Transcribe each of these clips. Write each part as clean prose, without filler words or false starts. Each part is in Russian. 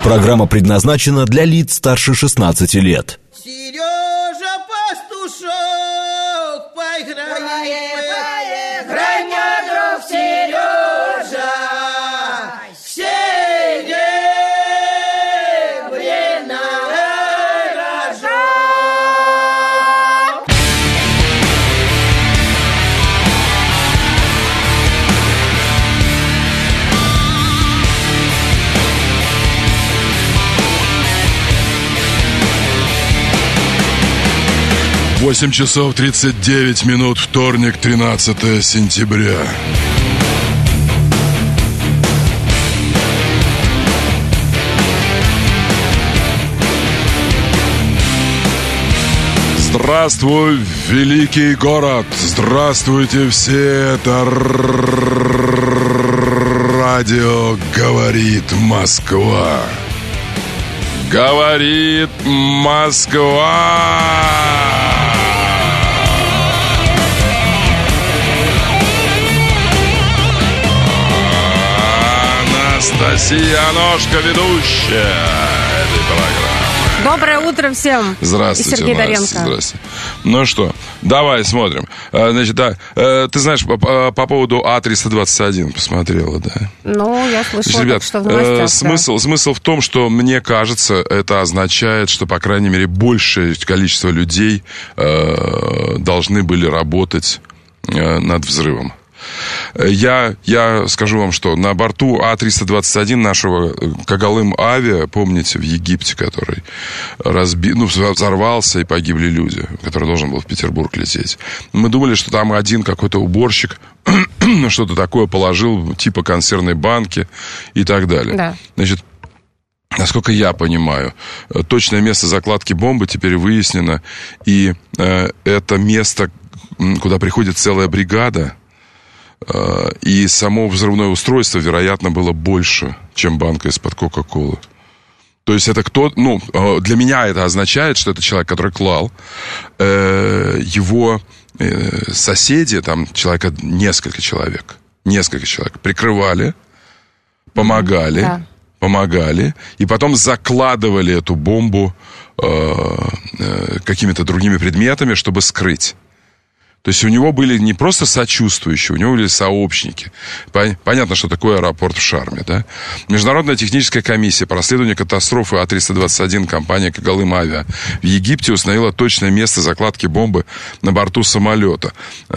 Программа предназначена для лиц старше 16 лет. Сережа Пастушок, поиграй, мне, друг Сережа, серебряный рожок. Восемь часов 39 минут, вторник, 13 сентября. Здравствуй, великий город! Здравствуйте все! Это радио «Говорит Москва». Говорит Москва! Анастасия Аношка, ведущая этой программы. Доброе утро всем. Здравствуйте, И Сергей Доренко. Здравствуйте. Ну что, давай смотрим. Значит, да, ты знаешь, по поводу А321 посмотрела, да? Ну, я слышала, Значит, ребят, что в новостях. смысл в том, что, мне кажется, это означает, что, по крайней мере, большее количество людей должны были работать над взрывом. Я скажу вам, что на борту А321 нашего Когалым Авиа, помните, в Египте, который взорвался и погибли люди, который должен был в Петербург лететь. Мы думали, что там один какой-то уборщик что-то такое положил, типа консервной банки и так далее. Да. Значит, насколько я понимаю, точное место закладки бомбы теперь выяснено, и это место, куда приходит целая бригада. И само взрывное устройство, вероятно, было больше, чем банка из-под Кока-Колы. То есть это для меня это означает, что это человек, который клал. Его соседи, там несколько человек, прикрывали, помогали, и потом закладывали эту бомбу какими-то другими предметами, чтобы скрыть. То есть у него были не просто сочувствующие, у него были сообщники. Понятно, что такое аэропорт в Шарме, да? Международная техническая комиссия по расследованию катастрофы А321 компании «Когалым Авиа» в Египте установила точное место закладки бомбы на борту самолета.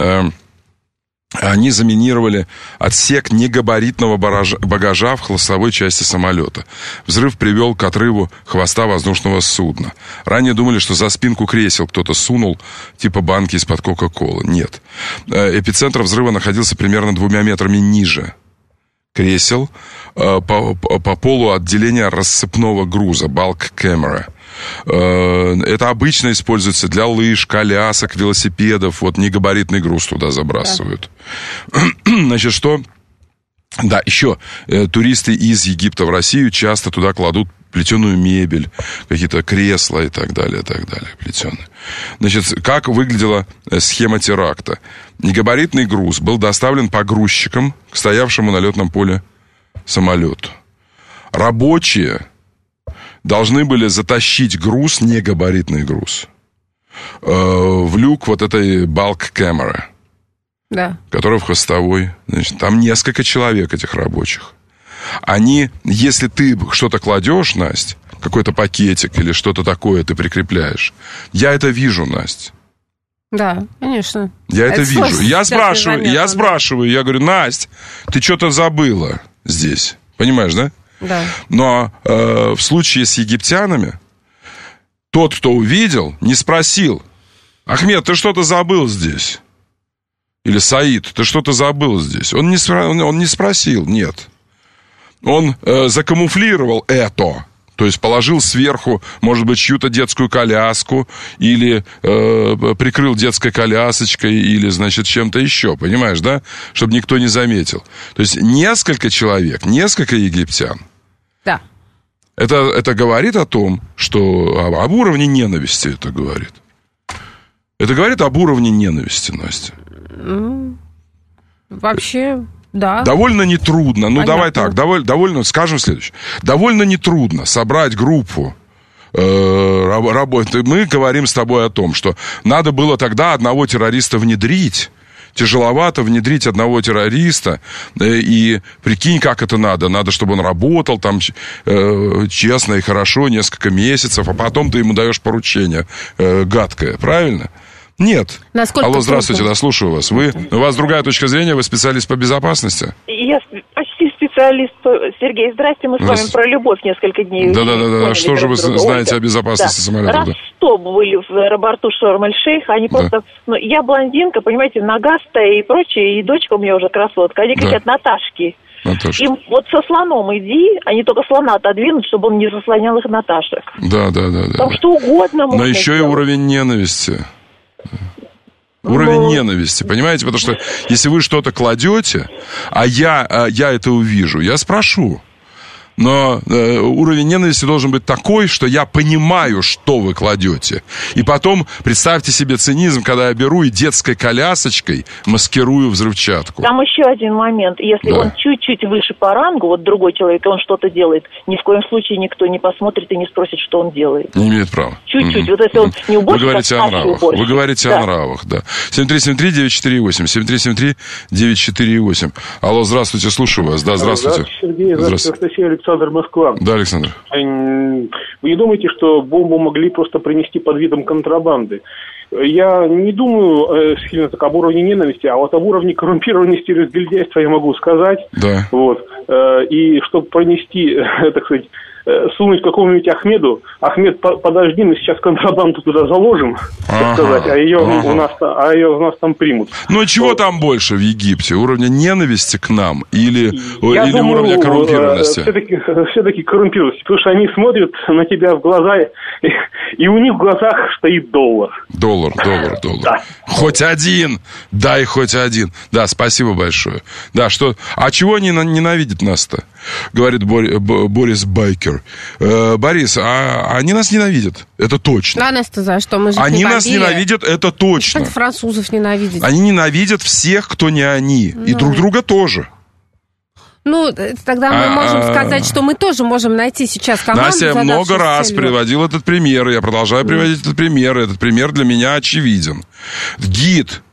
Они заминировали отсек негабаритного багажа в хвостовой части самолета. Взрыв привел к отрыву хвоста воздушного судна. Ранее думали, что за спинку кресел кто-то сунул, типа банки из-под Кока-Колы. Нет. Эпицентр взрыва находился примерно 2 метрами ниже кресел, по полу отделения рассыпного груза, bulk camera. Это обычно используется для лыж, колясок, велосипедов. Вот негабаритный груз туда забрасывают. Да. Значит, что? Да, еще туристы из Египта в Россию часто туда кладут плетеную мебель, какие-то кресла и так далее, плетеные. Значит, как выглядела схема теракта? Негабаритный груз был доставлен погрузчиком к стоявшему на летном поле самолету. Рабочие должны были затащить груз, негабаритный груз, в люк вот этой bulk camera, да, которая в хвостовой. Значит, там несколько человек, этих рабочих. Они, если ты что-то кладешь, Настя, какой-то пакетик или что-то такое ты прикрепляешь, я это вижу, Настя. Да, конечно. Я это вижу. Я спрашиваю, я говорю, Настя, ты что-то забыла здесь. Понимаешь, да? Да. Но в случае с египтянами тот, кто увидел, не спросил: Ахмед, ты что-то забыл здесь? Или Саид, ты что-то забыл здесь? Он не спросил, нет. Он закамуфлировал это. То есть положил сверху, может быть, чью-то детскую коляску, или прикрыл детской колясочкой, или, значит, чем-то еще, понимаешь, да? Чтобы никто не заметил. То есть несколько человек, несколько египтян. Да. Это говорит о том, что об уровне ненависти это говорит. Это говорит об уровне ненависти, Настя. Вообще, Да. Довольно нетрудно. Ну, Понятно. давай так, довольно, скажем следующее. Довольно нетрудно собрать группу работы. Мы говорим с тобой о том, что надо было тогда одного террориста внедрить. Тяжеловато внедрить одного террориста, и прикинь, как это надо. Надо, чтобы он работал там честно и хорошо несколько месяцев, а потом ты ему даешь поручение гадкое, правильно? Нет. Насколько Алло, здравствуйте, трудно? да, слушаю вас. У вас другая точка зрения, вы специалист по безопасности? Я почти специалист. Сергей, здрасте, мы с вами про любовь несколько дней. Да. Что же вы знаете о безопасности самолета? Раз 100 были в аэропорту Шарм-эль-Шейха, они просто... Ну, я блондинка, понимаете, ногастая и прочее, и дочка у меня уже красотка. Они кричат Наташки. Наташки. Им вот со слоном иди, они только слона отодвинут, чтобы он не заслонял их Наташек. Да. Там что угодно можно Но еще сделать. и уровень ненависти. Уровень ненависти, понимаете? Потому что если вы что-то кладете, а я это увижу, я спрошу. Но уровень ненависти должен быть такой, что я понимаю, что вы кладете. И потом представьте себе цинизм, когда я беру и детской колясочкой маскирую взрывчатку. Там еще один момент. Если он чуть-чуть выше по рангу, вот другой человек, он что-то делает, ни в коем случае никто не посмотрит и не спросит, что он делает. Не имеет права. Чуть-чуть. Вот если он не уборщик, Вы говорите о нравах. Вы говорите о нравах, да. 7373948. 7373948. Алло, здравствуйте, слушаю вас. Да, здравствуйте. Сергей, здравствуйте, Анастасия, Александр, Москва. Да, Александр. Вы не думаете, что бомбу могли просто принести под видом контрабанды? Я не думаю сильно так об уровне ненависти, а вот об уровне коррумпированности и разгильдяйства я могу сказать. Да. Вот. И чтобы пронести, так сказать, сунуть какому-нибудь Ахмеду, Ахмед, подожди, мы сейчас контрабанду туда заложим, так сказать, а ее у нас там примут. Ну, а чего там больше в Египте? Уровня ненависти к нам или уровня коррумпированности? Все-таки коррумпированности, потому что они смотрят на тебя в глаза, и у них в глазах стоит доллар. Доллар. Да. Хоть один, дай хоть один. Да, спасибо большое. Да, что... А чего они ненавидят нас-то? Говорит Борис Байкер. Борис, они нас ненавидят, это точно. А нас-то за что? Мы же они нас ненавидят, это точно. Как французов ненавидеть? Они ненавидят всех, кто не они. И друг друга тоже. Ну, тогда мы можем сказать, что мы тоже можем найти сейчас команду. Настя много раз приводил этот пример, я продолжаю приводить этот пример. Этот пример для меня очевиден. Гид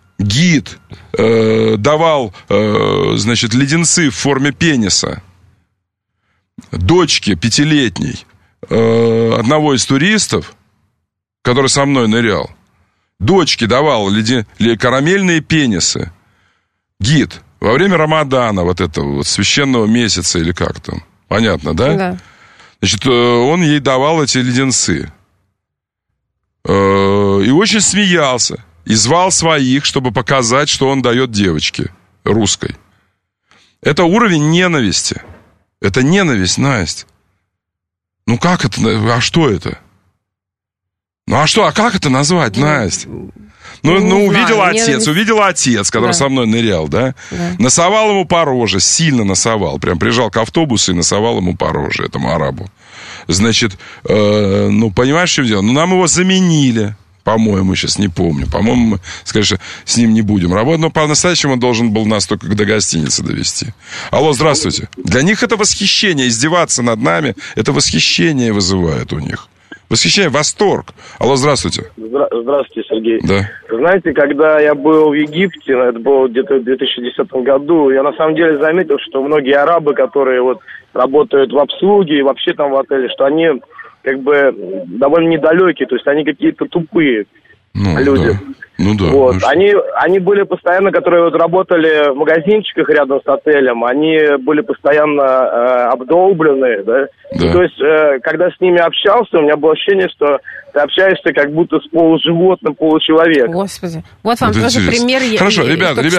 давал, значит, леденцы в форме пениса дочке 5-летней одного из туристов, который со мной нырял. Дочке давал карамельные пенисы. Гид. Во время Рамадана, вот этого вот священного месяца, или как там. Понятно, да? Да. Значит, он ей давал эти леденцы. И очень смеялся. И звал своих, чтобы показать, что он дает девочке русской. Это уровень ненависти. Это ненависть, Настя. Ну как это? А что это? А как это назвать, Настя? Увидел отец, который со мной нырял, да? Насовал ему по роже, сильно насовал. Прям прижал к автобусу и насовал ему по роже, этому арабу. Значит, понимаешь, в чем дело? Нам его заменили. По-моему, сейчас не помню. По-моему, мы, конечно, с ним не будем работать. Но по-настоящему он должен был нас только до гостиницы довести. Алло, здравствуйте. Для них это восхищение. Издеваться над нами, это восхищение вызывает у них. Восхищение, восторг. Алло, здравствуйте. Здравствуйте, Сергей. Да. Знаете, когда я был в Египте, это было где-то в 2010 году, я на самом деле заметил, что многие арабы, которые вот работают в обслуге и вообще там в отеле, что они как бы довольно недалекие, то есть они какие-то тупые люди. Да. Вот. Они были постоянно, которые вот работали в магазинчиках рядом с отелем, они были постоянно обдолбленные, да? Да. То есть, когда с ними общался, у меня было ощущение, что ты общаешься как будто с полуживотным, получеловеком. Господи, вот вам тоже пример. Хорошо, ребят. Это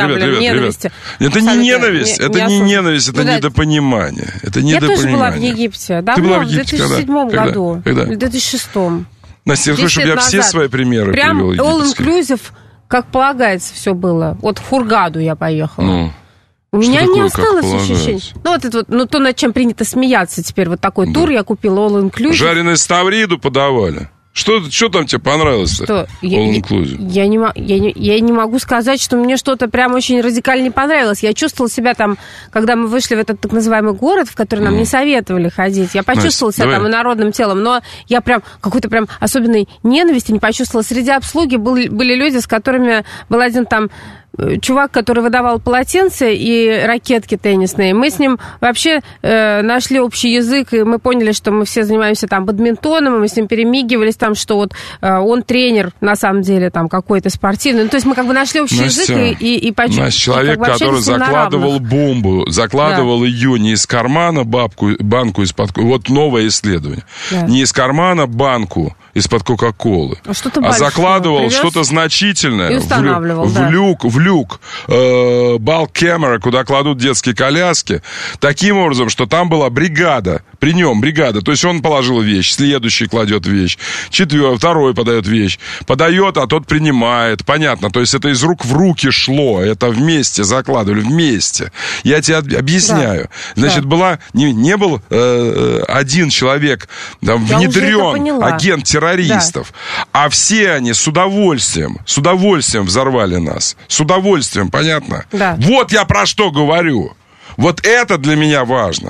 не ненависть, это не ненависть, это недопонимание. Я тоже была в Египте, давно, в 2007 году, в 2006. Настя, я хочу, чтобы я все свои примеры привел. Прям all-inclusive, как полагается, все было. Вот в Хургаду я поехала. У меня не осталось ощущения. То, над чем принято смеяться теперь. Вот такой тур я купила all-inclusive. Жареную ставриду подавали. Что там тебе понравилось-то? Я не могу сказать, что мне что-то прям очень радикально не понравилось. Я чувствовала себя там, когда мы вышли в этот так называемый город, в который нам не советовали ходить. Я почувствовала себя там инородным телом, но я прям какой-то прям особенной ненависти не почувствовала. Среди обслуги были люди, с которыми был один там чувак, который выдавал полотенца и ракетки теннисные. Мы с ним вообще нашли общий язык, и мы поняли, что мы все занимаемся там бадминтоном, и мы с ним перемигивались там, что вот он тренер, на самом деле, там какой-то спортивный. Ну, то есть мы как бы нашли общий язык и почувствовали. Человек, как бы который закладывал бомбу, закладывал ее не из кармана банку из-под... Вот новое исследование. Да. Не из кармана банку из-под Кока-Колы, а закладывал что-то значительное в люк балк-камера, куда кладут детские коляски, таким образом, что там была бригада, при нем бригада, то есть он положил вещь, следующий кладет вещь, второй подает вещь, подает, а тот принимает, понятно, то есть это из рук в руки шло, это вместе закладывали, вместе. Я тебе объясняю. Да. Значит, не был один человек там, внедрен, агент террористов, да. А все они с удовольствием взорвали нас. С удовольствием, понятно? Да. Вот я про что говорю. Вот это для меня важно.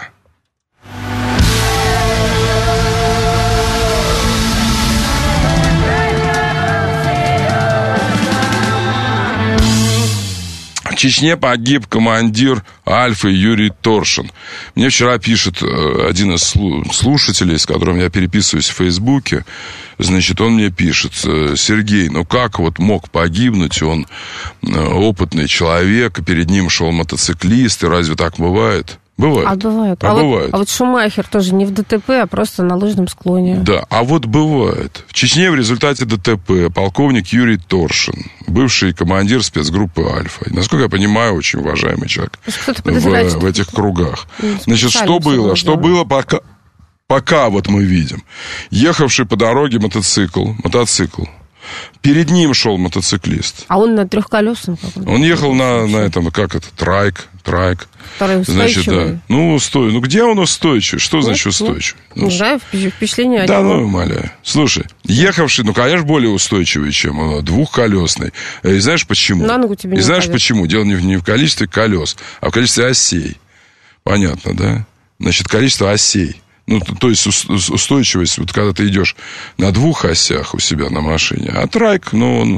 В Чечне погиб командир Альфы Юрий Торшин. Мне вчера пишет один из слушателей, с которым я переписываюсь в Фейсбуке. Значит, он мне пишет: Сергей, ну как вот мог погибнуть? Он опытный человек, и перед ним шел мотоциклист, и разве так бывает? Бывает. Бывает. Бывает. А вот Шумахер тоже не в ДТП, а просто на лыжном склоне. Да, а вот бывает. В Чечне в результате ДТП полковник Юрий Торшин, бывший командир спецгруппы «Альфа». И, насколько я понимаю, очень уважаемый человек в этих кругах. Значит, что было? Что было пока вот мы видим? Ехавший по дороге мотоцикл. Перед ним шел мотоциклист. А он на трехколесном? Он ехал на этом, как это, трайк. Второй устойчивый. Значит, да. Ну, где он устойчивый? Что значит устойчивый? Не знаю, впечатление от него. Да, умоляю. Слушай, ехавший, конечно, более устойчивый, чем двухколесный. И знаешь почему? На ногу тебе не знаешь почему? Дело не в количестве колес, а в количестве осей. Понятно, да? Значит, количество осей. Ну, то есть устойчивость, вот когда ты идешь на двух осях у себя на машине, а трайк, он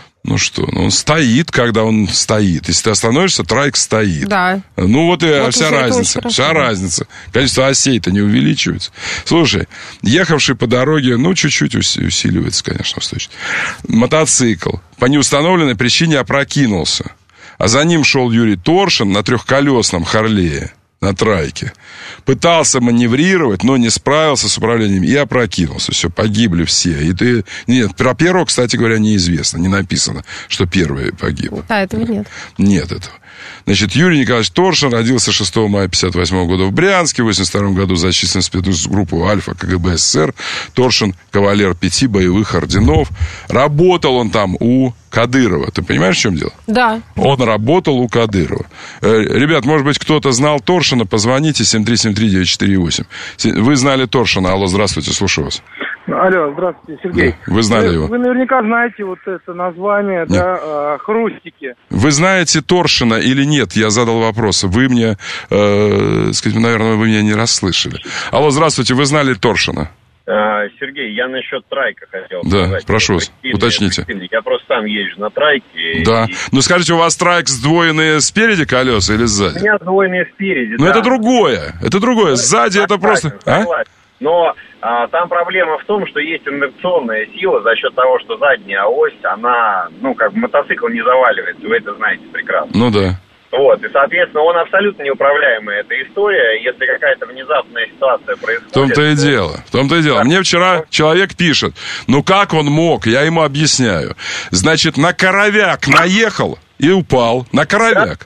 стоит, когда он стоит. Если ты остановишься, трайк стоит. Да. Ну, вот и вся разница. Количество осей-то не увеличивается. Слушай, ехавший по дороге, чуть-чуть усиливается, конечно, устойчивость. Мотоцикл по неустановленной причине опрокинулся. А за ним шел Юрий Торшин на трехколесном Харлее. На трайке. Пытался маневрировать, но не справился с управлением и опрокинулся. Все, погибли все. Нет, про первого, кстати говоря, неизвестно. Не написано, что первый погиб. Да, этого нет. Нет этого. Значит, Юрий Николаевич Торшин родился 6 мая 1958 года в Брянске. В 1982 году зачислен в спецгруппу «Альфа» КГБ СССР. Торшин – кавалер 5 боевых орденов. Работал он там у Кадырова. Ты понимаешь, в чем дело? Да. Он работал у Кадырова. Ребят, может быть, кто-то знал Торшина? Позвоните 7373948. Вы знали Торшина. Алло, здравствуйте, слушаю вас. Алло, здравствуйте, Сергей. Да, вы знали его? Вы наверняка знаете вот это название, да, «Хрустики». Вы знаете Торшина или нет? Я задал вопрос. Вы мне, наверное, вы меня не расслышали. Алло, здравствуйте, вы знали Торшина? Сергей, я насчет трайка хотел сказать. Да, прошу вас, уточните. Я просто сам езжу на трайке. Да. Ну, скажите, у вас трайк сдвоенные спереди колеса или сзади? У меня сдвоенные спереди, Ну, да. Это другое. Сзади это просто... Но там проблема в том, что есть инерционная сила за счет того, что задняя ось, она, мотоцикл не заваливается. Вы это знаете прекрасно. Ну, да. Вот, и, соответственно, он абсолютно неуправляемая, эта история. Если какая-то внезапная ситуация происходит... В том-то и дело. Да. Мне вчера человек пишет, как он мог, я ему объясняю. Значит, на коровяк наехал и упал. На коровяк.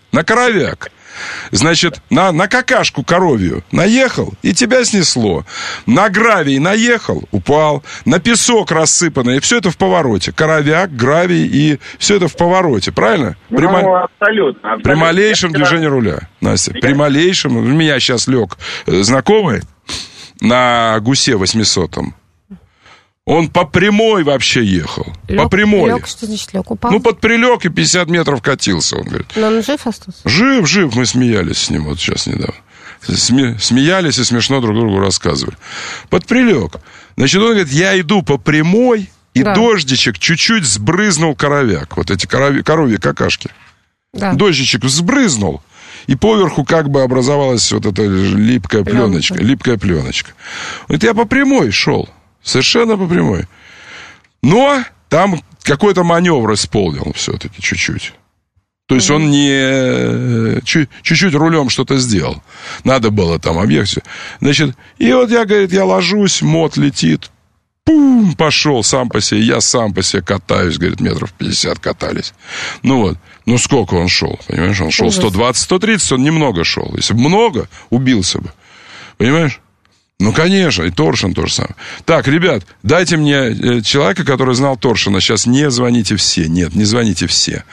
Значит, на какашку коровью наехал, и тебя снесло. На гравий наехал, упал. На песок рассыпанный, и все это в повороте. Коровяк, гравий, и все это в повороте, правильно? Абсолютно. При малейшем движении руля, Настя. При малейшем. У меня сейчас лег знакомый на гусе 800-м. Он по прямой вообще ехал. По прямой. Лег, что значит лег? Упал? Ну, подприлег и 50 метров катился, он говорит. Но он жив остался? Жив. Мы смеялись с ним вот сейчас недавно. Смеялись и смешно друг другу рассказывали. Подприлег. Значит, он говорит, я иду по прямой, и дождичек чуть-чуть сбрызнул коровяк. Вот эти коровьи какашки. Да. Дождичек сбрызнул. И поверху как бы образовалась вот эта липкая пленочка. Липкая пленочка. Он говорит, я по прямой шел. Совершенно по прямой. Но там какой-то маневр исполнил все-таки чуть-чуть. То есть он не... Чуть-чуть рулем что-то сделал. Надо было там объехать. Значит, и вот я, говорит, я ложусь, мот летит. Пум, пошел сам по себе. Я сам по себе катаюсь, говорит, метров 50 катались. Ну вот. Ну сколько он шел, понимаешь? Он шел 120-130, он немного шел. Если бы много, убился бы. Понимаешь? Ну, конечно, и Торшин то же самое. Так, ребят, дайте мне человека, который знал Торшина. Сейчас не звоните все. Нет, не звоните все.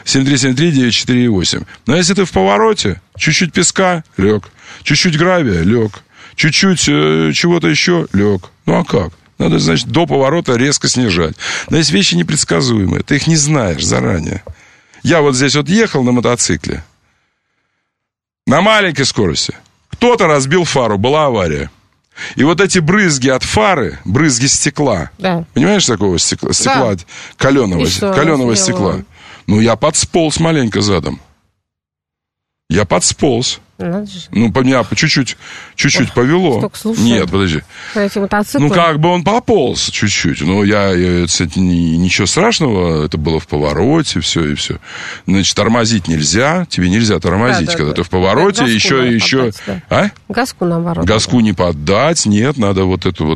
7373948. Но если ты в повороте, чуть-чуть песка, лег. Чуть-чуть гравия, лег. Чуть-чуть чего-то еще, лег. Ну, а как? Надо, значит, до поворота резко снижать. Но есть вещи непредсказуемые. Ты их не знаешь заранее. Я вот здесь вот ехал на мотоцикле. На маленькой скорости. Кто-то разбил фару, была авария. И вот эти брызги от фары, брызги стекла. Да. Понимаешь, такого стекла да. каленого стекла. Ну, я подсполз маленько задом. Я подсполз. Ну, меня чуть-чуть повело. Нет, подожди. Ну, как бы он пополз чуть-чуть. Но кстати, ничего страшного. Это было в повороте, все и все. Значит, тормозить нельзя. Тебе нельзя тормозить, когда ты в повороте. Еще. Да. А? Газку наоборот. Газку не поддать. Нет, надо вот эту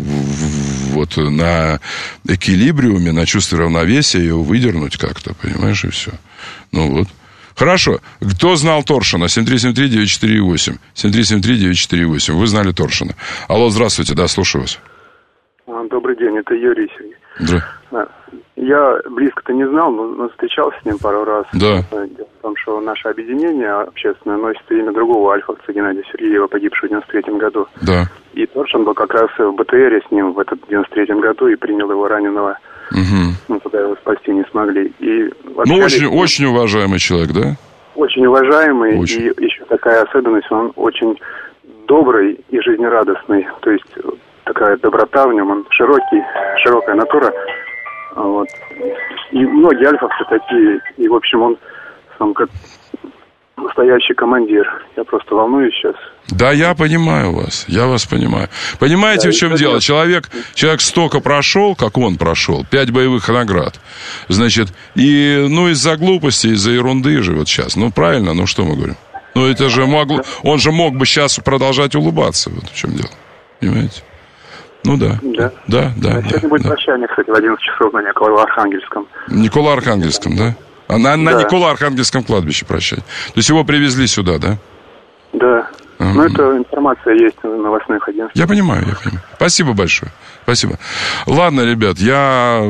вот на эквилибриуме, на чувстве равновесия ее выдернуть как-то, понимаешь, и все. Ну вот. Хорошо. Кто знал Торшина? 7373948. 7373948. Вы знали Торшина. Алло, здравствуйте. Да, слушаю вас. Добрый день. Это Юрий Сергей. Я близко-то не знал, но встречался с ним пару раз. Да. Дело в том, что наше объединение общественное носит имя другого альфовца Геннадия Сергеева, погибшего в 93-м году. Да. И Торшин был как раз в БТРе с ним в этот 93-м году и принял его раненого. Угу. Ну, тогда его спасти не смогли. И очень уважаемый человек, да? Очень уважаемый. Очень. И еще такая особенность, он очень добрый и жизнерадостный. То есть такая доброта в нем, он широкая натура. Вот. И многие альфовцы такие. И, в общем, он сам как настоящий командир. Я просто волнуюсь сейчас. Да, я понимаю вас. Я вас понимаю. Понимаете, в чем дело? Человек столько прошел, как он прошел. 5 боевых наград. Значит, из-за глупости, из-за ерунды же вот сейчас. Ну, правильно, ну что мы говорим? Ну, это же он же мог бы сейчас продолжать улыбаться. Вот в чем дело. Понимаете? Ну, да. Да. Сегодня будет прощание, кстати, в 11 часов на Николо-Архангельском. Николо-Архангельском, да? На Николо-Архангельском кладбище прощать. То есть его привезли сюда, да? Да. Ну, это информация есть на новостных агентствах. Я понимаю. Спасибо большое. Спасибо. Ладно, ребят, я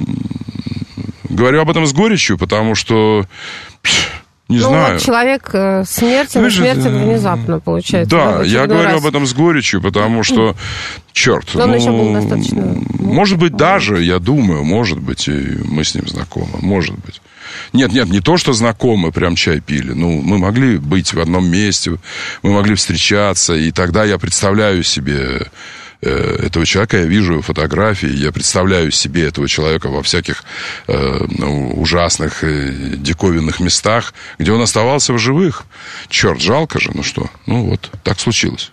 говорю об этом с горечью, потому что... Не знаю. Человек смерть внезапно получается. Да, я говорю об этом с горечью, потому что, черт, он еще был достаточно... Может быть, даже, я думаю, может быть, и мы с ним знакомы, может быть. Нет, не то, что знакомы, прям чай пили. Ну, мы могли быть в одном месте, мы могли встречаться, и тогда я представляю себе этого человека, я вижу фотографии, я представляю себе этого человека во всяких ужасных, диковинных местах, где он оставался в живых. Черт, жалко же, ну что, ну вот, так случилось.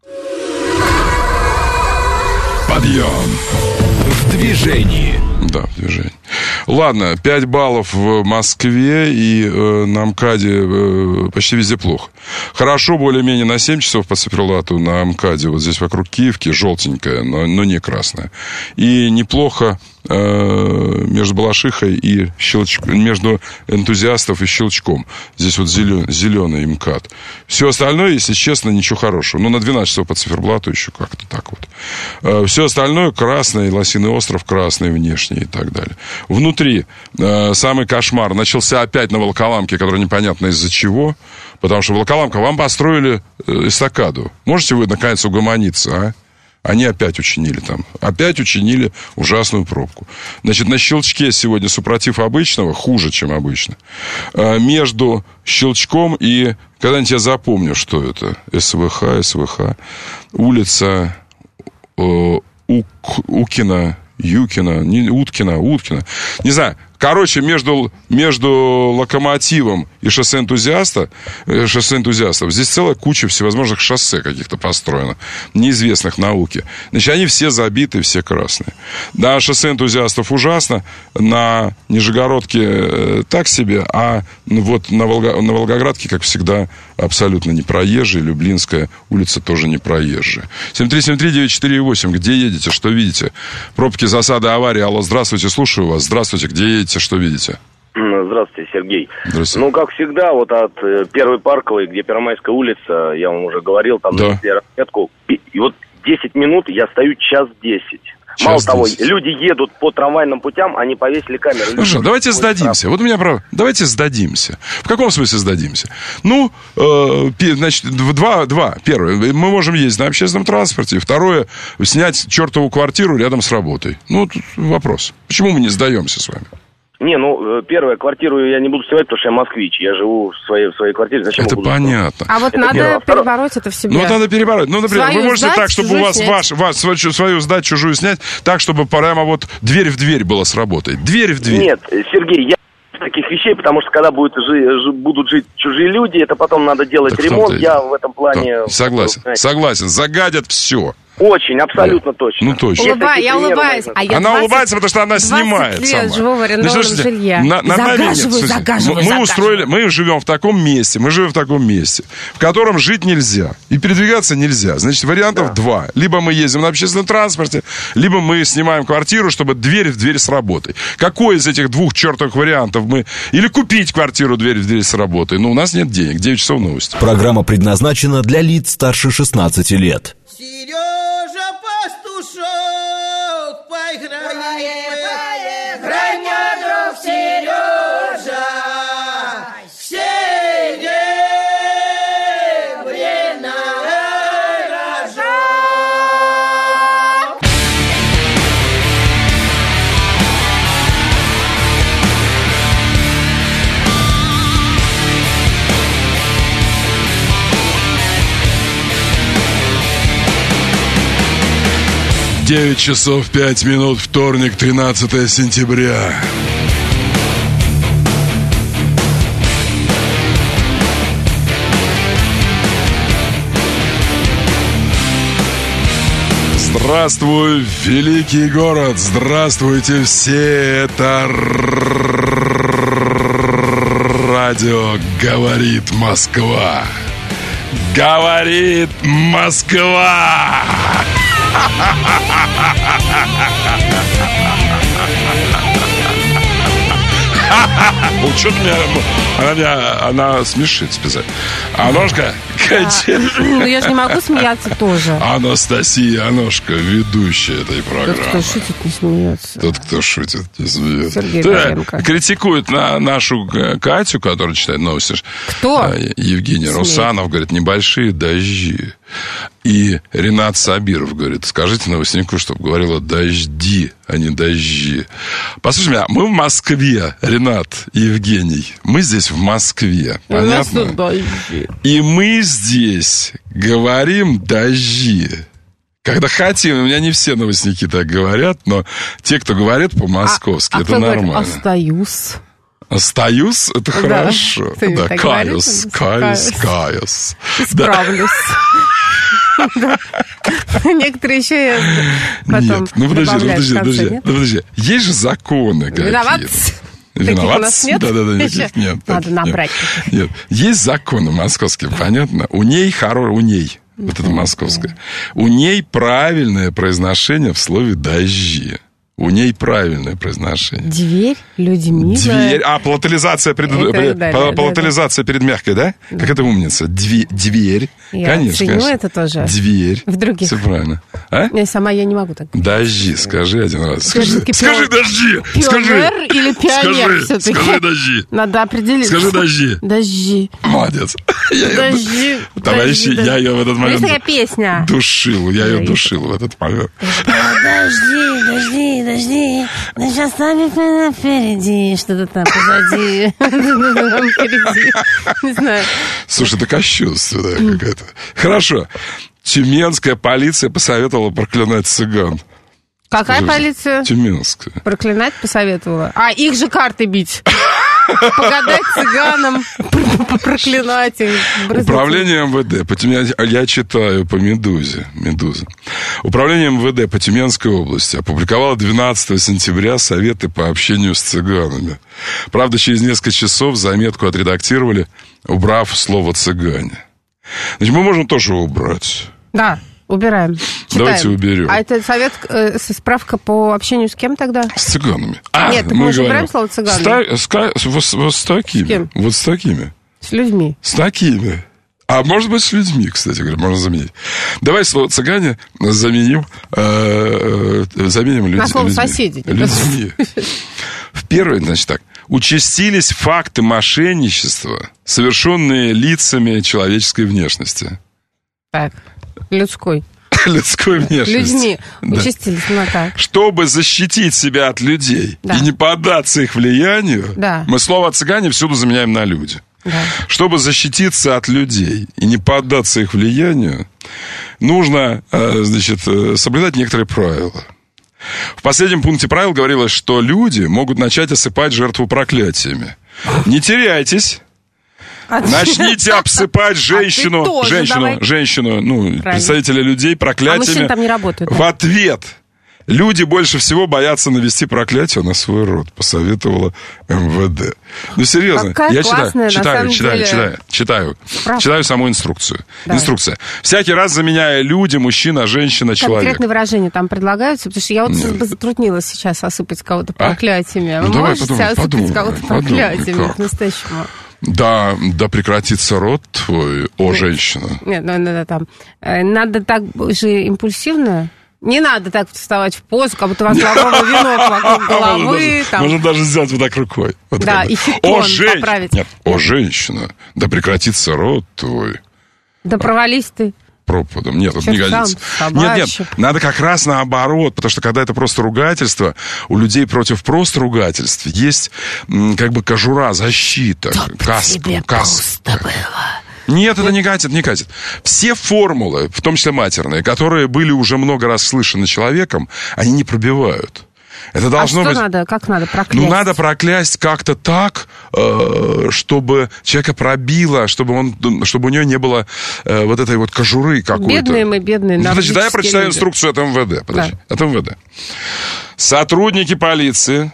Подъем в движении. Да, в движении. Ладно, 5 баллов в Москве и на МКАДе почти везде плохо. Хорошо, более-менее на 7 часов по циферлату на МКАДе, вот здесь вокруг Киевки, желтенькая, но не красная. И неплохо между Балашихой и Щелчком, между Энтузиастов и Щелчком. Здесь вот зеленый МКАД. Все остальное, если честно, ничего хорошего. Ну, на 12 часов по циферблату еще как-то так вот. Все остальное красное, Лосиный остров красный внешний и так далее. Внутри самый кошмар начался опять на Волоколамке, который непонятно из-за чего. Потому что Волоколамка, вам построили эстакаду. Можете вы, наконец, угомониться, а? Они опять учинили там. Опять учинили ужасную пробку. Значит, на Щелчке сегодня, супротив обычного, хуже, чем обычно. Между Щелчком и... Когда-нибудь я запомню, что это. СВХ. Улица Уткина. Не знаю. Короче, между Локомотивом и шоссе энтузиастов здесь целая куча всевозможных шоссе каких-то построено, неизвестных науке. Значит, они все забиты, все красные. На шоссе энтузиастов ужасно, на Нижегородке так себе, а вот на Волгоградке, как всегда, абсолютно непроезжая. Люблинская улица тоже непроезжая. 7373948. Где едете, что видите? Пробки, засады, аварии. Алло, здравствуйте, слушаю вас. Здравствуйте, где едете, что видите? Здравствуйте, Сергей. Здравствуйте. Ну, как всегда, вот от Первой Парковой, где Первомайская улица, я вам уже говорил, там на разметку, и вот 10 минут я стою час 10. Мало того, люди едут по трамвайным путям, они повесили камеры. Хорошо, давайте сдадимся. Вот у меня право. Давайте сдадимся. В каком смысле сдадимся? Ну, значит, два. Первое, мы можем ездить на общественном транспорте. Второе, снять чертову квартиру рядом с работой. Ну, тут вопрос. Почему мы не сдаемся с вами? Не, ну, первое, квартиру я не буду снимать, потому что я москвич. Я живу в своей квартире. Зачем это понятно. А вот это надо перебороть это в себе. Ну, вот надо перебороть. Ну, например, вы можете так, чтобы у вас свою сдать, чужую снять, так, чтобы прямо вот дверь в дверь была с работой. Дверь в дверь. Нет, Сергей, я таких вещей, потому что когда будут жить чужие люди, это потом надо делать ремонт. Я в этом плане... Согласен. Загадят все. Очень, абсолютно точно. Ну, точно. Я улыбаюсь. Она улыбается, потому что она снимает сама. Живу в арендованном жилье. Мы живем в таком месте, в котором жить нельзя. И передвигаться нельзя. Значит, вариантов два. Либо мы ездим на общественном транспорте, либо мы снимаем квартиру, чтобы дверь в дверь с работой. Какой из этих двух чертовых вариантов мы... Или купить квартиру дверь в дверь с работой. Но у нас нет денег. 9 часов новости. Программа предназначена для лиц старше 16 лет. Сережа Пастушок, поиграй, мой друг Сережа, серебряный рожок. Девять часов 5 минут, вторник, 13 сентября. Здравствуй, великий город! Здравствуйте все! Это радио «Говорит Москва». Говорит Москва! Что-то она смешит специально. Аношка, ну я же не могу смеяться тоже. Анастасия Аношка, ведущая этой программы. Тот, кто шутит, не смеется. Тот, кто шутит, не смеется. Сергей Бабенко. Критикует нашу Катю, которая читает новости. Кто? Евгений Русанов, говорит, небольшие дожди. И Ренат Сабиров говорит, скажите новостнику, чтобы говорила дожди, а не дожди. Послушай меня, мы в Москве, Ренат и Евгений. Мы здесь в Москве, понятно? И мы здесь говорим дожди. Когда хотим, у меня не все новостники так говорят, но те, кто говорят по-московски, это нормально. Остаюсь. Остаюсь? Это хорошо. Да, каюсь. Справлюсь. Некоторые еще потом. Нет, ну подожди. Есть же законы какие-то. Виноват? У нас нет? Да, никаких нет. Надо набрать. Нет. Есть законы московские, понятно? У ней, вот это московское, у ней правильное произношение в слове «дожди». У ней правильное произношение. Дверь, людьми. Дверь. А, палатализация перед мягкой, да? Как это умница? Дверь. Я конечно, ценю конечно. это тоже. Дверь. В других. Все правильно. А? Сама я не могу так. Дожди, скажи один раз. Скажи дожди. Пионер или пионер все-таки? Скажи дожди. Надо определиться. Скажи дожди. Дожди. Молодец. Дожди. Товарищи, я ее в этот момент... Есть такая песня. Душил. Я ее душил в этот момент. Дожди. Сейчас с нами впереди, что-то там позади. Не знаю. Слушай, это кощунственная какая-то. Хорошо. Тюменская полиция посоветовала проклинать цыган. Какая полиция? Тюменская. Проклинать посоветовала. А, их же карты бить. Погадать цыганам, проклинать их. Управление МВД, я читаю по Медуза. Управление МВД по Тюменской области опубликовало 12 сентября советы по общению с цыганами. Правда, через несколько часов заметку отредактировали, убрав слово «цыгане». Значит, мы можем тоже убрать. Да. Убираем. Читаем. Давайте уберем. А это совет, справка по общению с кем тогда? С цыганами. Нет, мы же убираем слово «цыганы». Вот с такими. С кем? Вот с такими. С людьми. С такими. А может быть, с людьми, кстати говоря, можно заменить. Давай слово «цыгане» заменим людьми. На слово «соседи». Людьми. В первый, значит так. Участились факты мошенничества, совершенные лицами человеческой внешности. Так. Людской внешности. Людьми участились, так. Чтобы защитить себя от людей и не поддаться их влиянию, мы слово «цыгане» всюду заменяем на «люди». Да. Чтобы защититься от людей и не поддаться их влиянию, нужно, соблюдать некоторые правила. В последнем пункте правил говорилось, что люди могут начать осыпать жертву проклятиями. Не теряйтесь. Начните обсыпать женщину, представителя людей проклятиями. Там не работают, в ответ. Люди больше всего боятся навести проклятие на свой род, посоветовала МВД. Ну, серьезно, я читаю саму инструкцию. Да. Инструкция. Всякий раз заменяя люди, мужчина, женщина, человек. Конкретные выражения там предлагаются, потому что я вот затруднилась сейчас осыпать кого-то проклятиями. Ну, давай подумай, кого-то проклятиями по-настоящему. Да прекратится род твой, женщина. Нет, там. Надо так же импульсивно. Не надо так вставать в позу, как будто у вас лавровый венок вокруг головы. Можно даже сделать вот так рукой. Да, и хитон поправить. Нет, женщина, да прекратится род твой. Да провались ты. Пропадом. Нет, это не годится. Нет, надо как раз наоборот, потому что когда это просто ругательство, у людей против просто ругательств есть как бы кожура, защита. Каска. Нет, это не катит. Все формулы, в том числе матерные, которые были уже много раз слышаны человеком, они не пробивают. Это должно быть... Как надо проклясть? Надо проклясть как-то так, чтобы человека пробило, чтобы у него не было вот этой вот кожуры какой-то. Бедные. Подожди, я прочитаю инструкцию от МВД. От МВД. Сотрудники полиции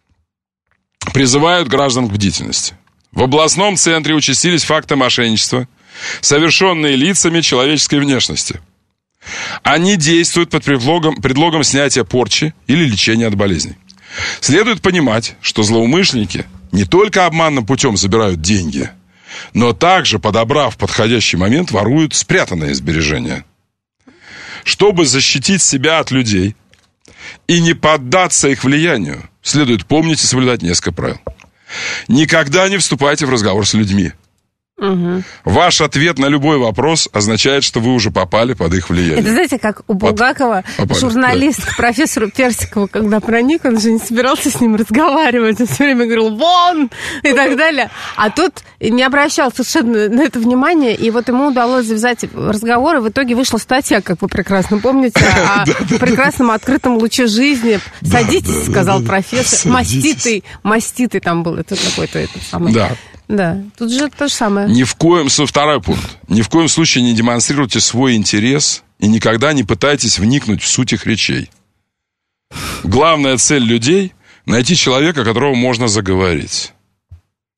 призывают граждан к бдительности. В областном центре участились факты мошенничества, совершенные лицами человеческой внешности. Они действуют под предлогом снятия порчи или лечения от болезней. Следует понимать, что злоумышленники не только обманным путем забирают деньги, но также, подобрав подходящий момент, воруют спрятанные сбережения. Чтобы защитить себя от людей и не поддаться их влиянию, следует помнить и соблюдать несколько правил. Никогда не вступайте в разговор с людьми. Угу. Ваш ответ на любой вопрос означает, что вы уже попали под их влияние. Это, знаете, как у Булгакова журналист к профессору Персикову, когда проник, он же не собирался с ним разговаривать, он все время говорил «вон!» и так далее. А тут не обращал совершенно на это внимания, и вот ему удалось завязать разговор, и в итоге вышла статья, как вы прекрасно помните, о прекрасном открытом луче жизни. «Садитесь», сказал профессор. Маститый там был, это какой-то этот самый... Да, тут же то же самое. Второй пункт. Ни в коем случае не демонстрируйте свой интерес и никогда не пытайтесь вникнуть в суть их речей. Главная цель людей — найти человека, которого можно заговорить.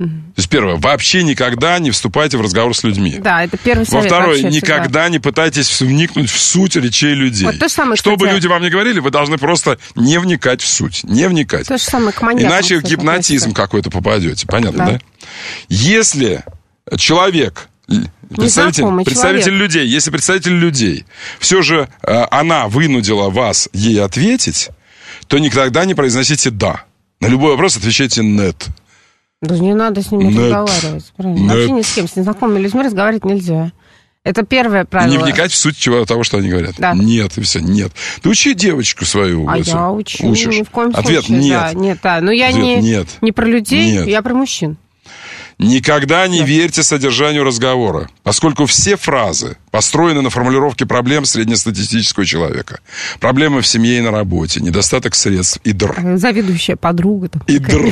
То есть, первое, вообще никогда не вступайте в разговор с людьми. Да, это первый совет. Во-вторых, никогда не пытайтесь вникнуть в суть речей людей. Вот то же самое, что бы кстати, люди вам ни говорили, вы должны просто не вникать в суть. Не вникать. То же самое к маньякам. Иначе в гипнотизм какой-то попадете. Понятно, да? Если человек... Представитель людей, если представитель людей, все же она вынудила вас ей ответить, то никогда не произносите «да». На любой вопрос отвечайте «нет». Да не надо с ними разговаривать. Вообще ни с кем, с незнакомыми людьми разговаривать нельзя. Это первое правило. Не вникать в суть того, что они говорят. Да. Нет, и все, нет. Ты учи девочку свою. А я учу, учишь. Ни в коем Ответ случае. нет. Да, нет, да. Но я не про людей, нет. Я про мужчин. Никогда не верьте содержанию разговора, поскольку все фразы построены на формулировке проблем среднестатистического человека. Проблемы в семье и на работе, недостаток средств и др. Завидующая подруга. И др.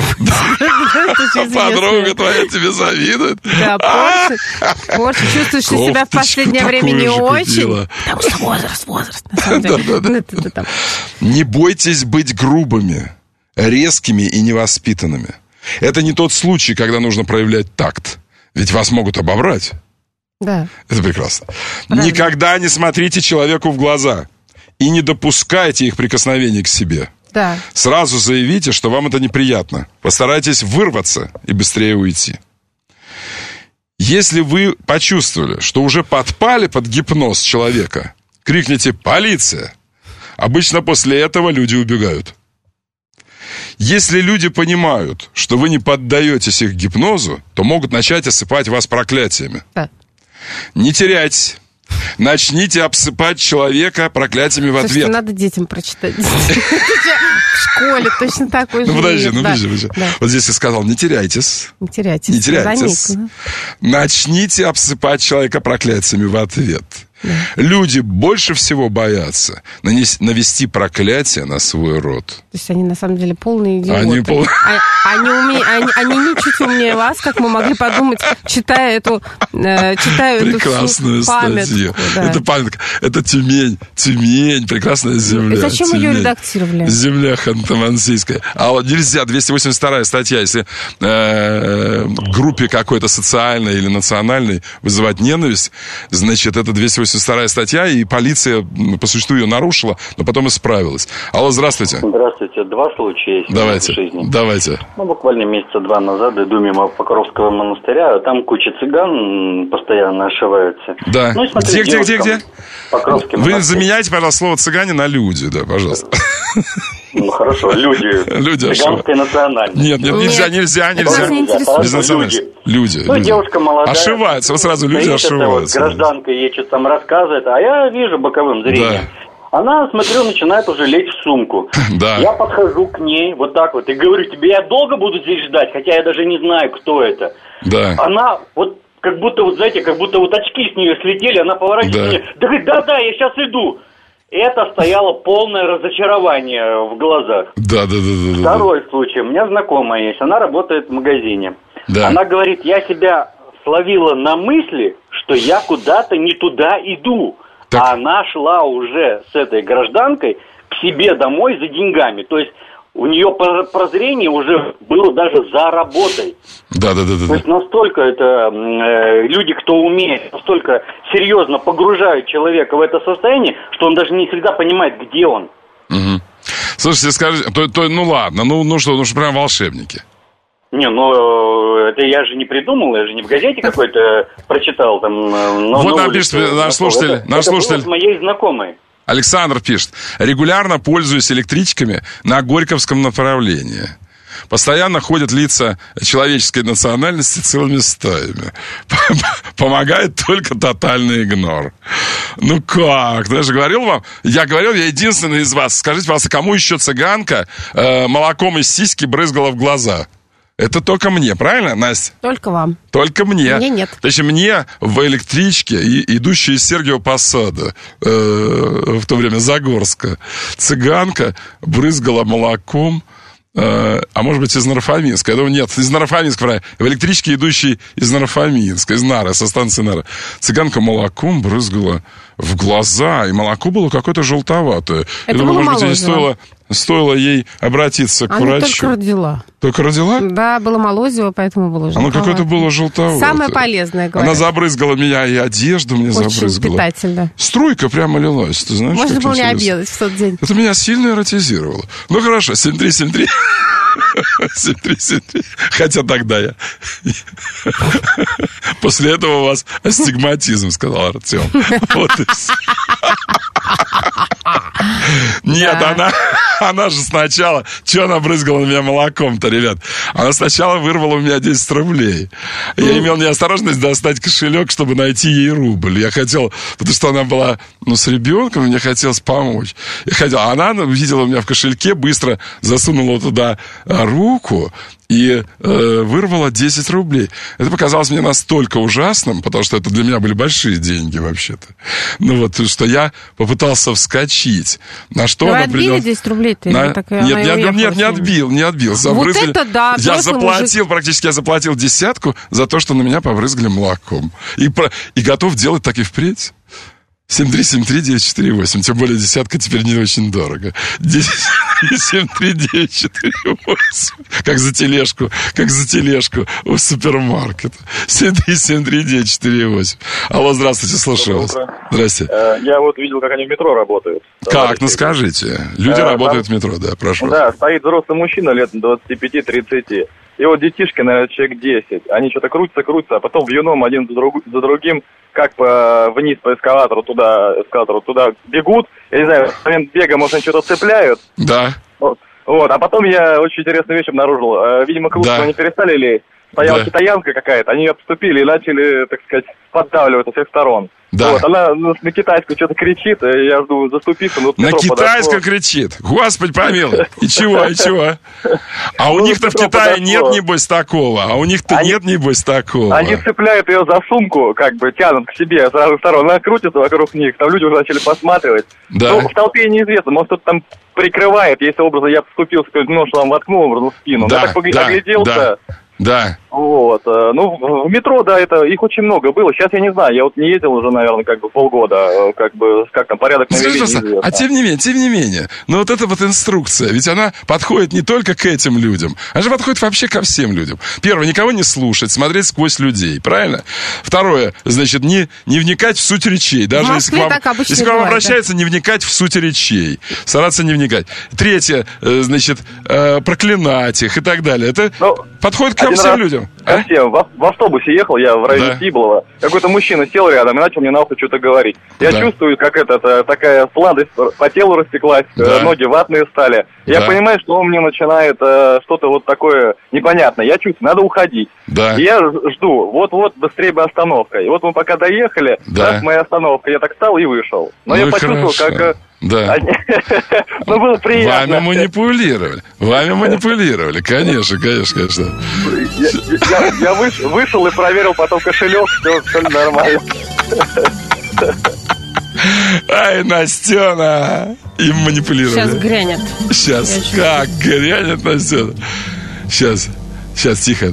Подруга твоя тебе завидует. Да, Порча. Чувствуешь себя в последнее время не очень. Потому что возраст, на самом деле. Не бойтесь быть грубыми, резкими и невоспитанными. Это не тот случай, когда нужно проявлять такт. Ведь вас могут обобрать. Да. Это прекрасно. Правильно. Никогда не смотрите человеку в глаза. И не допускайте их прикосновений к себе. Да. Сразу заявите, что вам это неприятно. Постарайтесь вырваться и быстрее уйти. Если вы почувствовали, что уже подпали под гипноз человека, крикните «Полиция!». Обычно после этого люди убегают. Если люди понимают, что вы не поддаетесь их гипнозу, то могут начать осыпать вас проклятиями. Да. Не теряйтесь. Начните обсыпать человека проклятиями в ответ. Надо детям прочитать. В школе точно такой же. Подожди. Вот здесь я сказал, не теряйтесь. Не теряйтесь. Начните обсыпать человека проклятиями в ответ. Да. Люди больше всего боятся навести проклятие на свой род. То есть они на самом деле полные идиоты. Они не чуть умнее вас, как мы могли подумать, читая эту прекрасную статью. Да. Это памятка. Это Тюмень, прекрасная земля. И зачем ее редактировали? Земля ханты-мансийская. А вот нельзя, 282-я статья, если группе какой-то социальной или национальной вызывать ненависть, значит, это 282-я статья, и полиция по существу ее нарушила, но потом исправилась. Алло, здравствуйте. Здравствуйте. Два случая есть в жизни. Давайте. Буквально месяца 2 назад иду мимо Покровского монастыря, а там куча цыган постоянно ошиваются. Да. Где? Покровский монастырь. Вы заменяйте, пожалуйста, слово «цыгане» на «люди», да, пожалуйста. Ну, хорошо, люди. Цыганской национальности. Нет, нельзя. Без национальности. Люди. Ну, девушка молодая. Ошиваются, вот сразу люди ошиваются. Гражданка ей что-то там рассказывает, а я вижу боковым зрением. Она, смотрю, начинает уже лезть в сумку. Да. Я подхожу к ней вот так вот и говорю, тебе я долго буду здесь ждать, хотя я даже не знаю, кто это. Да. Она вот как будто вот очки с нее слетели, она поворачивается мне, да говорит, да, я сейчас иду. Это стояло полное разочарование в глазах. Да. Второй случай. У меня знакомая есть, она работает в магазине. Да. Она говорит, я себя словила на мысли, что я куда-то не туда иду. Так. А она шла уже с этой гражданкой к себе домой за деньгами. То есть у нее прозрение уже было даже за работой. Да. То есть настолько это люди, кто умеет, настолько серьезно погружают человека в это состояние, что он даже не всегда понимает, где он. Угу. Слушайте, скажите, ну ладно, ну что прям волшебники. Не, это я же не придумал, я же не в газете какой-то прочитал там. Вот нам пишет наш слушатель. Это было с моей знакомой. Александр пишет. Регулярно пользуюсь электричками на Горьковском направлении. Постоянно ходят лица человеческой национальности целыми стаями. Помогает только тотальный игнор. Ну как? Я же говорил вам, я единственный из вас. Скажите, пожалуйста, кому еще цыганка молоком из сиськи брызгала в глаза? Это только мне, правильно, Настя? Только вам. Только мне. Мне нет. То есть мне в электричке, идущей из Сергиева Посада, в то время Загорска, цыганка брызгала молоком, а может быть, из Нарафаминска. Я думаю, нет, из Нарафаминска, правильно. В электричке, идущей из Нарафаминска, из Нары, со станции Нары. Цыганка молоком брызгала в глаза, и молоко было какое-то желтоватое. Это я думаю, было может быть, ей стоило... стоило ей обратиться к Она врачу. только родила. Только родила? Да, было молозиво, поэтому было желтовато. Оно какое-то было желтоватое. Самое полезное, говорят. Она забрызгала меня, и одежду мне очень забрызгала. питательно. Струйка прямо лилась, ты знаешь? Можно было не обедать в тот день. Это меня сильно эротизировало. Ну, хорошо, 7-3. 7-3. Хотя тогда я... После этого у вас астигматизм, сказал Артем. Вот и все. Нет, она же сначала... Чего она брызгала на меня молоком-то, ребят? Она сначала вырвала у меня 10 рублей. Я имел неосторожность достать кошелек, чтобы найти ей рубль. Я хотел... Потому что она была, с ребенком, мне хотелось помочь. Она увидела у меня в кошельке, быстро засунула туда руку и вырвала 10 рублей. Это показалось мне настолько ужасным, потому что это для меня были большие деньги вообще-то. Что я попытался вскочить. На что вы она отбили 10 рублей-то? Нет, не отбил. Вот это да, я заплатил 10 за то, что на меня побрызгали молоком. И готов делать так и впредь. 7373948. Тем более 10 теперь не очень дорого. 7373948. Как за тележку у супермаркета. 7373948. Алло, здравствуйте, слушаю вас. Здрасте. Я вот видел, как они в метро работают. Как? Ну скажите. Люди работают в метро, да, прошу. Да, стоит взрослый мужчина лет 25-30. И вот детишки, наверное, человек 10. Они что-то крутятся, а потом вьюном один за другим как вниз по эскалатору туда бегут. Я не знаю, в момент бега, может, они что-то цепляют. Да. Вот. А потом я очень интересную вещь обнаружил. Видимо, крутиться они перестали лезть. Стояла китаянка какая-то, они обступили и начали, так сказать, поддавливать со всех сторон. Да. Она на китайскую что-то кричит, и я жду заступиться. На китайскую кричит? Господи помилуй. И чего? А у них-то в Китае нет, небось, такого. Они цепляют ее за сумку, тянут к себе с разных сторон. Она крутится вокруг них, там люди уже начали посматривать. Да. В толпе неизвестно, может, кто-то там прикрывает, если образно я вступился, нож вам воткнул образно в спину. Да, я так огляделся. Да. В метро, да, их очень много было. Сейчас я не знаю, я не ездил уже, наверное, полгода, как там порядок навели. А тем не менее, эта инструкция, ведь она подходит не только к этим людям, она же подходит вообще ко всем людям. Первое, никого не слушать, смотреть сквозь людей, правильно? Второе, значит, не вникать в суть речей, даже если к вам обращаются, не вникать в суть речей, стараться не вникать. Третье, значит, проклинать их и так далее. Это подходит ко всем людям. В автобусе ехал, я в районе Тиблова. Какой-то мужчина сел рядом и начал мне на ухо что-то говорить. Я чувствую, как такая сладость по телу растеклась, ноги ватные стали. Я понимаю, что он мне начинает что-то такое непонятное. Я чувствую, надо уходить. Да. И я жду, вот быстрее бы остановка. И вот мы пока доехали, раз моя остановка, я так встал и вышел. Но я почувствовал, как... Да. Было приятно. Вами манипулировали, конечно. Я вышел и проверил потом кошелек, все нормально. Ай, Настена! Им манипулировали. Сейчас грянет. Как грянет, Настена. Сейчас, тихо,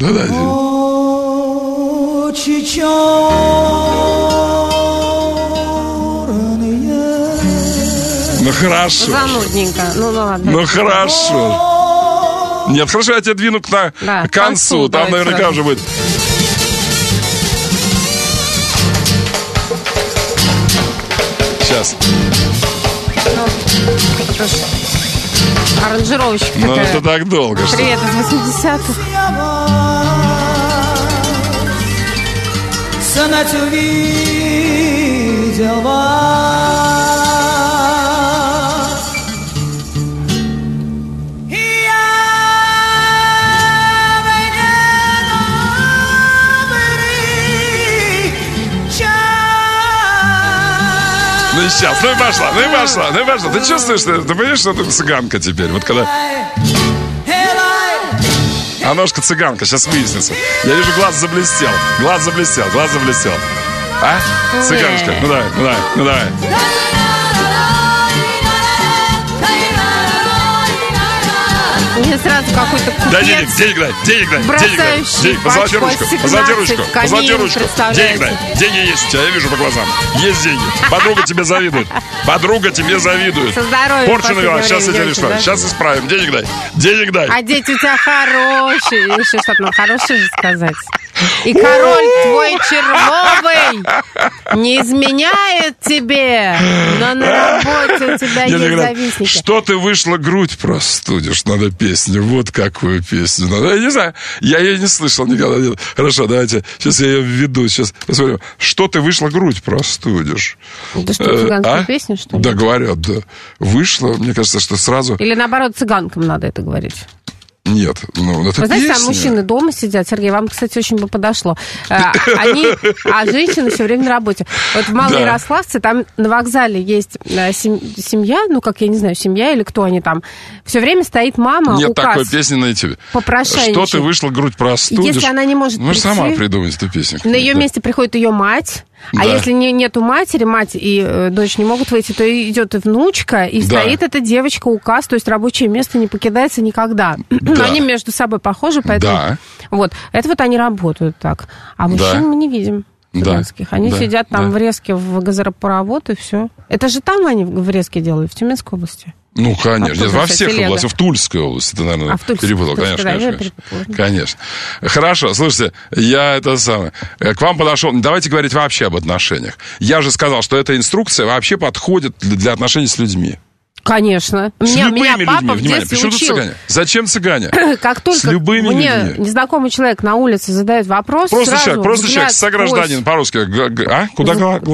Ну хорошо. Занудненько. Ну ладно. Ну хорошо. Нет, хорошо, я тебя двину к концу. Там наверняка уже будет. Сейчас. Аранжировочка такая. Ну это так долго. Привет из 80-х. Ну и сейчас, ну и пошла. Ты чувствуешь, ты понимаешь, что ты цыганка теперь? Вот когда... А ножка цыганка, сейчас выяснится. Я вижу, глаз заблестел. А? Цыганочка, ну давай. Не сразу какой-то купец. Дай денег дай. Бросающий Позолоти ручку. Денег дай. Деньги есть у тебя, я вижу по глазам. Есть деньги. Подруга тебе завидует. Со здоровьем. Порчу навела, сейчас я тебя решу. Сейчас исправим. Денег дай. А дети у тебя хорошие. Еще что-то нам хорошее же сказать. И король твой червовый не изменяет тебе, но на работе у тебя есть завистники. Что ты вышла, грудь простудишь? Надо песню. Вот какую песню надо. Я не знаю, я ее не слышал никогда. Хорошо, давайте, сейчас я ее введу. Сейчас посмотрим. Что ты вышла, грудь простудишь? Это что, цыганская песня, что ли? Да, говорят, да. Вышла, мне кажется, что сразу... Или наоборот, цыганкам надо это говорить? Нет, это вы знаете, песня. там мужчины дома сидят, Сергей, вам, кстати, очень бы подошло. А женщины все время на работе. Вот в Малоярославце, там на вокзале есть семья, как я не знаю, семья или кто они там. Все время стоит мама, нет указ. Такой песни на YouTube. Попрошайничать. Что ты вышла, грудь простудишь? Если она не может прийти, сама придумать эту песню. На ее месте приходит ее мать. А если нету матери, мать и дочь не могут выйти, то идет и внучка, и стоит эта девочка, указ, то есть рабочее место не покидается никогда. Да. Они между собой похожи, поэтому... Вот, это вот они работают так. А мужчин мы не видим цыганских. Они сидят там в Резке, в газопровод, и все. Это же там они в Резке делали, в Тюменской области. Ну, конечно. Нет, во всех областях. В Тульской области. Ты, наверное, перепутал. Конечно. Хорошо, слушайте, я к вам подошел. Давайте говорить вообще об отношениях. Я же сказал, что эта инструкция вообще подходит для отношений с людьми. Конечно. С меня папа людьми. в детстве Почему учил. Тут цыгане? Зачем цыгане? Как только с любыми мне людьми. незнакомый человек на улице задает вопрос, просто сразу человек, согражданин, по-русски. Куда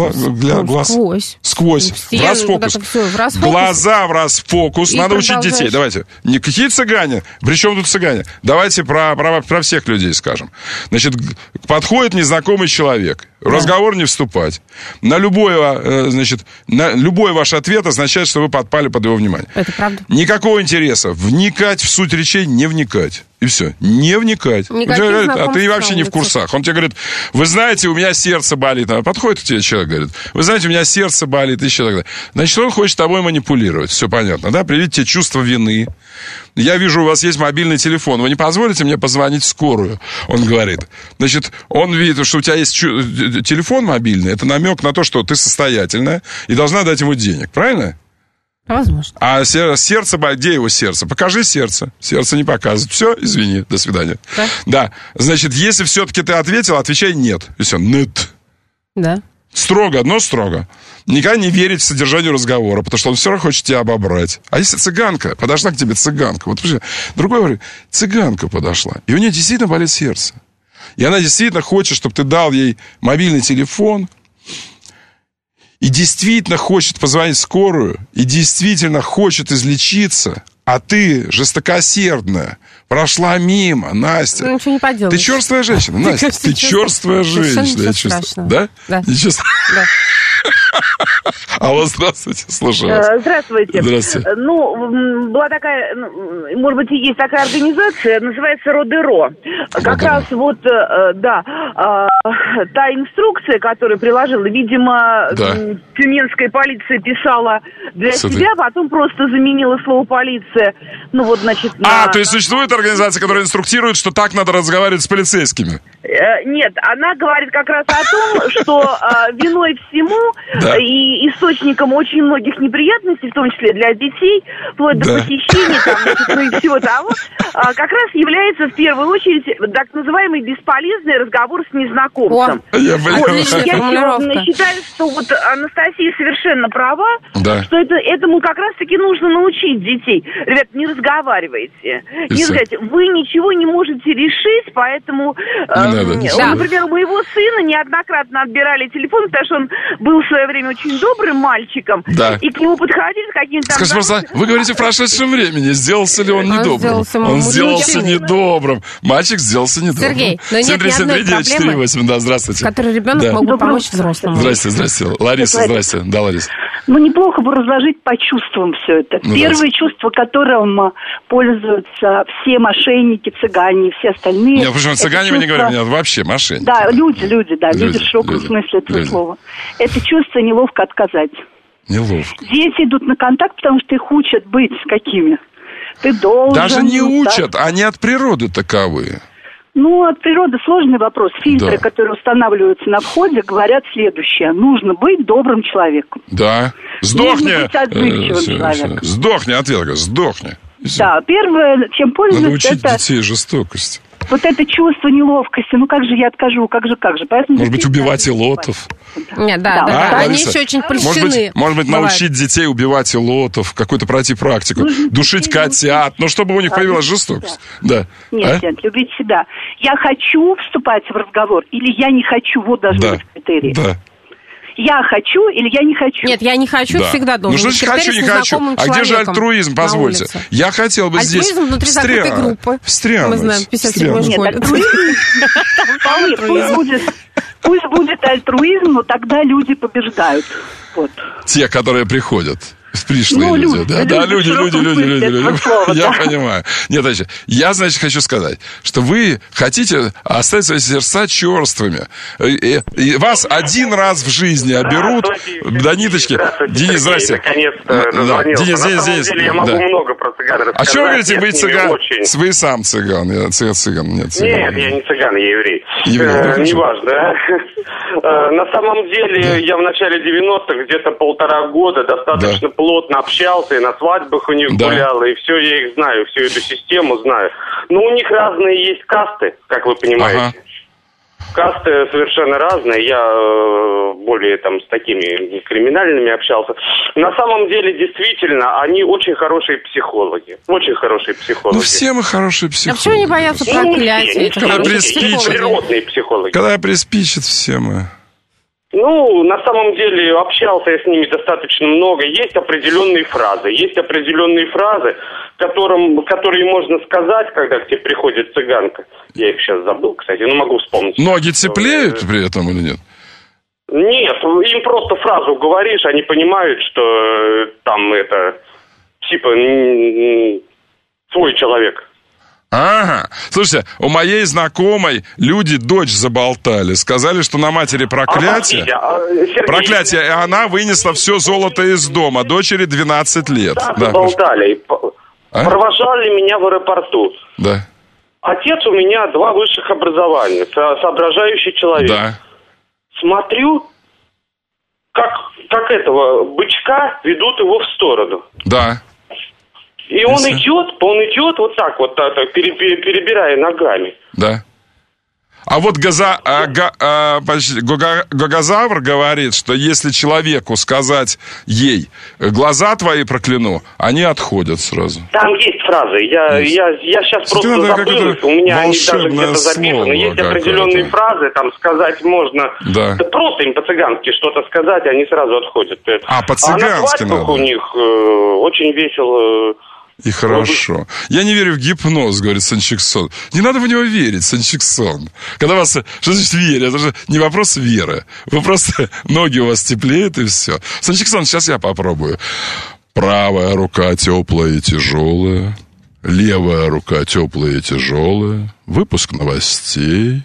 глаз? Сквозь. В расфокус. Глаза в расфокус. Надо учить детей. Давайте. Не какие цыгане? При чем тут цыгане? Давайте про всех людей скажем. Значит, подходит незнакомый человек. В разговор не вступать. На любой ваш ответ означает, что вы подпали под его внимание. Это правда. Никакого интереса. Вникать в суть речей, не вникать. И все. Не вникать. Говорит, а ты вообще не в курсах. Он тебе говорит, вы знаете, у меня сердце болит. А подходит к тебе человек, говорит, вы знаете, у меня сердце болит. И еще так далее. Значит, он хочет тобой манипулировать. Все понятно, да? Привить тебе чувство вины. Я вижу, у вас есть мобильный телефон. Вы не позволите мне позвонить в скорую? Он говорит. Значит, он видит, что у тебя есть телефон мобильный. Это намек на то, что ты состоятельная и должна дать ему денег. Правильно? Возможно. А сердце, где его сердце? Покажи сердце. Сердце не показывает. Все, извини, до свидания. Да. Значит, если все-таки ты ответил, отвечай нет. И все, нет. Да. Строго, но строго. Никогда не верить в содержание разговора, потому что он все равно хочет тебя обобрать. А если цыганка, подошла к тебе цыганка, вот другой говорит, цыганка подошла, и у нее действительно болит сердце. И она действительно хочет, чтобы ты дал ей мобильный телефон, и действительно хочет позвонить в скорую, и действительно хочет излечиться, а ты жестокосердная, прошла мимо, Настя. Ну, ничего не поделаешь. Ты черствая женщина, Настя, ты черствая женщина. Я чувствую. Да? Да. Ничего. Да. Алло, здравствуйте, слушаю вас. Здравствуйте. Здравствуйте. Была такая, может быть, и есть такая организация, называется Родеро. Как раз вот, та инструкция, которую приложила, видимо, тюменская полиция писала для себя, потом просто заменила слово полиция. То есть существует организация, которая инструктирует, что так надо разговаривать с полицейскими? Нет, она говорит как раз о том, что виной всему и источником очень многих неприятностей, в том числе для детей, вплоть до посещений, и всего того, как раз является в первую очередь так называемый бесполезный разговор с незнакомцем. Я считаю, что вот Анастасия совершенно права, что этому как раз-таки нужно научить детей. Ребят, не разговаривайте. Не разговаривайте. Вы ничего не можете решить, поэтому... Например, у моего сына неоднократно отбирали телефон, потому что он был в свое время очень добрым мальчиком, и к нему подходили с каким-то... Скажите, просто, вы говорите в прошедшем времени, сделался ли он недобрым? Он сделался недобрым. Мальчик сделался недобрым. Сергей, но нет ни одной проблемы, здравствуйте. Который ребенок мог бы помочь взрослому. Здрасте. Лариса, здрасте. Да, Лариса. Неплохо бы разложить по чувствам все это. Первое чувство, которым пользуются все мошенники, цыгане и все остальные. Нет, почему цыгане мы не говорим, нет, вообще мошенники. Да, люди в широком смысле этого слова. Это чувство неловко отказать. Неловко. Дети идут на контакт, потому что их учат быть какими? ты должен... Даже не учат, они от природы таковы. Ну, от природы сложный вопрос. Фильтры, которые устанавливаются на входе, говорят следующее. Нужно быть добрым человеком. Да. Сдохни. Нужно быть отзывчивым человеком. Сдохни, ответ, сдохни. Да, первое, чем пользуюсь, надо учить это... детей жестокости. Вот это чувство неловкости, ну как же я откажу, как же. Поэтому может быть, убивать илотов? Нет, да. Они еще очень польщены. Может быть, научить детей убивать илотов, какую-то пройти практику, душить котят, но чтобы у них появилась жестокость. Да. Нет, любить себя. Я хочу вступать в разговор или я не хочу, вот должны быть критерии. Да. Я хочу или я не хочу? Нет, я не хочу, всегда должен быть критерий с незнакомым человеком. А где же альтруизм, позвольте? Я хотел бы здесь... Альтруизм внутри закрытой группы. Встрянуть. Мы знаем, в 57-й школе. Нет, пусть будет альтруизм, но тогда люди побеждают. Вот. Те, которые приходят. Пришлые люди. Да, люди. Я понимаю. Нет, значит, я, хочу сказать, что вы хотите оставить свои сердца черствыми. И вас один раз в жизни оберут до ниточки. Денис, здрасте. Наконец-то дозвонился. Денис. На самом деле я могу много про цыган рассказать. А что вы говорите, вы цыган? Вы сам цыган. Я цыган. Нет, я не цыган, я еврей. Неважно. На самом деле, я в начале 90-х, где-то 1,5 года, достаточно плотно общался, и на свадьбах у них гулял, и все, я их знаю, всю эту систему знаю. Но у них разные есть касты, как вы понимаете. Касты совершенно разные, я более там с такими криминальными общался. На самом деле, действительно, они очень хорошие психологи. Очень хорошие психологи. Ну, все мы хорошие психологи. А почему они боятся проклятия? Когда приспичит. Природные психологи. Когда приспичит, все мы. Ну, на самом деле, общался я с ними достаточно много. Есть определенные фразы, которые можно сказать, когда к тебе приходит цыганка. Я их сейчас забыл, кстати, но могу вспомнить. Ноги цепляют при этом или нет? Нет, им просто фразу говоришь, они понимают, что там это, типа, свой человек. Ага. Слушайте, у моей знакомой люди дочь заболтали. Сказали, что на матери проклятие. Проклятие, и она вынесла все золото из дома. Дочери 12 лет. Да, заболтали. Провожали меня в аэропорту. Да. Отец у меня 2 высших образования. Соображающий человек. Да. Смотрю, как этого бычка ведут его в сторону. Да. И он идет вот так вот, перебирая ногами. Да. А вот Гогозавр говорит, что если человеку сказать ей «глаза твои прокляну», они отходят сразу. Там есть фразы. Я сейчас просто забыл, у меня они даже где-то записаны. Есть определенные фразы, там сказать можно. Да. Да просто им по-цыгански что-то сказать, они сразу отходят. По-цыгански на свадьбах у них очень весело. И хорошо. Я не верю в гипноз, говорит Санчиксон. Не надо в него верить, Санчиксон. Когда вас... Что значит верить? Это же не вопрос веры. Вы просто... Ноги у вас теплеют и все. Санчиксон, сейчас я попробую. Правая рука теплая и тяжелая. Левая рука теплая и тяжелая. Выпуск новостей.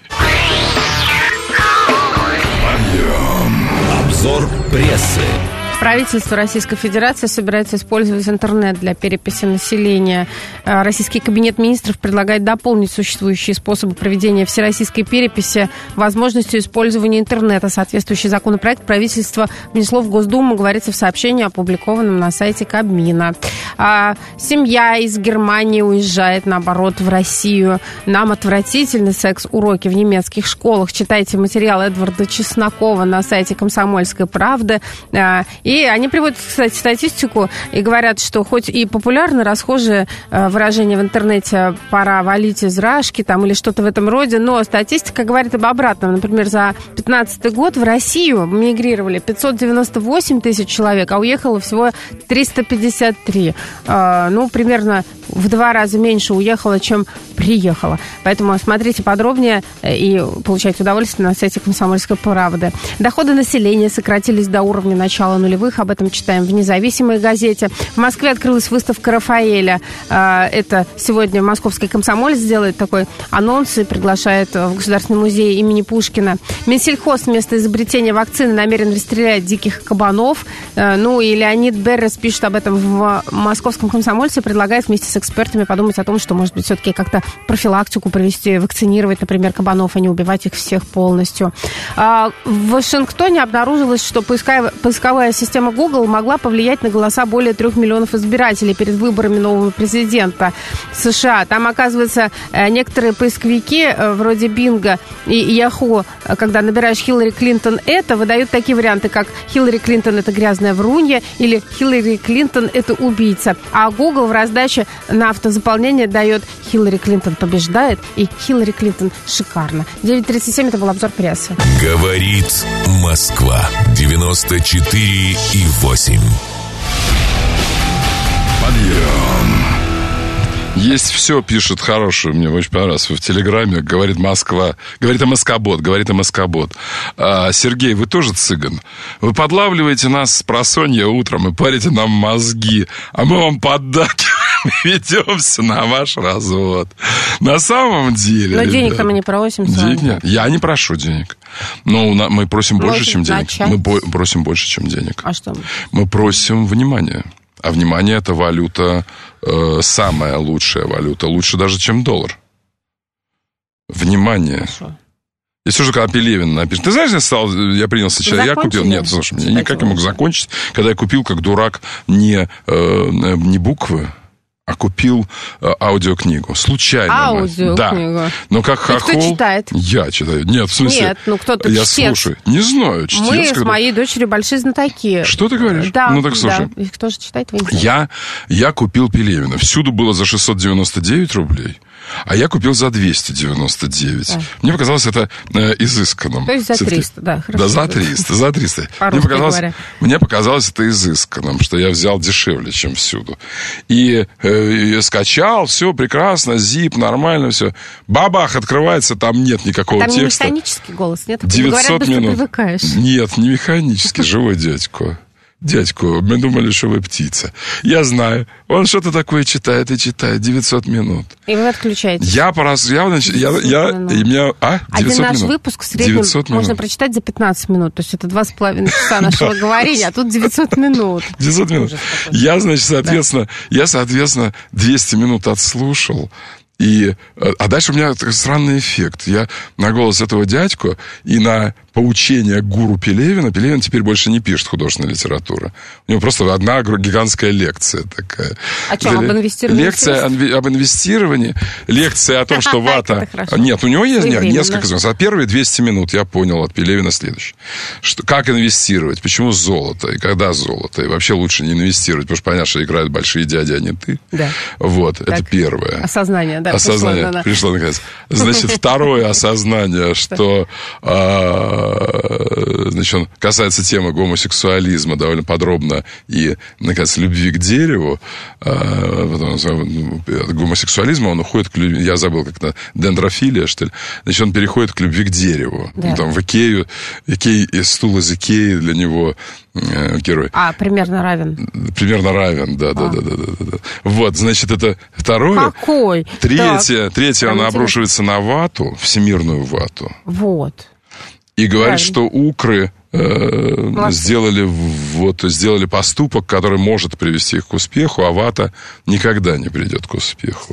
Обзор прессы. Правительство Российской Федерации собирается использовать интернет для переписи населения. Российский кабинет министров предлагает дополнить существующие способы проведения всероссийской переписи возможностью использования интернета. Соответствующий законопроект правительство внесло в Госдуму, говорится в сообщении, опубликованном на сайте Кабмина. Семья из Германии уезжает, наоборот, в Россию. Нам отвратительны секс-уроки в немецких школах. Читайте материал Эдварда Чеснокова на сайте «Комсомольской правды». И они приводят, кстати, статистику и говорят, что хоть и популярно расхожее выражение в интернете «пора валить из рашки» там, или что-то в этом роде, но статистика говорит об обратном. Например, за 2015 год в Россию мигрировали 598 тысяч человек, а уехало всего 353. Примерно в 2 раза меньше уехало, чем приехало. Поэтому смотрите подробнее и получайте удовольствие на сайте «Комсомольской правды». Доходы населения сократились до уровня начала нулевых. Об этом читаем в «Независимой газете». В Москве открылась выставка Рафаэля. Это сегодня московский «Комсомолец» делает такой анонс и приглашает в Государственный музей имени Пушкина. Минсельхоз вместо изобретения вакцины намерен расстрелять диких кабанов. И Леонид Беррес пишет об этом в московском «Комсомольце», предлагает вместе с экспертами подумать о том, что, может быть, все-таки как-то профилактику провести, вакцинировать, например, кабанов, а не убивать их всех полностью. В Вашингтоне обнаружилось, что поисковая система Google могла повлиять на голоса более 3 миллионов избирателей перед выборами нового президента США. Там, оказывается, некоторые поисковики, вроде Бинга и Yahoo, когда набираешь Хиллари Клинтон это, выдают такие варианты, как Хиллари Клинтон это грязная врунья или Хиллари Клинтон это убийца. А Google в раздаче на автозаполнение дает Хиллари Клинтон побеждает и Хиллари Клинтон шикарно. 9:37 это был обзор прессы. Говорит Москва 94,8. Подъем. Есть все, пишет хорошее, мне очень понравилось. В Телеграме говорит Москва, говорит МСК-бот. Сергей, вы тоже цыган? Вы подлавливаете нас с просонья утром и парите нам мозги, а мы вам поддакиваем и ведемся на ваш развод. На самом деле... Но денег-то мы не просим. Денег нет. Я не прошу денег. Но мы просим больше, чем денег. Мы просим больше, чем денег. А что? Мы просим внимания. А внимание – это валюта, самая лучшая валюта. Лучше даже, чем доллар. Внимание. Хорошо. Если уже когда Пелевин напишет. Ты знаешь, я принялся читать. Я купил. Нет, слушай, я никак не мог закончить, когда я купил, как дурак, не буквы, а купил аудиокнигу. Случайно. Аудиокнигу. Да. Но как хохол... Кто читает? Я читаю. Нет, в смысле... Нет, кто-то я чтец. Слушаю. Не знаю. Чтец, мы с моей дочерью большие знатоки. Что ты говоришь? Да. Ну так слушай. Да. Кто же читает? Вы не я купил Пелевина. Всюду было за 699 рублей. А я купил за 299. Да. Мне показалось это изысканным. То есть за 300, да. Хорошо. Да, за 300. Мне показалось это изысканным, что я взял дешевле, чем всюду. И скачал, все прекрасно, zip, нормально все. Бабах, открывается, там нет никакого там текста. Там не механический голос, нет? 900 минут. Привыкаешь. Нет, не механический, живой дядька. Дядьку, мы думали, что вы птица. Я знаю. Он что-то такое читает и читает. 900 минут. И вы отключаете. И меня... 900 Один наш минут. Выпуск в среднем можно прочитать за 15 минут. То есть это 2,5 часа нашего говорения, а тут 900 минут. 900 минут. Я, соответственно, 200 минут отслушал. А дальше у меня странный эффект. Я на голос этого дядьку и на поучение гуру Пелевина. Пелевин теперь больше не пишет художественную литературу. У него просто одна гигантская лекция такая. О чем? Об инвестировании? Лекция об инвестировании. Лекция о том, что вата... Нет, у него есть несколько... А первые 200 минут я понял от Пелевина следующее. Как инвестировать, почему золото, и когда золото. И вообще лучше не инвестировать, потому что понятно, что играют большие дяди, а не ты. Да. Вот, это первое. Осознание, да. Осознание пришло наконец. Значит, второе осознание, что... Значит, он касается темы гомосексуализма довольно подробно и, наконец, любви к дереву. От гомосексуализма он уходит к любви... Я забыл, как-то дендрофилия, что ли. Значит, он переходит к любви к дереву. Да. Там в Икею... Стул из Икеи для него герой. Примерно равен. Примерно равен, да. Вот, значит, это второе. Какой? Третье он обрушивается на вату, всемирную вату. Вот. И говорит, что укры сделали поступок, который может привести их к успеху, а вата никогда не придет к успеху.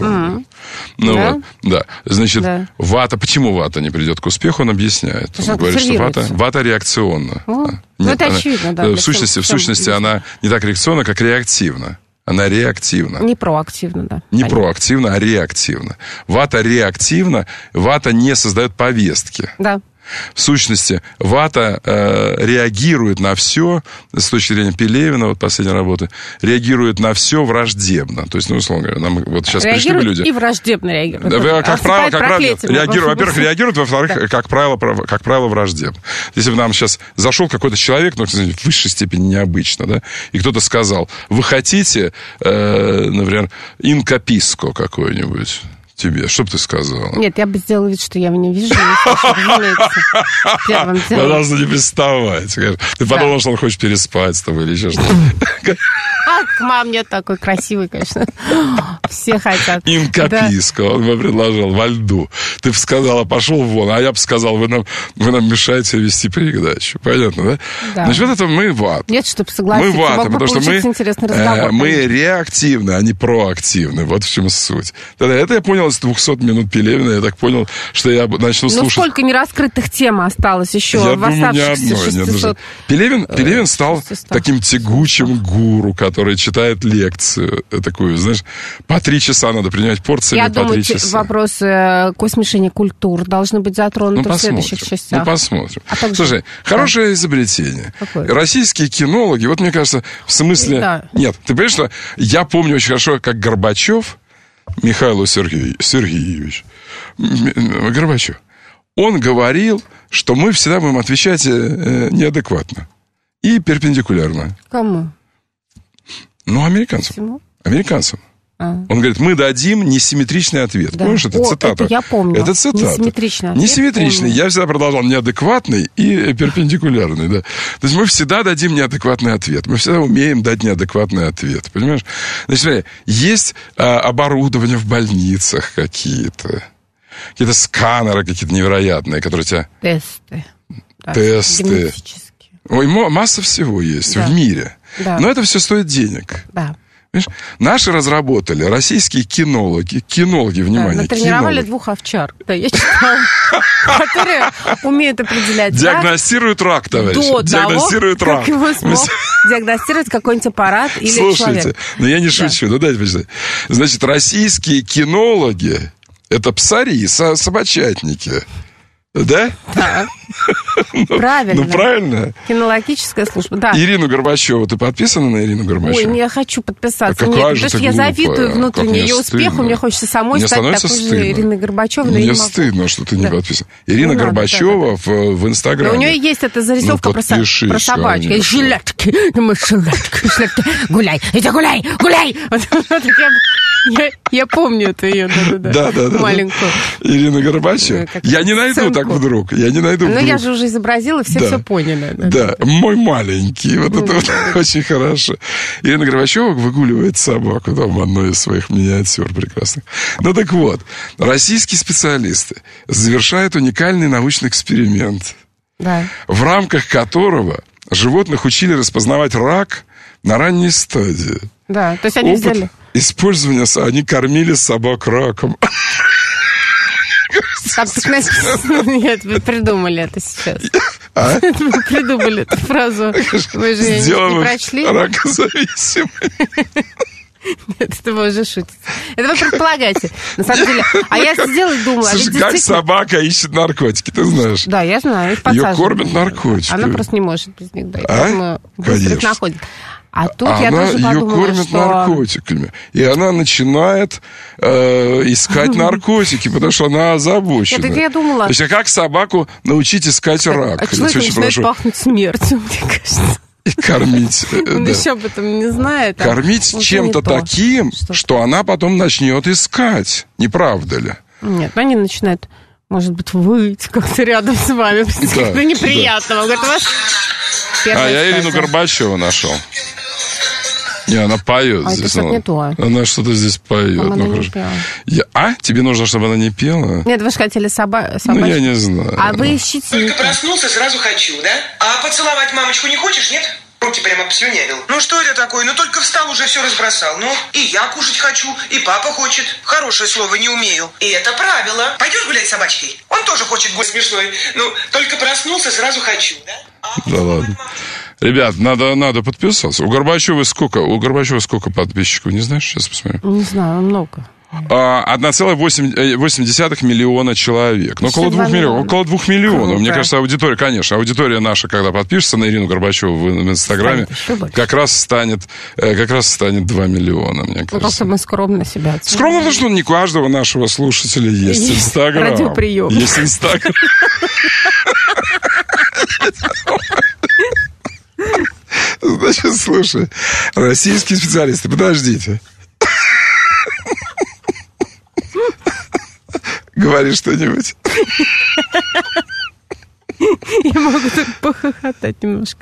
Значит, вата... Почему вата не придет к успеху, он объясняет. Он говорит, что вата реакционна. Нет, это очевидно, да. В сущности, она не так реакционна, как реактивна. Она реактивна. Не проактивна, да. Не проактивна, а реактивна. Вата реактивна, вата не создает повестки. Да. В сущности, вата реагирует на все, с точки зрения Пелевина, вот последней работы, реагирует на все враждебно. То есть, условно говоря, нам вот сейчас пришли люди... и враждебно реагирует. Как правило, во-первых, реагируют, во-вторых, как правило, враждебно. Если бы нам сейчас зашел какой-то человек, в высшей степени необычно, да, и кто-то сказал, вы хотите, например, инкаписко какой-нибудь... Тебе, что бы ты сказала? Нет, я бы сделала вид, что я его не вижу. Пожалуйста, не приставать. Ты подумал, что он хочет переспать с тобой или еще что-то. К маме такой красивый, конечно. Все хотят. Инкописка, он бы предложил во льду. Ты бы сказала, пошел вон, а я бы сказал, вы нам мешаете вести передачу. Понятно, да? Да. Значит, вот это мы ват. Нет, чтобы согласиться. Мы ват, потому что мы мы реактивны, а не проактивны. Вот в чем суть. Тогда это я понял из 200 минут Пелевина. Я так понял, что я начну слушать. Ну, сколько нераскрытых тем осталось еще в оставшихся 600. Пелевин стал таким тягучим гуру, который читает лекцию такую, знаешь, по 3 часа надо принимать порциями. Я по думаю, 3 часа. вопросы к смешению культур должны быть затронуты в следующих частях. Посмотрим. Слушай, хорошее изобретение. Какое? Российские кинологи, вот мне кажется, в смысле... Да. Нет, ты понимаешь, что я помню очень хорошо, как Горбачев, Михаил Сергеевич Горбачев, он говорил, что мы всегда будем отвечать неадекватно и перпендикулярно. Кому? Ну, американцам. Почему? Американцам. Он говорит, мы дадим несимметричный ответ. Да. Помнишь, это цитата? Это я помню. Это цитата. Несимметричный ответ. Несимметричный. Я всегда продолжал неадекватный и перпендикулярный. Да. То есть мы всегда дадим неадекватный ответ. Мы всегда умеем дать неадекватный ответ. Понимаешь? Значит, смотри, есть оборудование в больницах какие-то сканеры какие-то невероятные, которые тебя... Тесты. Ой, масса всего есть в мире. Да. Но это все стоит денег. Да. Понимаешь? Наши разработали, российские кинологи, внимание, натренировали 2 овчар, да, я читала, которые умеют определять диагностируют рак, товарищ. Диагностируют рак. Как его смог диагностировать какой-нибудь аппарат или человек. Слушайте, я не шучу, дайте почитать. Значит, российские кинологи, это псари, собачатники. Да? Да. Правильно. Ну, правильно. Кинологическая служба, да. Ирину Горбачеву. Ты подписана на Ирину Горбачеву? Ой, я хочу подписаться. Нет, потому что я завидую внутренне ее успеху. Мне хочется самой стать такой же Ириной Горбачевой. Мне стыдно, что ты не подписана. Ирина Горбачева в Инстаграме. У нее есть эта зарисовка про собачки. Жилетки. Гуляй. Иди гуляй. Я помню эту ее, маленькую. Ирина Горбачева. Я не найду так вдруг. Ну, я же уже изобразила, все поняли. Да, мой маленький. Вот это очень хорошо. Ирина Горбачева выгуливает собаку там в одной из своих миниатюр прекрасных. Ну, так вот, российские специалисты завершают уникальный научный эксперимент, в рамках которого животных учили распознавать рак на ранней стадии. Да, то есть они взяли... Использование, они кормили собак раком. Нет, вы придумали это сейчас. Вы придумали эту фразу. Вы же не прочли? Ракозависимый. Нет, это вы уже шутите. Это вы предполагаете. На самом деле. А я сидела и думала. Слушай, как собака ищет наркотики, ты знаешь? Да, я знаю. Ее кормят наркотиками. Она просто не может без них. Да, быстро их находит. А тут она я тоже подумала, ее кормят наркотиками. И она начинает искать наркотики, потому что она озабочена. Я думала... То есть, а как собаку научить искать рак? А человек начинает пахнуть смертью, мне кажется. И кормить. Он еще об этом не знает. Кормить чем-то таким, что она потом начнет искать. Не правда ли? Нет, они начинают, может быть, выть как-то рядом с вами. Да, неприятного. Говорит, у вас... я Ирину Горбачеву нашел. Не, она поет здесь. Это не то. Она что-то здесь поет. Она не пела. Тебе нужно, чтобы она не пела? Нет, вы же хотели собачку. Ну, я не знаю. А вы ищите... Только проснулся, сразу хочу, да? А поцеловать мамочку не хочешь, нет? Руки прямо обслюнявил. Ну что это такое? Ну только встал, уже все разбросал. Ну, и я кушать хочу, и папа хочет. Хорошее слово не умею. И это правило. Пойдешь гулять с собачкой? Он тоже хочет гулять смешной. Ну, только проснулся, сразу хочу, да? Да ладно. Ребят, надо подписаться. У Горбачева сколько подписчиков? Не знаешь? Сейчас посмотрим. Не знаю, много. 1,8 миллиона человек. Ну, около 2 миллионов. Около 2 миллионов. Мне кажется, аудитория наша, когда подпишется на Ирину Горбачеву в Инстаграме, как раз станет 2 миллиона, мне кажется. Просто мы скромно себя оцениваем. Скромно, потому что не у каждого нашего слушателя есть Инстаграм. Радиоприем. Есть Инстаграм. Значит, слушай, российские специалисты, подождите. Говори что-нибудь. Я могу только похохотать немножко.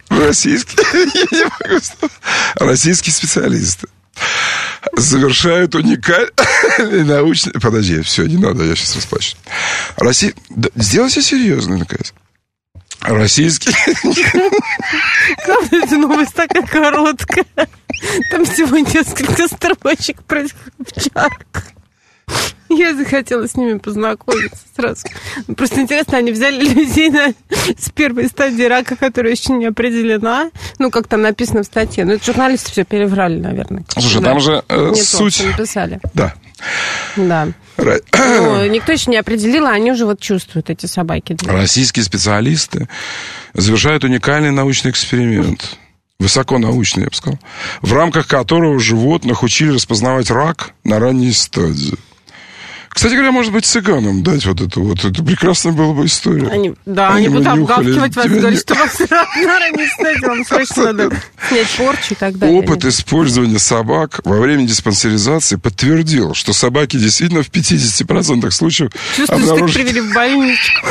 Российские специалисты завершают уникальный научный... Подожди, все, не надо, я сейчас расплачусь. Сделайте серьезно, наконец. Российские... Главное, эта новость такая короткая. Там всего несколько строчек про овчарок. Я захотела с ними познакомиться сразу. Просто интересно, они взяли людей с первой стадии рака, которая еще не определена. Ну, как там написано в статье. Ну, это журналисты все переврали, наверное. Слушай, там же суть... То, написали. Да. Да. Ну, никто еще не определил, а они уже вот чувствуют, эти собаки. Российские специалисты завершают уникальный научный эксперимент. Высоконаучный, я бы сказал. В рамках которого животных учили распознавать рак на ранней стадии. Кстати говоря, может быть, цыганам дать вот это вот. Это прекрасная была бы история. Они будут обгавкивать вас, говорят, что вас на ранней стадии, вам срочно надо снять порчу и так далее. Опыт использования собак во время диспансеризации подтвердил, что собаки действительно в 50% случаев чувствуешь, что их привели в больничку.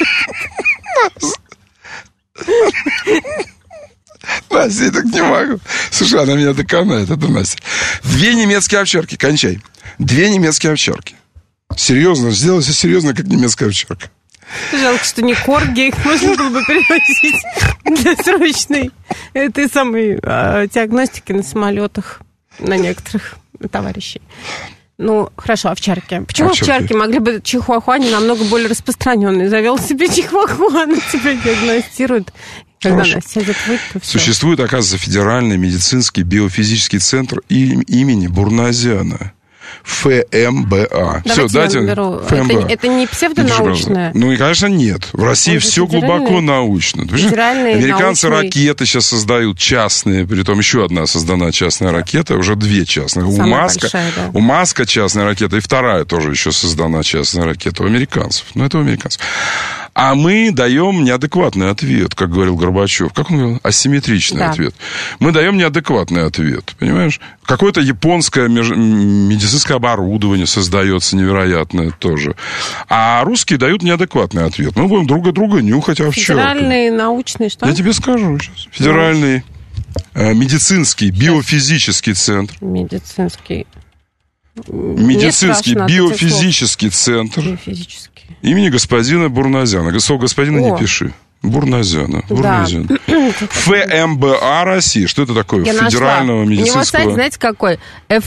Настя, я так не могу. Слушай, она меня доконает, это Настя. 2 немецкие овчарки, кончай. 2 немецкие овчарки. Серьезно, сделайся серьезно, как немецкая овчарка. Жалко, что не корги, их можно было бы переносить для срочной этой самой диагностики на самолетах, на некоторых товарищей. Ну, хорошо, овчарки. Почему овчарки? Могли бы чихуахуа, они намного более распространенные. Завел себе чихуахуа, она тебя диагностирует. Когда она сядет выйти, то все. Существует, оказывается, Федеральный медицинский биофизический центр имени Бурназяна. ФМБА. Все, дайте. Это не псевдонаучное? Ну, и, конечно, нет. В России все глубоко научно. Американцы ракеты сейчас создают частные, притом еще одна создана частная ракета, уже 2 частные. У Маска частная ракета, и вторая тоже еще создана частная ракета у американцев. Ну, это у американцев. А мы даем неадекватный ответ, как говорил Горбачев. Как он говорил? Асимметричный ответ. Мы даем неадекватный ответ, понимаешь? Какое-то японское медицинское оборудование создается невероятное тоже. А русские дают неадекватный ответ. Мы будем друга нюхать овчарку. Федеральный научный что? Я тебе скажу сейчас. Федеральный медицинский биофизический центр. Медицинский биофизический центр. Имени господина Бурназяна. Слово господина не пиши. Бурназяна. ФМБА России. Что это такое? Федерального медицинского... У него сайт, знаете, какой?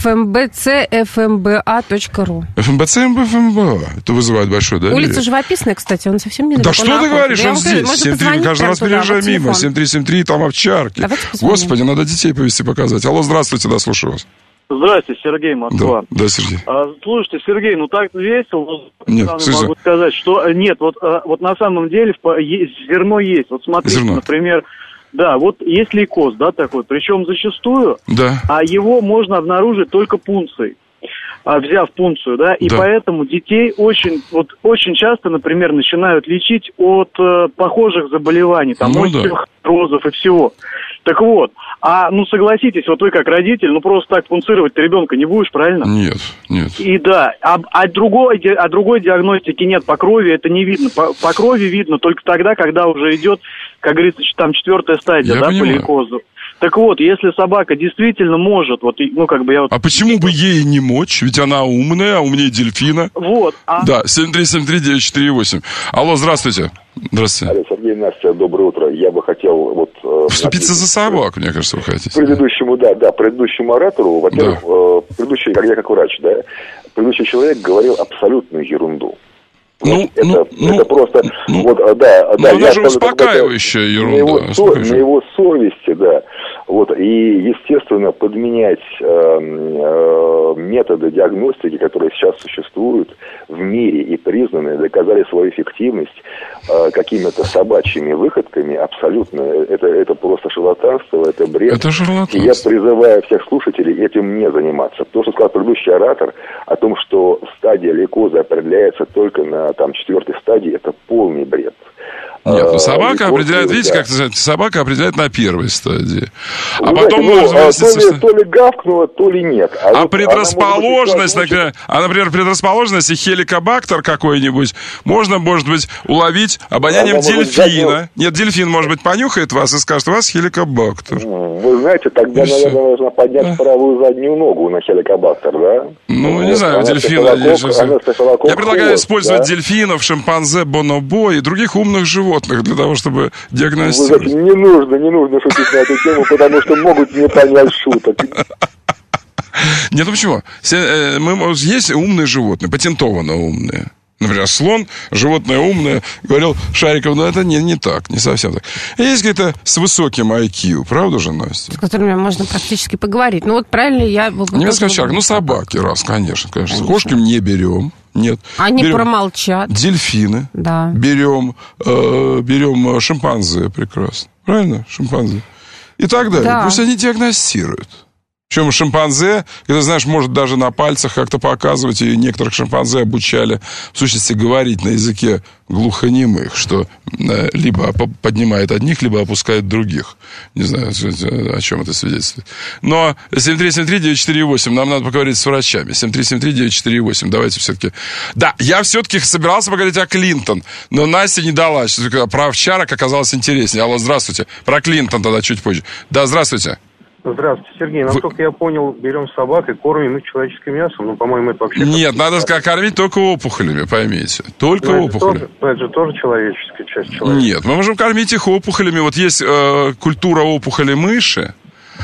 fmbcfmba.ru. ФМБА. Это вызывает большое доверие. Улица живописная, кстати, он совсем недалеко. Да что ты говоришь, он здесь? 7-3, каждый раз переезжай мимо. 7-3, там овчарки. Господи, надо детей повезти показать. Алло, здравствуйте, да, слушаю вас. Здравствуйте, Сергей, Москва. Да, Сергей. Слушайте, Сергей, ну так весело. Нет, могу сказать, что нет, вот на самом деле зерно есть. Вот смотрите, например, да, вот есть лейкоз, да, такой, причем зачастую, а его можно обнаружить только пункцией, взяв пункцию, да, и поэтому детей очень часто, например, начинают лечить от похожих заболеваний, там, остеохондрозов и всего. Так вот, согласитесь, вот вы как родитель, просто так пункцировать ребенка не будешь, правильно? Нет. И да, другой диагностики нет, по крови это не видно. По крови видно только тогда, когда уже идет, как говорится, там 4-я стадия, по лейкозу. Так вот, если собака действительно может, А почему бы ей не мочь? Ведь она умная, умнее дельфина. Вот. Да, 7373948. Алло, здравствуйте. Здравствуйте. Алло, Сергей, Настя, доброе утро. Я бы хотел вступиться за собак, мне кажется, вы хотите. Предыдущему оратору, во-первых, предыдущий, я как врач, предыдущий человек говорил абсолютную ерунду. Это просто... она же успокаивающая ерунда. На его совести, и, естественно, подменять методы диагностики, которые сейчас существуют в мире и признаны, доказали свою эффективность какими-то собачьими выходками, абсолютно, это просто шарлатанство, это бред. Это шарлатанство. И я призываю всех слушателей этим не заниматься. То, что сказал предыдущий оратор о том, что стадия лейкоза определяется только на 4-й стадии, это полный бред. Нет, ну собака определяет, видите, как собака определяет на первой стадии. А вы потом знаете, то ли гавкнула, то ли нет. А предрасположенность, например, предрасположенность и хеликобактер какой-нибудь можно, может быть, уловить обонянием дельфина. Нет, дельфин, может быть, понюхает вас и скажет, у вас хеликобактер. Вы знаете, тогда, наверное, нужно поднять правую заднюю ногу на хеликобактер, да? Ну, не знаю, дельфина. Я предлагаю использовать дельфинов, шимпанзе, бонобо и других умных животных для того, чтобы диагностировать. Вы знаете, не нужно шутить на эту тему, потому что могут не понять шуток. Нет, ну почему? Есть умные животные, патентованно умные. Например, слон, животное умное, говорил Шариков, ну это не так, не совсем так. Есть какие-то с высоким IQ, правда же, Настя? С которыми можно практически поговорить. Ну вот правильно я... Немецкий овчарка, ну собаки, конечно. Кошки не берем. Нет. Они промолчат. Дельфины. Да. Берем шимпанзе, прекрасно. Правильно? Шимпанзе. И так далее. Да. Пусть они диагностируют. Причем шимпанзе, это, знаешь, может даже на пальцах как-то показывать, и некоторых шимпанзе обучали, в сущности, говорить на языке глухонемых, что либо поднимает одних, либо опускает других. Не знаю, о чем это свидетельствует. Но 7373948, нам надо поговорить с врачами. 7373948, давайте все-таки... Да, я все-таки собирался поговорить о Клинтон, но Настя не дала. Про овчарок оказалось интереснее. Алло, здравствуйте. Про Клинтон тогда чуть позже. Да, здравствуйте. Здравствуйте, Сергей. Насколько я понял, берем собак и кормим их человеческим мясом. Ну, по-моему, это вообще... Нет, надо кормить только опухолями, поймите. Только опухолями. Это же тоже человеческая часть человека. Нет, мы можем кормить их опухолями. Вот есть культура опухоли мыши.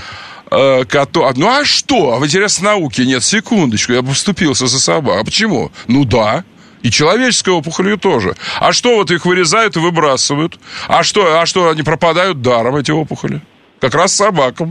Ну, а что? А в интересах науки нет, секундочку, я бы вступился за собак. А почему? Ну, да. И человеческой опухолью тоже. А что, вот их вырезают и выбрасывают? А что, они пропадают даром, эти опухоли? Как раз собакам.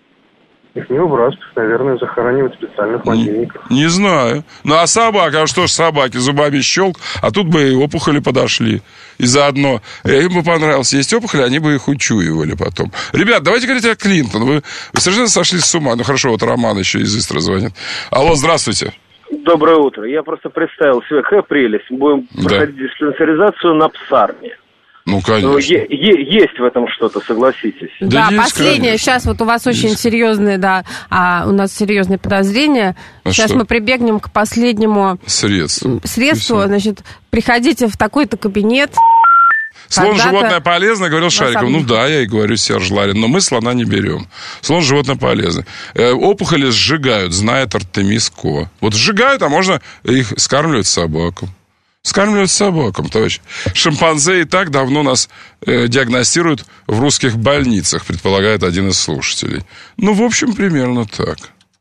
Их не выбрасывают, наверное, захоранивают в специальных могильниках. Не знаю. Ну, а собака, а что ж собаки, зубами щелк, а тут бы и опухоли подошли. И заодно, им бы понравилось есть опухоли, они бы их учуивали потом. Ребят, давайте говорить о Клинтон. Вы совершенно сошли с ума. Ну, хорошо, вот Роман еще из Истры звонит. Алло, здравствуйте. Доброе утро. Я просто представил себе, какая прелесть. Будем проходить диспансеризацию на псарне. Ну, конечно. Есть в этом что-то, согласитесь. Да, последнее. Конечно. Сейчас вот у вас очень серьезные, у нас серьезные подозрения. Сейчас мы прибегнем к последнему средству. Значит, приходите в такой-то кабинет. Слон животное полезное, говорил Шариков. Ну да, я и говорю, Серж Ларин, но мы слона не берем. Слон животное полезное. Опухоли сжигают, знает Артемис Ко. Вот сжигают, а можно их скармливать собакам. Скармливают собакам, товарищ. Шимпанзе и так давно нас диагностируют в русских больницах, предполагает один из слушателей. Ну, в общем, примерно так.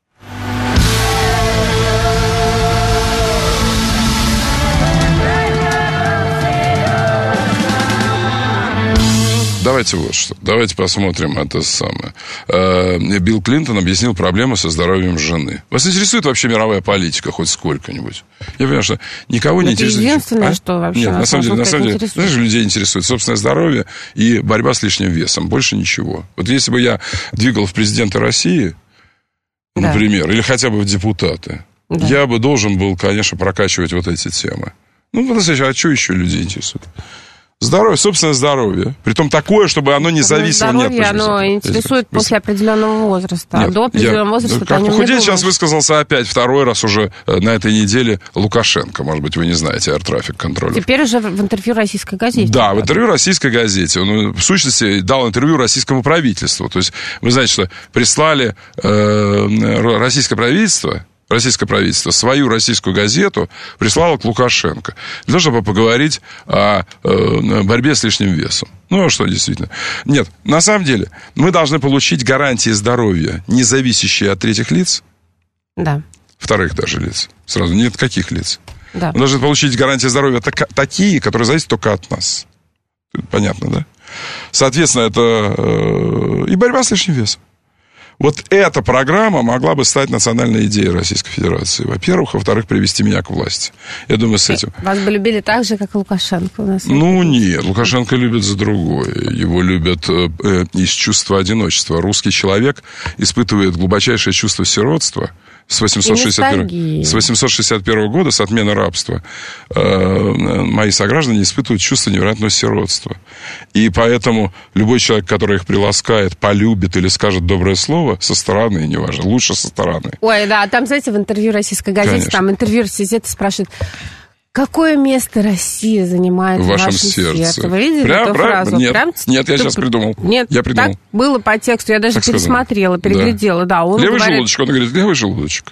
Давайте вот что. Давайте посмотрим это самое. Билл Клинтон объяснил проблемы со здоровьем жены. Вас интересует вообще мировая политика хоть сколько-нибудь? Я понимаю, что никого не интересует. Это единственное, что вообще... Нет, на самом деле, знаешь, людей интересует собственное здоровье и борьба с лишним весом. Больше ничего. Вот если бы я двигал в президенты России, например, или хотя бы в депутаты, я бы должен был, конечно, прокачивать вот эти темы. Ну, а что еще людей интересует? Здоровье, собственное здоровье. Притом такое, чтобы оно не зависело. Здоровье, оно интересует после определенного возраста. Нет, до определенного возраста как похудеть, сейчас высказался опять второй раз уже на этой неделе Лукашенко. Может быть, вы не знаете аиртрафик контроля. Теперь уже в интервью российской газете. Да, в интервью российской газете. Он, в сущности, дал интервью российскому правительству. То есть, вы знаете, что прислали российское правительство свою российскую газету прислало к Лукашенко для того, чтобы поговорить о борьбе с лишним весом. Ну, а что действительно? Нет, на самом деле, мы должны получить гарантии здоровья, не зависящие от третьих лиц. Да. Вторых даже лиц. Сразу нет каких лиц. Да. Мы должны получить гарантии здоровья такие, которые зависят только от нас. Понятно, да? Соответственно, это и борьба с лишним весом. Вот эта программа могла бы стать национальной идеей Российской Федерации. Во-первых. Во-вторых, привести меня к власти. Я думаю, с этим... Вас бы любили так же, как и Лукашенко у нас. Ну, нет. Лукашенко любят за другое. Его любят из чувства одиночества. Русский человек испытывает глубочайшее чувство сиротства. с 861 года, с отмены рабства, мои сограждане испытывают чувство невероятного сиротства. И поэтому любой человек, который их приласкает, полюбит или скажет доброе слово, со стороны, неважно, лучше со стороны. Ой, да, там, знаете, в интервью «Российской газете», конечно, там интервьюер сидит и спрашивает, какое место Россия занимает в вашем сердце? Вы видели эту фразу? Нет, я сейчас придумал. Нет, я придумал. Так было по тексту, я даже так пересмотрела, переглядела. Да. Он левый говорит... желудочек, он говорит, левый желудочек.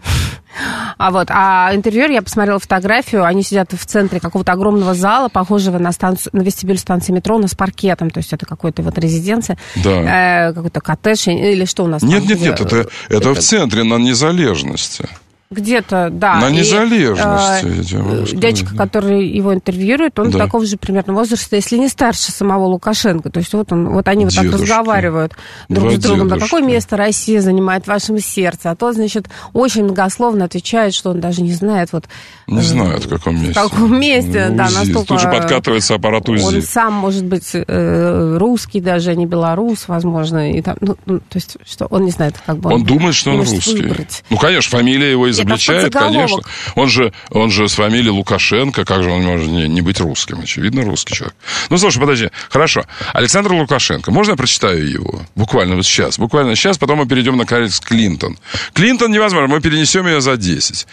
А интервьюер, я посмотрела фотографию, они сидят в центре какого-то огромного зала, похожего на вестибюль станции метро, но с паркетом, то есть это какой-то вот резиденция, да. Какой-то коттедж, или что у нас нет, там? Нет, это в центре, на Незалежности. Где-то, да. На Незалежности. Дядечка, который его интервьюирует, он такого же примерно возраста, если не старше самого Лукашенко. То есть вот они вот так разговаривают друг с другом. Да, какое место Россия занимает в вашем сердце? А тот, значит, очень многословно отвечает, что он даже не знает. Не знает, в каком месте. В каком месте, да, настолько... Тут же подкатывается аппарат УЗИ. Он сам, может быть, русский даже, а не белорус, возможно. И там, то есть, что он не знает, как бы... Он думает, что он русский. Выбрать. Ну, конечно, фамилия его изобличает, конечно. Он же с фамилией Лукашенко, как же он может не быть русским? Очевидно, русский человек. Ну, слушай, подожди. Хорошо. Александр Лукашенко. Можно я прочитаю его? Буквально сейчас, потом мы перейдем на конец Клинтон. Клинтон невозможно, мы перенесем ее за 10.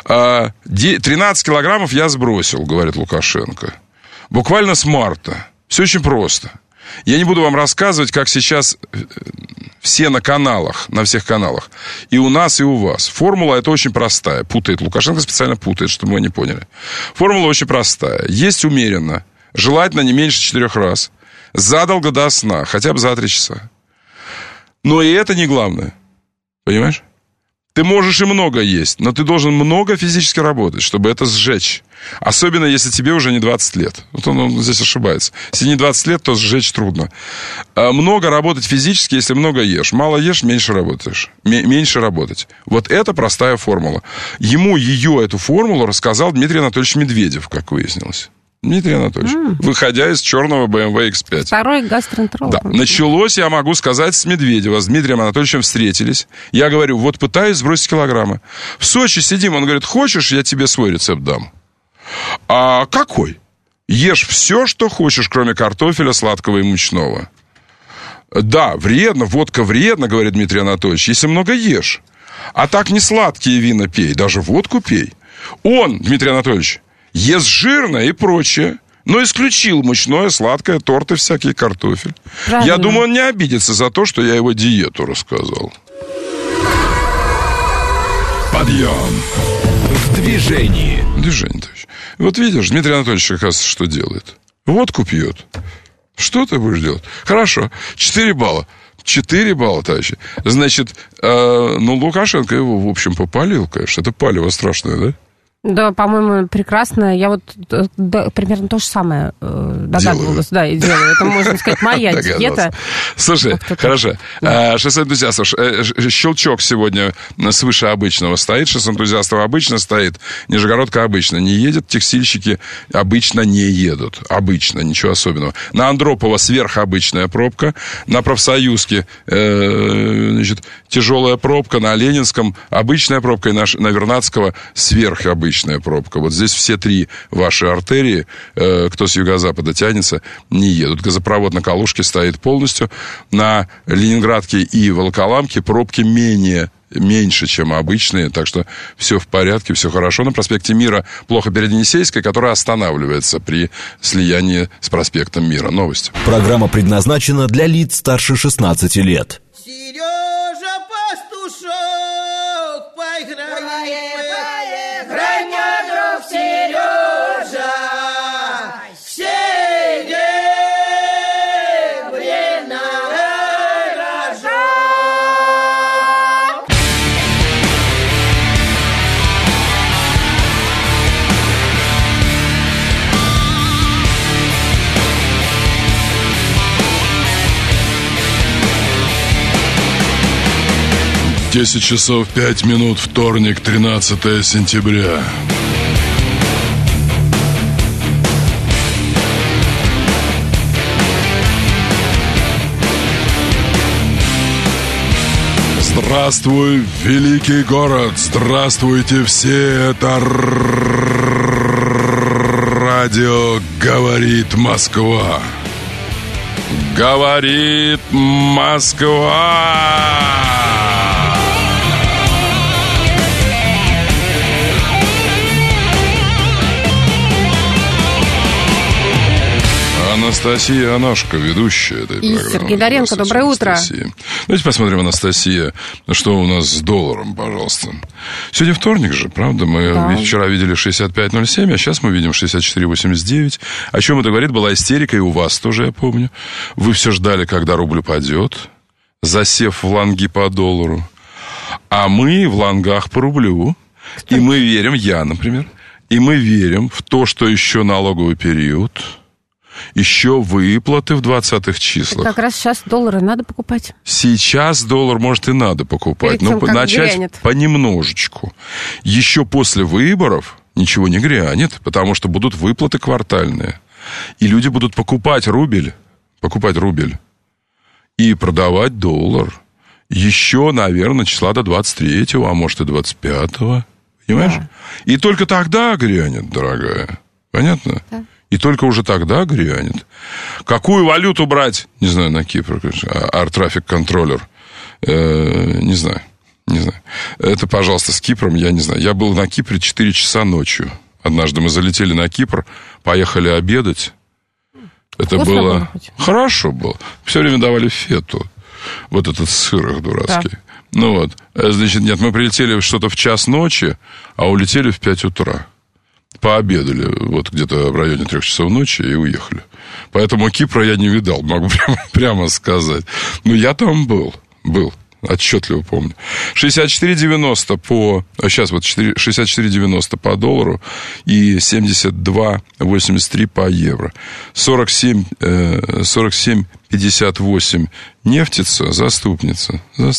13 килограммов я сбросил, говорит Лукашенко. Буквально с марта. Все очень просто. Я не буду вам рассказывать, как сейчас все на каналах, на всех каналах. И у нас, и у вас. Формула эта очень простая. Путает. Лукашенко специально путает, чтобы мы не поняли. Формула очень простая. Есть умеренно. Желательно не меньше 4 раз. Задолго до сна. Хотя бы за 3 часа. Но и это не главное. Понимаешь? Ты можешь и много есть, но ты должен много физически работать, чтобы это сжечь. Особенно, если тебе уже не 20 лет. Вот он здесь ошибается. Если не 20 лет, то сжечь трудно. Много работать физически, если много ешь. Мало ешь, меньше работаешь. Меньше работать. Вот это простая формула. Ему эту формулу рассказал Дмитрий Анатольевич Медведев, как выяснилось. Дмитрий Анатольевич, выходя из черного BMW X5. Второй гастроэнтеролог. Да. Началось, я могу сказать, с Медведева. С Дмитрием Анатольевичем встретились. Я говорю, вот пытаюсь сбросить килограммы. В Сочи сидим, он говорит, хочешь, я тебе свой рецепт дам? А какой? Ешь все, что хочешь, кроме картофеля сладкого и мучного. Да, вредно, водка вредно, говорит Дмитрий Анатольевич, если много ешь. А так не сладкие вина пей, даже водку пей. Он, Дмитрий Анатольевич, ест жирное и прочее, но исключил мучное, сладкое, торты всякие, картофель. Правильно. Я думаю, он не обидится за то, что я его диету рассказал. Подъем в движении. Движение, товарищ. Вот видишь, Дмитрий Анатольевич, оказывается, что делает? Водку пьет. Что ты будешь делать? Хорошо, 4 балла. 4 балла, товарищи. Значит, Лукашенко его, в общем, попалил, конечно. Это палево страшное, да? Да, по-моему, прекрасно. Я примерно то же самое догадывалась. Да, и делаю. Это, можно сказать, моя диета. Слушай, хорошо. 6 энтузиастов. Щелчок сегодня свыше обычного стоит. 6 энтузиастов обычно стоит. Нижегородка обычно не едет. Текстильщики обычно не едут. Обычно, ничего особенного. На Андропова сверхобычная пробка. На Профсоюзке тяжелая пробка. На Ленинском обычная пробка. И на Вернадского сверхобычная пробка. Вот здесь все 3 ваши артерии, кто с юго-запада тянется, не едут. Газопровод на Калужке стоит полностью. На Ленинградке и Волоколамке пробки меньше, чем обычные. Так что все в порядке, все хорошо. На проспекте Мира плохо перед Енисейской, которая останавливается при слиянии с проспектом Мира. Новости. Программа предназначена для лиц старше 16 лет. Сережа Пастушок, поиграй, играй, мой друг Сережа, серебряная рожа. Десять часов 5 минут, вторник, 13 сентября. Здравствуй, великий город! Здравствуйте все! Это радио «Говорит Москва». Говорит Москва! Анастасия Аношко, ведущая этой программы. И Сергей Доренко, доброе утро. Давайте посмотрим, Анастасия, что у нас с долларом, пожалуйста. Сегодня вторник же, правда? Мы вчера видели 65.07, а сейчас мы видим 64.89. О чем это говорит? Была истерика, и у вас тоже, я помню. Вы все ждали, когда рубль упадет, засев в лонги по доллару. А мы в лонгах по рублю. И мы верим, я, например, и мы верим в то, что еще налоговый период... Еще выплаты в 20-х числах. Как раз сейчас доллары надо покупать. Сейчас доллар, может, и надо покупать. Перед тем, но начать грянет. Понемножечку. Еще после выборов ничего не грянет, потому что будут выплаты квартальные. И люди будут покупать рубль. И продавать доллар. Еще, наверное, числа до 23-го, а может и 25-го. Понимаешь? Да. И только тогда грянет, дорогая. Понятно? Да. И только уже тогда грянет. Какую валюту брать? Не знаю, на Кипр. Air-Traffic Controller. Не знаю. Это, пожалуйста, с Кипром, я не знаю. Я был на Кипре 4 часа ночью. Однажды мы залетели на Кипр, поехали обедать. Это было... Хорошо было. Все время давали фету. Вот этот сыр их дурацкий. Да. Ну вот. Значит, нет, мы прилетели что-то в час ночи, а улетели в 5 утра. Пообедали вот где-то в районе 3 часов ночи и уехали. Поэтому Кипра я не видал, могу прямо сказать. Но я там был, отчетливо помню. 64,90 по... Сейчас вот 64,90 по доллару и 72,83 по евро. 47,58 нефтица, заступница.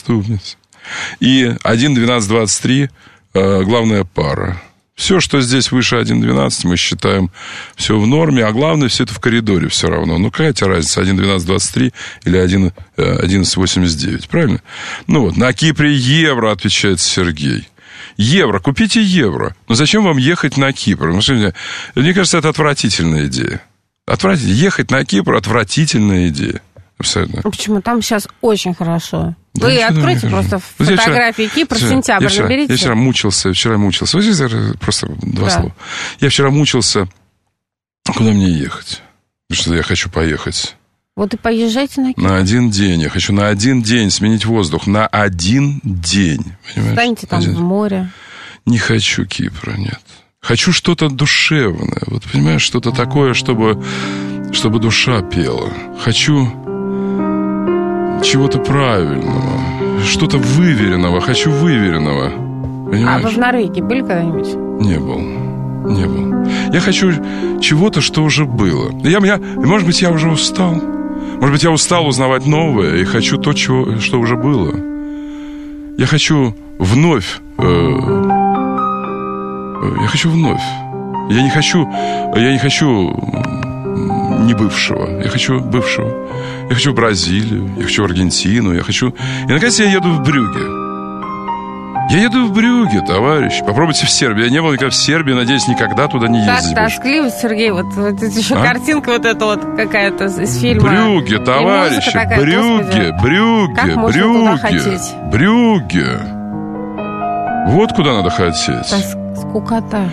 И 1,12,23 главная пара. Все, что здесь выше 1,12, мы считаем все в норме, а главное, все это в коридоре все равно. Ну, какая тебе разница, 1,12,23 или 1,11,89, правильно? Ну вот, на Кипре евро, отвечает Сергей. Евро, купите евро. Но зачем вам ехать на Кипр? Мне кажется, это отвратительная идея. Ехать на Кипр – отвратительная идея. Абсолютно. Почему? Там сейчас очень хорошо. Да, вы откройте просто фотографии Кипра, сентябрь наберите. Я вчера мучился. Просто два слова. Я вчера мучился, куда мне ехать? Потому что я хочу поехать. Вот и поезжайте на Кипр. На один день. Я хочу на один день сменить воздух. На один день. Понимаешь? Станьте там в море. Не хочу Кипра, нет. Хочу что-то душевное. Вот, понимаешь, что-то такое, чтобы душа пела. Хочу... чего-то правильного, что-то выверенного. Хочу выверенного. Понимаешь? А вы в Норвегии были когда-нибудь? Не был. Я хочу чего-то, что уже было. Может быть, я уже устал. Может быть, я устал узнавать новое и хочу то, что уже было. Я хочу вновь. Я не хочу не бывшего. Я хочу бывшего. Я хочу Бразилию, я хочу Аргентину, И, наконец, я еду в Брюгге. Товарищ. Попробуйте в Сербии. Я не был никогда в Сербии, надеюсь, никогда туда не ездить. Так тоскливо, Сергей. Вот еще картинка вот эта вот какая-то из фильма. Брюгге, товарищи. Брюгге. Вот куда надо хотеть. Скукота.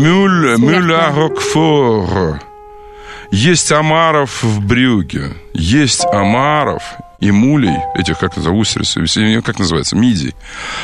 Мюля-Рокфор. Есть омаров в Брюгге. Есть омаров и мулей, этих, как это, устриц, как называется, мидий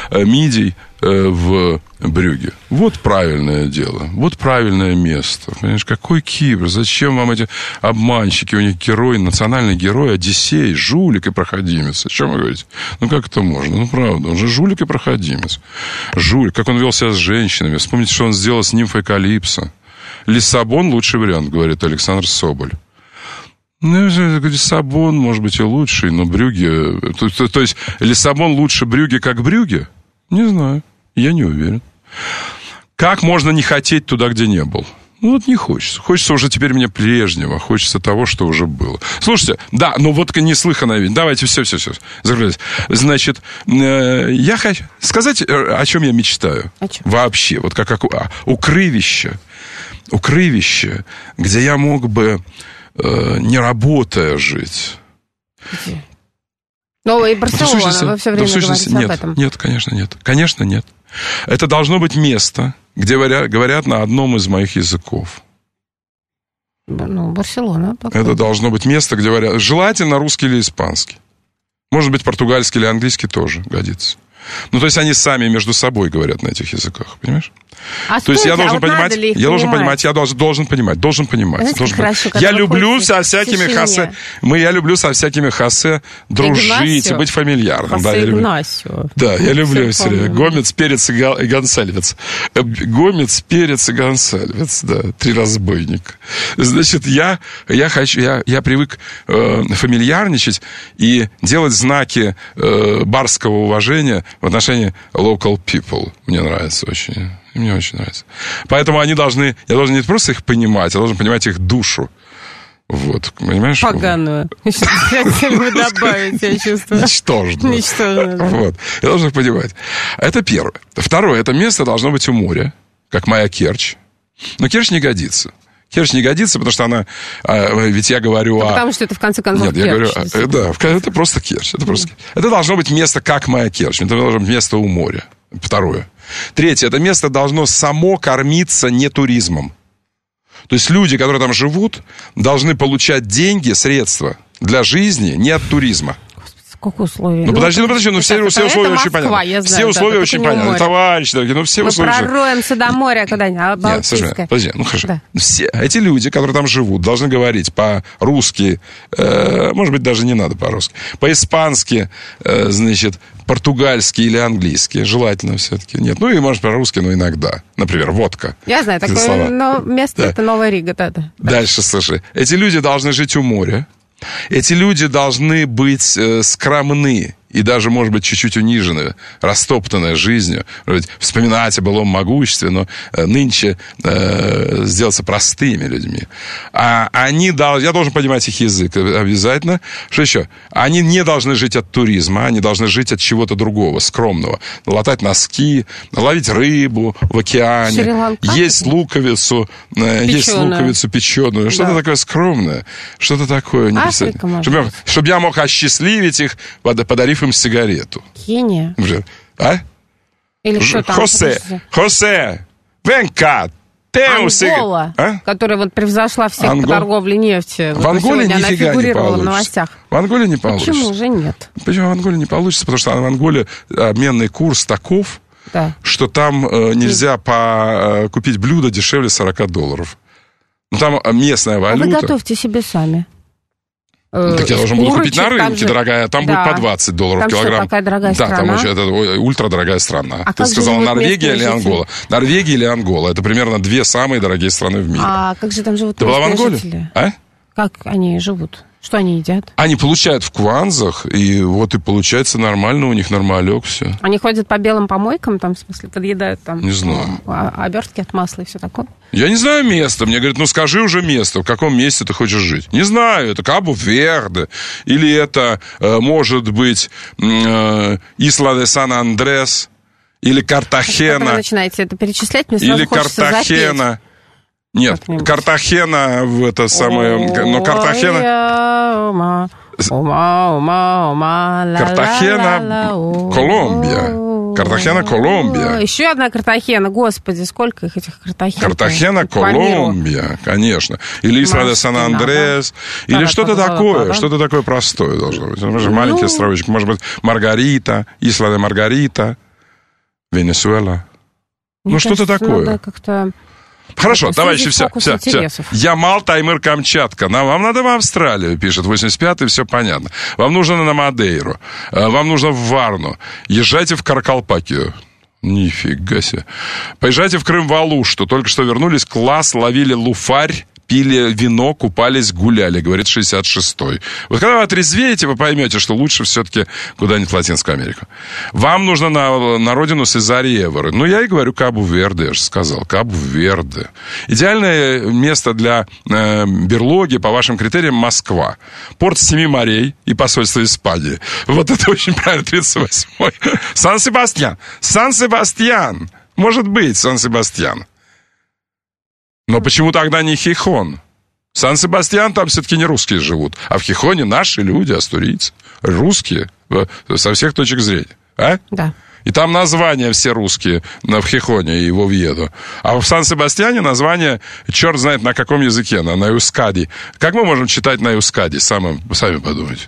в Брюгге. Вот правильное дело, вот правильное место. Понимаешь, какой Кипр, зачем вам эти обманщики, у них герой, национальный герой, Одиссей, жулик и проходимец. О чем вы говорите? Ну, как это можно? Ну, правда, он же жулик и проходимец. Жулик, как он вел себя с женщинами. Вспомните, что он сделал с нимфой Калипсо. Лиссабон – лучший вариант, говорит Александр Соболь. Ну, Лиссабон, может быть, и лучший, но Брюгге... То есть, Лиссабон лучше Брюгге, как Брюгге? Не знаю, я не уверен. Как можно не хотеть туда, где не был? Ну, вот не хочется. Хочется уже теперь мне прежнего. Хочется того, что уже было. Слушайте, да, ну вот неслыханная вещь. Давайте все. Закрылись. Значит, я хочу сказать, о чем я мечтаю. О чем? Вообще. Вот как укрывище, где я мог бы, не работая, жить. Где? Ну, и Барселона, вы все время говорите об этом. Нет, конечно, нет. Конечно, нет. Это должно быть место, где говорят на одном из моих языков. Ну, Барселона. Такой. Это должно быть место, где говорят... Желательно русский или испанский. Может быть, португальский или английский тоже годится. Ну, то есть они сами между собой говорят на этих языках, понимаешь? То есть я должен понимать, я должен понимать. Я люблю со всякими хосе, я люблю со всякими хосе дружить и быть фамильярным. Да, я люблю все время. Гомец, перец и гонсальвец. Гомец, перец и гонсальвец, да, 3 разбойника. Значит, я привык фамильярничать и делать знаки барского уважения в отношении local people. Мне нравится очень. Мне очень нравится. Поэтому я должен не просто их понимать, я должен понимать их душу. Вот, понимаешь? Поганую. Хотели бы добавить, я чувствую. Ничтожно. Вот, я должен их понимать. Это первое. Второе, это место должно быть у моря, как моя Керчь. Но Керчь не годится. Керчь не годится, потому что она... Ведь я говорю о... Потому что это, в конце концов, Керчь. Нет, я говорю... Да, это просто Керчь. Это должно быть место, как моя Керчь. Это должно быть место у моря. Второе. Третье. Это место должно само кормиться не туризмом. То есть люди, которые там живут, должны получать деньги, средства для жизни не от туризма. Сколько условий? Ну, подожди, все условия очень понятны. Все условия очень понятны. Товарищи дорогие, все условия... Мы пророемся до моря куда-нибудь, Балтийское. Подожди, хорошо. Да. Все эти люди, которые там живут, должны говорить по-русски, может быть, даже не надо по-русски, по-испански, значит, португальский или английский, желательно все-таки. Нет, ну и, может, по-русски, но иногда. Например, водка. Я знаю, такое место, это Новая Рига. Да. Дальше, слушай. Эти люди должны жить у моря. Эти люди должны быть скромны и даже, может быть, чуть-чуть унижены, растоптанные жизнью, вспоминать о былом могуществе, но нынче сделаться простыми людьми. Я должен понимать их язык обязательно. Что еще? Они не должны жить от туризма, они должны жить от чего-то другого, скромного. Латать носки, ловить рыбу в океане, есть луковицу печеную, что-то такое скромное, что-то такое. Чтобы я мог осчастливить их, подарив им сигарету. Кения? Или что там? Хосе, венка, Ангола, которая вот превзошла всех по торговле нефти. В Анголе нифига не получится. В новостях. В Анголе не получится. Почему же нет? Почему в Анголе не получится? Потому что в Анголе обменный курс таков, что там нельзя купить блюдо дешевле $40. Ну, там местная валюта. А вы готовьте себе сами. Так я должен буду купить на рынке, дорогая. Там будет по $20 килограмм. Что, такая дорогая страна? Да, там это ультрадорогая страна. Ты сказала, Норвегия или Ангола? Норвегия или Ангола? Это примерно 2 самые дорогие страны в мире. А как же там живут Ты была в Анголе? Как они живут? Что они едят? Они получают в кванзах, и вот и получается нормально, у них нормалек все. Они ходят по белым помойкам, там, в смысле, подъедают там... Не знаю. Обертки от масла и все такое? Я не знаю места. Мне говорят, скажи уже место, в каком месте ты хочешь жить. Не знаю, это Кабу-Верде, или это, может быть, Исла де Сан-Андрес, или Картахена. Вы начинаете это перечислять, мне сразу или хочется Картахена. Запеть. Нет, Картахена, это самое... Но Картахена... Картахена, Колумбия. Картахена, Колумбия. Еще одна Картахена, господи, сколько их этих Картахен? Картахена, Колумбия, конечно. Или Исла де Сан-Андрес, или что-то такое простое должно быть. Маленький островочек, может быть, Маргарита, Исла де Маргарита, Венесуэла. Что-то такое. Как-то... Хорошо, товарищи, все. Ямал, Таймыр, Камчатка. Вам надо в Австралию, пишет 85-й, все понятно. Вам нужно на Мадейру. Вам нужно в Варну. Езжайте в Каракалпакию. Нифига себе. Поезжайте в Крым, в Алушту. Только что вернулись, класс, ловили луфарь, пили вино, купались, гуляли, говорит 66-й. Вот когда вы отрезвеете, вы поймете, что лучше все-таки куда-нибудь в Латинскую Америку. Вам нужно на родину Сезарии Эворы. Ну, я и говорю Кабу-Верде, я же сказал, Кабу-Верде. Идеальное место для берлоги, по вашим критериям, Москва. Порт Семи морей и посольство Испании. Вот это очень правильно, 38-й. Сан-Себастьян. Сан-Себастьян. Может быть, Сан-Себастьян. Но почему тогда не Хихон? Сан-Себастьян, там все-таки не русские живут. А в Хихоне наши люди, астурийцы. Русские со всех точек зрения. А? Да. И там названия все русские в Хихоне и в Овьедо. А в Сан-Себастьяне название, черт знает на каком языке, на Эускади. Как мы можем читать на Эускади? Сами подумайте.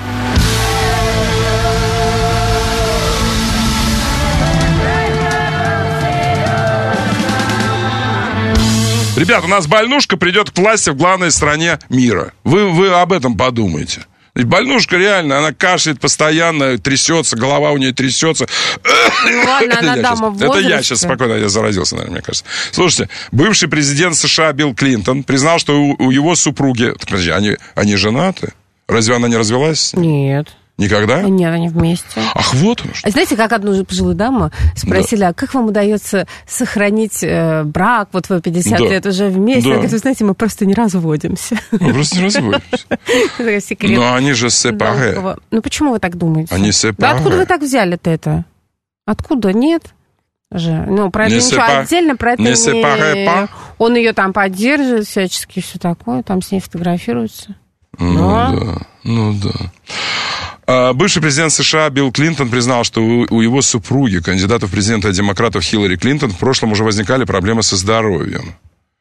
Ребят, у нас больнушка придет к власти в главной стране мира. Вы об этом подумайте. Больнушка реально, она кашляет постоянно, трясется, голова у нее трясется. Ну ладно, она дама в возрасте. Это я сейчас спокойно, я заразился, наверное, мне кажется. Слушайте, бывший президент США Билл Клинтон признал, что у его супруги... Подожди, они женаты? Разве она не развелась? Нет. Никогда? Нет, они вместе. Ах, вот оно что. Знаете, как одну пожилую даму спросили, а как вам удается сохранить брак, вот вы 50 лет уже вместе? Она говорит, вы знаете, мы просто не разводимся. Мы просто не разводимся. Это секрет. Но они же сепаре. Ну, почему вы так думаете? Они сепаре. Да откуда вы так взяли-то это? Откуда? Нет? Ну, про это ничего отдельно, про это не... Он ее там поддерживает всячески, все такое, там с ней фотографируется. Ну да. Бывший президент США Билл Клинтон признал, что у его супруги, кандидата в президенты демократов Хиллари Клинтон, в прошлом уже возникали проблемы со здоровьем,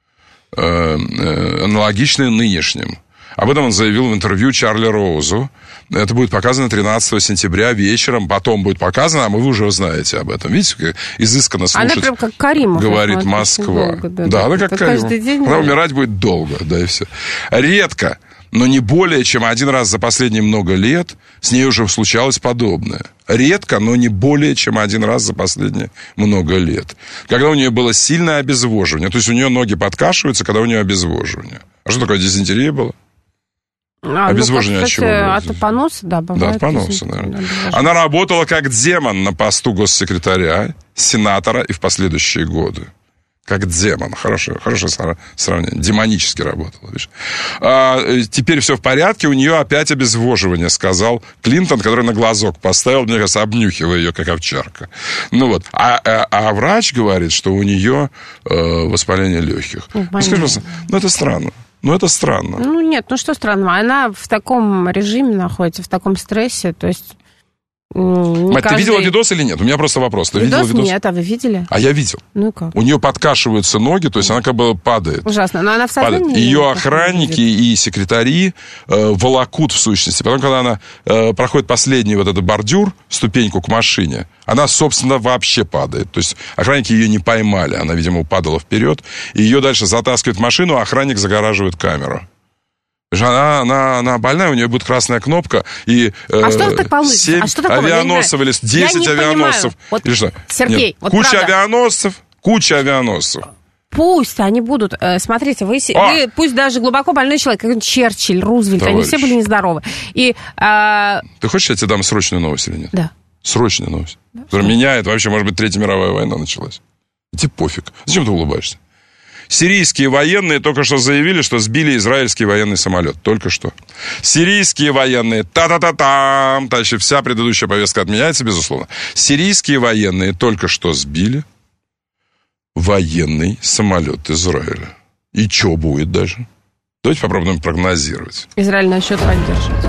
аналогичные нынешним. Об этом он заявил в интервью Чарли Роузу. Это будет показано 13 сентября вечером, потом будет показано, а вы уже узнаете об этом. Видите, как изысканно слушать. Она прям как Каримов. Говорит Москва. Долго, да, она как Каримов. Она умирать будет долго, да и все. Редко, но не более чем один раз за последние много лет с ней уже случалось подобное. Редко, но не более чем один раз за последние много лет. Когда у нее было сильное обезвоживание. То есть у нее ноги подкашиваются, когда у нее обезвоживание. А что такое дизентерия была? Обезвоживание от чего? От поноса, да, бывает. Да, от поноса, наверное. Она работала как демон на посту госсекретаря, сенатора и в последующие годы. Как демон. Хорошее сравнение. Демонически работала. Теперь все в порядке, у нее опять обезвоживание, сказал Клинтон, который на глазок поставил, мне кажется, обнюхивая ее, как овчарка. Ну вот. А врач говорит, что у нее воспаление легких. Это странно. Это странно. Ну, нет, что странного? Она в таком режиме находится, в таком стрессе, то есть... Мать, ты видела видос или нет? У меня просто вопрос. Ты видела видос? Нет, а вы видели? А я видел. Ну как? У нее подкашиваются ноги, то есть она как бы падает. Ужасно, но она в сознании. Ее охранники и секретари волокут в сущности. Потом, когда она проходит последний вот этот бордюр, ступеньку к машине, она, собственно, вообще падает. То есть охранники ее не поймали. Она, видимо, упадала вперед. И ее дальше затаскивают в машину, а охранник загораживает камеру. Она больная, у нее будет красная кнопка, и 7 авианосцев или 10 авианосцев. Вот, или что? Сергей, нет, вот куча авианосцев. Пусть они будут, смотрите, вы пусть даже глубоко больной человек, как Черчилль, Рузвельт, товарищ, они все были нездоровы. И, Ты хочешь, я тебе дам срочную новость или нет? Да. Срочную новость, которая меняет, вообще, может быть, Третья мировая война началась. Тебе пофиг. Зачем ты улыбаешься? Сирийские военные только что заявили, что сбили израильский военный самолет. Только что. Сирийские военные, та-та-та-там, дальше вся предыдущая повестка отменяется, безусловно. Сирийские военные только что сбили военный самолет Израиля. И что будет даже? Давайте попробуем прогнозировать. Израиль на счет поддерживает.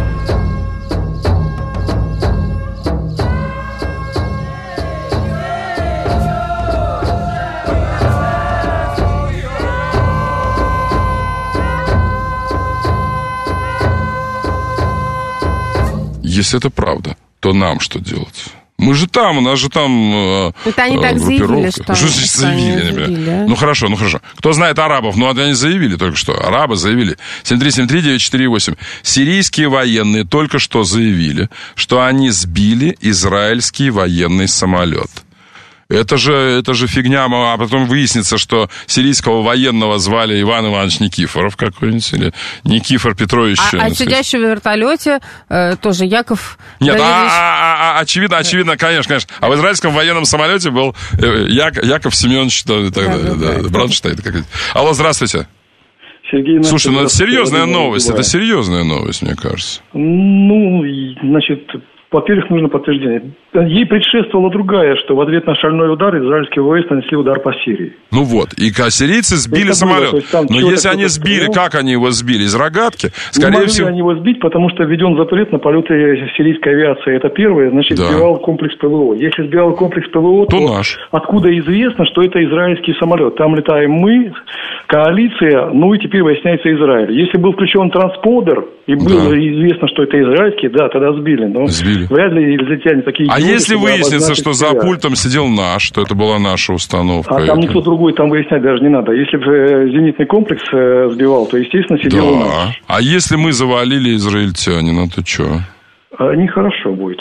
Если это правда, то нам что делать? Мы же там, у нас же там это они так заявили, что заявили. Ну хорошо. Кто знает арабов? Ну, они заявили только что. Арабы заявили. 7373948. Сирийские военные только что заявили, что они сбили израильский военный самолет. Это же фигня, а потом выяснится, что сирийского военного звали Иван Иванович Никифоров какой-нибудь, или Никифор Петрович. А сидящий в вертолете тоже Яков... Нет, очевидно, конечно. А в израильском военном самолете был Яков Семенович Бронштейн. Алло, здравствуйте. Сергей, слушай, это серьезная новость, мне кажется. Значит, во-первых, нужно подтверждение. Ей предшествовала другая, что в ответ на шальной удар израильские войска нанесли удар по Сирии. Ну вот, и сирийцы сбили самолет. Но если они сбили, как они его сбили? Из рогатки? Скорее всего... они его сбить, потому что введен запрет на полеты сирийской авиации. Это первое, значит, сбивал комплекс ПВО. Если сбивал комплекс ПВО, то наш. Откуда известно, что это израильский самолет? Там летаем мы, коалиция, и теперь выясняется Израиль. Если был включен транспондер, и было известно, что это израильский, тогда сбили. Но вряд ли израильтяне такие... А если выяснится, что за пультом сидел наш, что это была наша установка? А там никто другой там выяснять даже не надо. Если бы зенитный комплекс сбивал, то, естественно, сидел у нас. А если мы завалили израильтянина, то что? Нехорошо будет.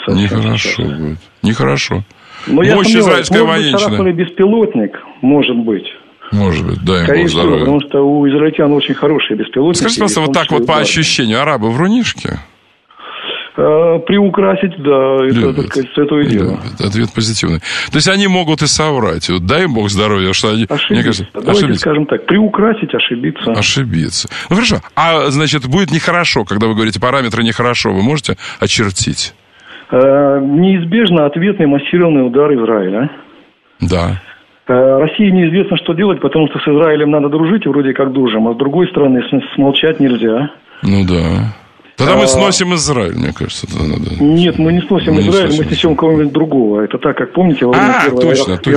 Нехорошо. Но я сомневаюсь, израильская военщина. Беспилотник, может быть. Может быть, дай ему здоровья. Потому что у израильтян очень хорошие беспилотники. Скажите, просто вот так вот по ощущению, арабы врунишки? Приукрасить, это и дело. Ответ позитивный. То есть они могут и соврать. Вот дай им Бог здоровья, что они... Ошибиться. Давайте скажем так, приукрасить, ошибиться. Ну хорошо. А значит, будет нехорошо, когда вы говорите параметры нехорошо, вы можете очертить? Неизбежно ответный массированный удар Израиля. Да. России неизвестно, что делать, потому что с Израилем надо дружить, вроде как дружим, а с другой стороны смолчать нельзя. Ну да. Тогда мы сносим Израиль, мне кажется. Нет, мы не сносим Израиль, мы снесем кого-нибудь другого. Это так, как помните, во время первого...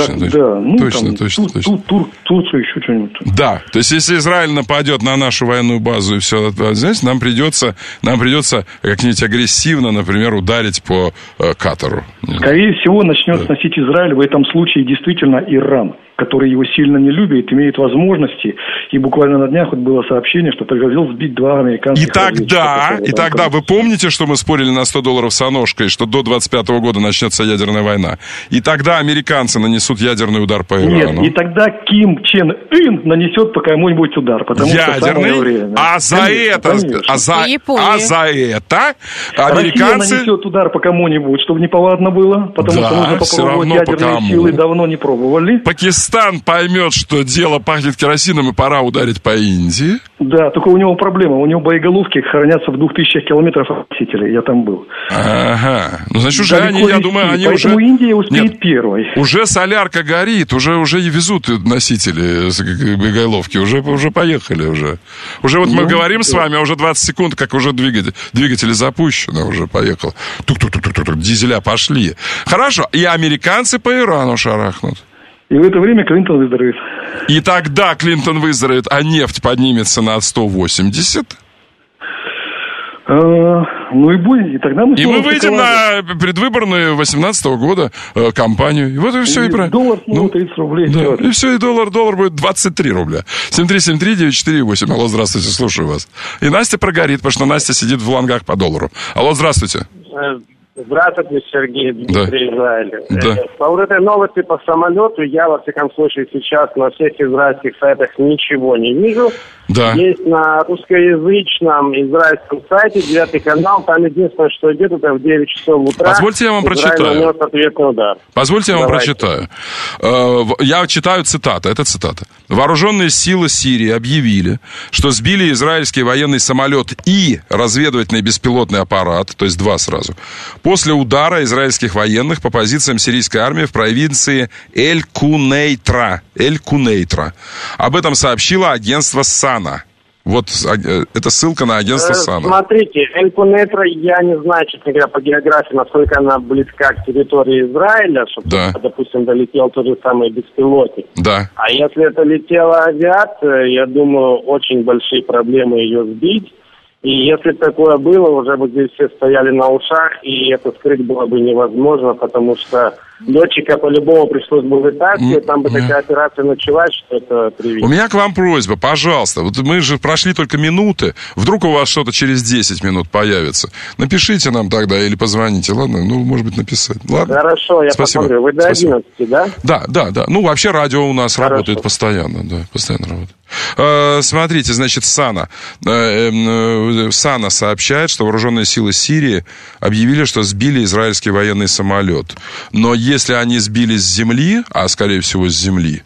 Точно. Турцию, еще что-нибудь. Да, то есть если Израиль нападет на нашу военную базу и все, знаете, нам придется как-нибудь агрессивно, например, ударить по Катару. Скорее всего, начнет сносить Израиль в этом случае действительно Иран, который его сильно не любит, имеет возможности. И буквально на днях вот было сообщение, что пригрозил сбить 2 американских... И тогда вы помните, что мы спорили на $100 с Аношкой, что до 25 года начнется ядерная война? И тогда американцы нанесут ядерный удар по Ирану. Нет, и тогда Ким Чен Ын нанесет по кому-нибудь удар. Потому ядерный? Что время. За это американцы... Россия нанесет удар по кому-нибудь, чтобы неповадно было, потому что нужно попробовать ядерные силы, давно не пробовали. Пакистан поймет, что дело пахнет керосином и пора ударить по Индии. Да, только у него проблема. У него боеголовки хранятся в 2000 километров от носителей. Я там был. Ага. Ну, значит, уже я думаю, они уже... Поэтому Индия успеет первой. Уже солярка горит, уже и везут носители боеголовки. Уже поехали уже. Уже вот мы говорим с вами, а уже 20 секунд, как уже двигатели запущены, уже поехал. Тук-тук-тук-тук, дизеля пошли. Хорошо. И американцы по Ирану шарахнут. И в это время Клинтон выздоровеет. И тогда Клинтон выздоровеет, а нефть поднимется на 180. И тогда мы... И мы выйдем на предвыборную 2018 года кампанию. И вот и все. Доллар снова 30 рублей. Да. И все, и доллар будет 23 рубля. 7373948. Алло, здравствуйте, слушаю вас. И Настя прогорит, потому что Настя сидит в лонгах по доллару. Алло, здравствуйте. Здравствуйте, Сергей, Дмитрий, Израиль. Да. По вот этой новости по самолету я, во всяком случае, сейчас на всех израильских сайтах ничего не вижу. Да. Есть на русскоязычном израильском сайте 9 канал, там единственное, что идет, это в 9 часов утра. Позвольте я вам прочитаю. Нанес ответный удар. Позвольте я вам прочитаю. Я читаю цитату, это цитата. Вооруженные силы Сирии объявили, что сбили израильский военный самолет и разведывательный беспилотный аппарат, то есть 2 сразу, после удара израильских военных по позициям сирийской армии в провинции Эль-Кунейтра. Об этом сообщило агентство САНА. Вот это ссылка на агентство САНА. Смотрите, Эль-Кунейтра, я не знаю, честно говоря, по географии, насколько она близка к территории Израиля, чтобы, допустим, долетел тот же самый беспилотник. Да. А если это летела авиация, я думаю, очень большие проблемы ее сбить. И если такое было, уже бы здесь все стояли на ушах, и это скрыть было бы невозможно, потому что летчика по-любому пришлось бы вытаскивать, там бы такая операция началась, что это привидение. У меня к вам просьба, пожалуйста, вот мы же прошли только минуты, вдруг у вас что-то через 10 минут появится. Напишите нам тогда или позвоните, ладно? Ну, может быть, написать. Ладно? Хорошо, я посмотрю. Вы до 11, да? Да. Ну, вообще радио у нас работает постоянно, да, постоянно работает. Смотрите, значит, САНА сообщает, что вооруженные силы Сирии объявили, что сбили израильский военный самолет. Но если они сбили с земли, а скорее всего с земли,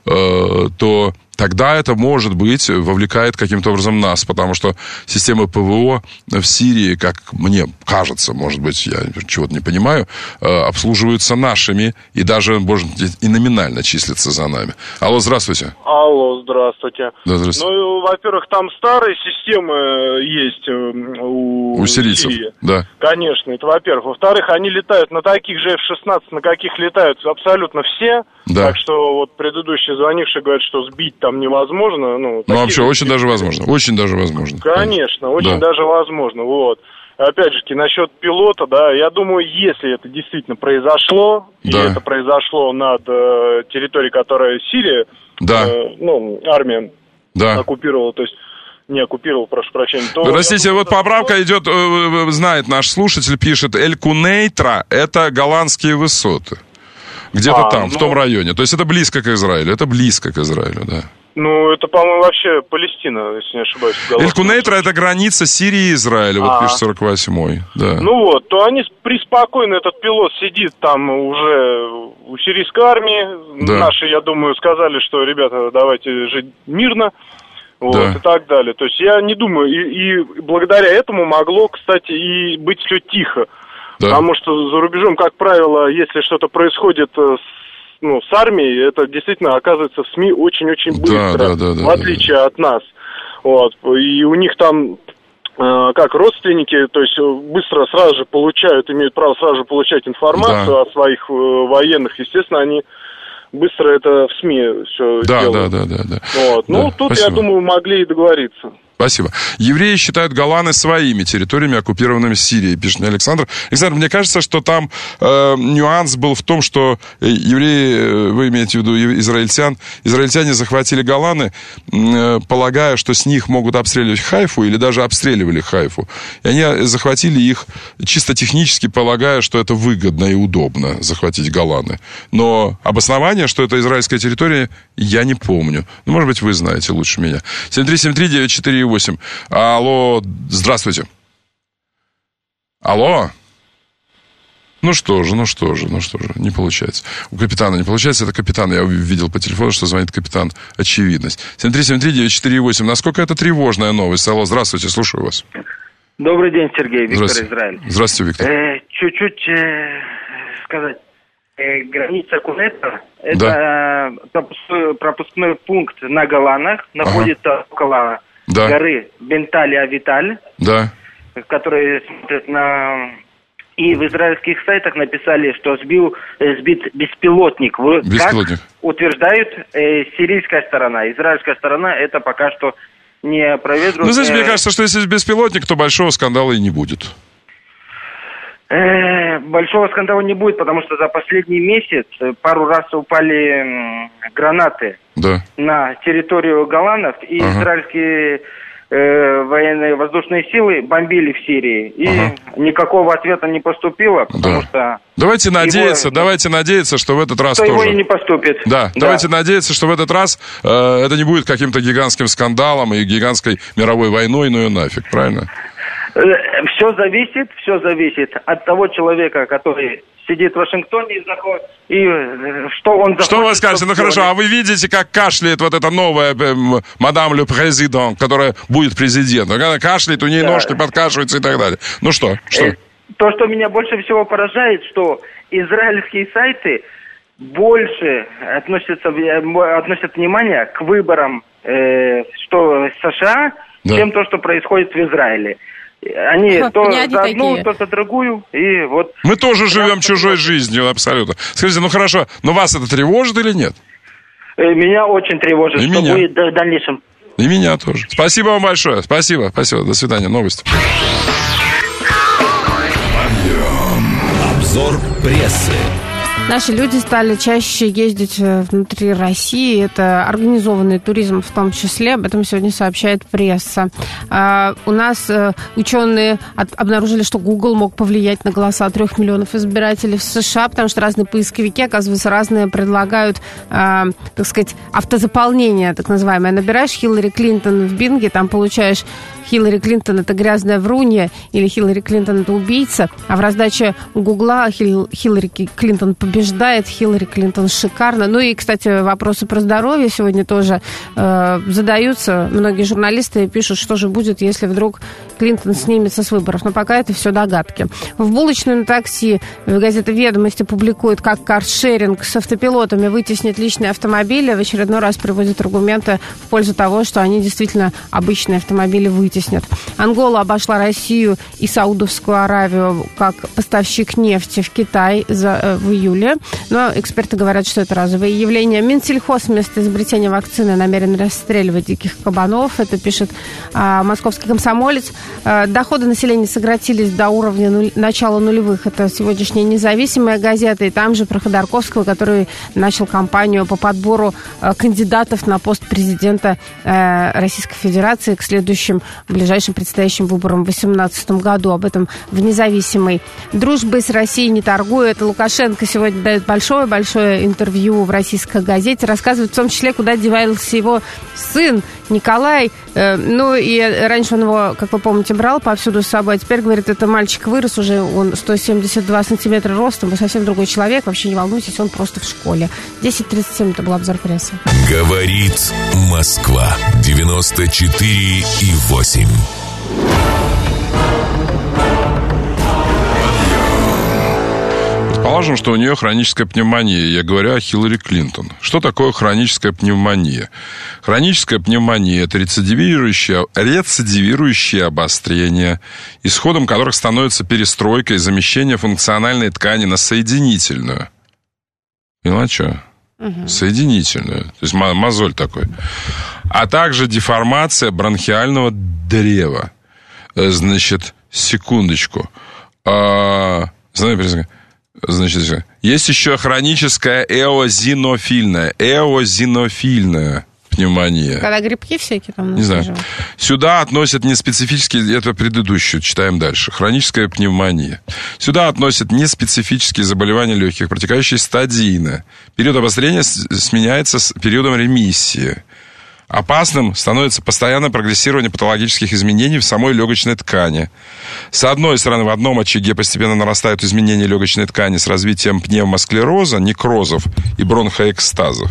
то тогда это, может быть, вовлекает каким-то образом нас, потому что системы ПВО в Сирии, как мне кажется, может быть, я чего-то не понимаю, обслуживаются нашими и даже, может быть, и номинально числятся за нами. Алло, здравствуйте. Алло, здравствуйте. Да, здравствуйте. Ну, во-первых, там старые системы есть у сирийцев, Сирии. Да. Конечно, это во-первых. Во-вторых, они летают на таких же F-16, на каких летают абсолютно все. Да. Так что вот предыдущий звонивший говорит, что сбить там невозможно. Ну вообще, очень даже возможно. Очень даже возможно. Конечно, очень даже возможно. Вот. Опять же, насчет пилота, да, я думаю, если это действительно произошло, и это произошло над территорией, которая Сирия, армия оккупировала, то есть не оккупировал, прошу прощения. То простите, вот поправка идет, знает наш слушатель, пишет, Эль-Кунейтра — это голландские высоты. Где-то там, в том районе. То есть это близко к Израилю. Это близко к Израилю, да. Ну, это, по-моему, вообще Палестина, если не ошибаюсь. Эль-Кунейтра — это граница Сирии и Израиля, вот пишет 48-й. Да. Ну вот, то они преспокойно, этот пилот сидит там уже у сирийской армии. Да. Наши, я думаю, сказали, что, ребята, давайте жить мирно. Вот, и так далее. То есть я не думаю, и благодаря этому могло, кстати, и быть все тихо. Да. Потому что за рубежом, как правило, если что-то происходит с армией, это действительно оказывается в СМИ очень-очень быстро, в отличие от нас. Вот. И у них там, как родственники, то есть быстро сразу же имеют право сразу же получать информацию о своих военных. Естественно, они быстро это в СМИ все делают. Да. Вот. Ну, тут, спасибо. Я думаю, могли и договориться. Спасибо. Евреи считают Голаны своими территориями, оккупированными Сирией, пишет мне Александр. Александр, мне кажется, что там нюанс был в том, что евреи, вы имеете в виду израильтяне захватили Голаны, полагая, что с них могут обстреливать Хайфу, или даже обстреливали Хайфу. И они захватили их чисто технически, полагая, что это выгодно и удобно захватить Голаны. Но обоснование, что это израильская территория, я не помню. Ну, может быть, вы знаете лучше меня. 7373948. Алло, здравствуйте. Алло. Ну что же, не получается. У капитана не получается, это капитан. Я видел по телефону, что звонит капитан. Очевидность. 7373948. Насколько это тревожная новость? Алло, здравствуйте, слушаю вас. Добрый день, Сергей, Виктор, Израиль. Здравствуйте, Виктор. Чуть-чуть сказать. Граница Кунейтра – это пропускной пункт на Голанах, находится около горы Бенталь-Авиталь, которые смотрят на... И в израильских сайтах написали, что сбит беспилотник. Как утверждают сирийская сторона. Израильская сторона это пока что не опровергнут. Ну, знаете, мне кажется, что если беспилотник, то большого скандала и не будет. Большого скандала не будет, потому что за последний месяц пару раз упали гранаты на территорию Голанов, и израильские военные воздушные силы бомбили в Сирии. И никакого ответа не поступило, потому что... Давайте надеяться, что в этот раз что тоже... его и не поступит. Давайте надеяться, что в этот раз это не будет каким-то гигантским скандалом и гигантской мировой войной, ну и нафиг, правильно? Все зависит от того человека, который сидит в Вашингтоне и что он захочет. Что вы скажете? Ну хорошо, а вы видите, как кашляет вот эта новая мадам ле президент, которая будет президентом? Когда кашляет, у нее ножки подкашиваются и так далее. Ну что? То, что меня больше всего поражает, что израильские сайты больше относят внимание к выборам что США, чем то, что происходит в Израиле. Они то за одну, то за другую, и вот... Мы тоже живем чужой жизнью, абсолютно. Скажите, ну хорошо, но вас это тревожит или нет? Меня очень тревожит, что будет в дальнейшем. И меня тоже. Спасибо вам большое, спасибо. До свидания, новости. Обзор прессы. Наши люди стали чаще ездить внутри России. Это организованный туризм в том числе. Об этом сегодня сообщает пресса. У нас ученые обнаружили, что Google мог повлиять на голоса 3 миллионов избирателей в США, потому что разные поисковики, оказывается, разные предлагают, так сказать, автозаполнение, так называемое. Набираешь Хиллари Клинтон в Бинге, там получаешь Хиллари Клинтон – это грязная врунья, или Хиллари Клинтон – это убийца, а в раздаче Гугла Хиллари Клинтон побеждает, Хиллари Клинтон шикарно. Ну и, кстати, вопросы про здоровье сегодня тоже задаются. Многие журналисты пишут, что же будет, если вдруг Клинтон снимется с выборов. Но пока это все догадки. В булочную на такси газета «Ведомости» публикует, как каршеринг с автопилотами вытеснит личные автомобили. В очередной раз приводит аргументы в пользу того, что они действительно обычные автомобили вытеснят. Ангола обошла Россию и Саудовскую Аравию как поставщик нефти в Китай в июле. Но эксперты говорят, что это разовое явление. Минсельхоз вместо изобретения вакцины намерен расстреливать диких кабанов. Это пишет московский комсомолец. Доходы населения сократились до уровня начала нулевых. Это сегодняшняя «Независимая газета». И там же про Ходорковского, который начал кампанию по подбору кандидатов на пост президента Российской Федерации к следующим ближайшим предстоящим выборам в 2018 году. Об этом в «Независимой». Дружбой с Россией не торгует. Лукашенко сегодня дает большое-большое интервью в российской газете. Рассказывает в том числе, куда девался его сын Николай. Ну и раньше он его, как вы помните, брал повсюду с собой. А теперь, говорит, это мальчик вырос уже. Он 172 сантиметра ростом. совсем другой человек. Вообще не волнуйтесь, он просто в школе. 10:37, это был обзор прессы. Говорит Москва. 94,8. Предположим, что у нее хроническая пневмония. Я говорю о Хиллари Клинтон. Что такое хроническая пневмония? Хроническая пневмония – это рецидивирующее обострение, исходом которых становится перестройка и замещение функциональной ткани на соединительную. Поняла, что? Соединительную. То есть мозоль такой. А также деформация бронхиального древа. Значит, секундочку. Значит, есть еще хроническая эозинофильная пневмония. Когда грибки всякие там. Не знаю. Сюда относят неспецифические, это предыдущее, читаем дальше. Хроническая пневмония. Сюда относят неспецифические заболевания легких, протекающие стадийно. Период обострения сменяется с периодом ремиссии. Опасным становится постоянное прогрессирование патологических изменений в самой легочной ткани. С одной стороны, в одном очаге постепенно нарастают изменения легочной ткани с развитием пневмосклероза, некрозов и бронхоэктазов.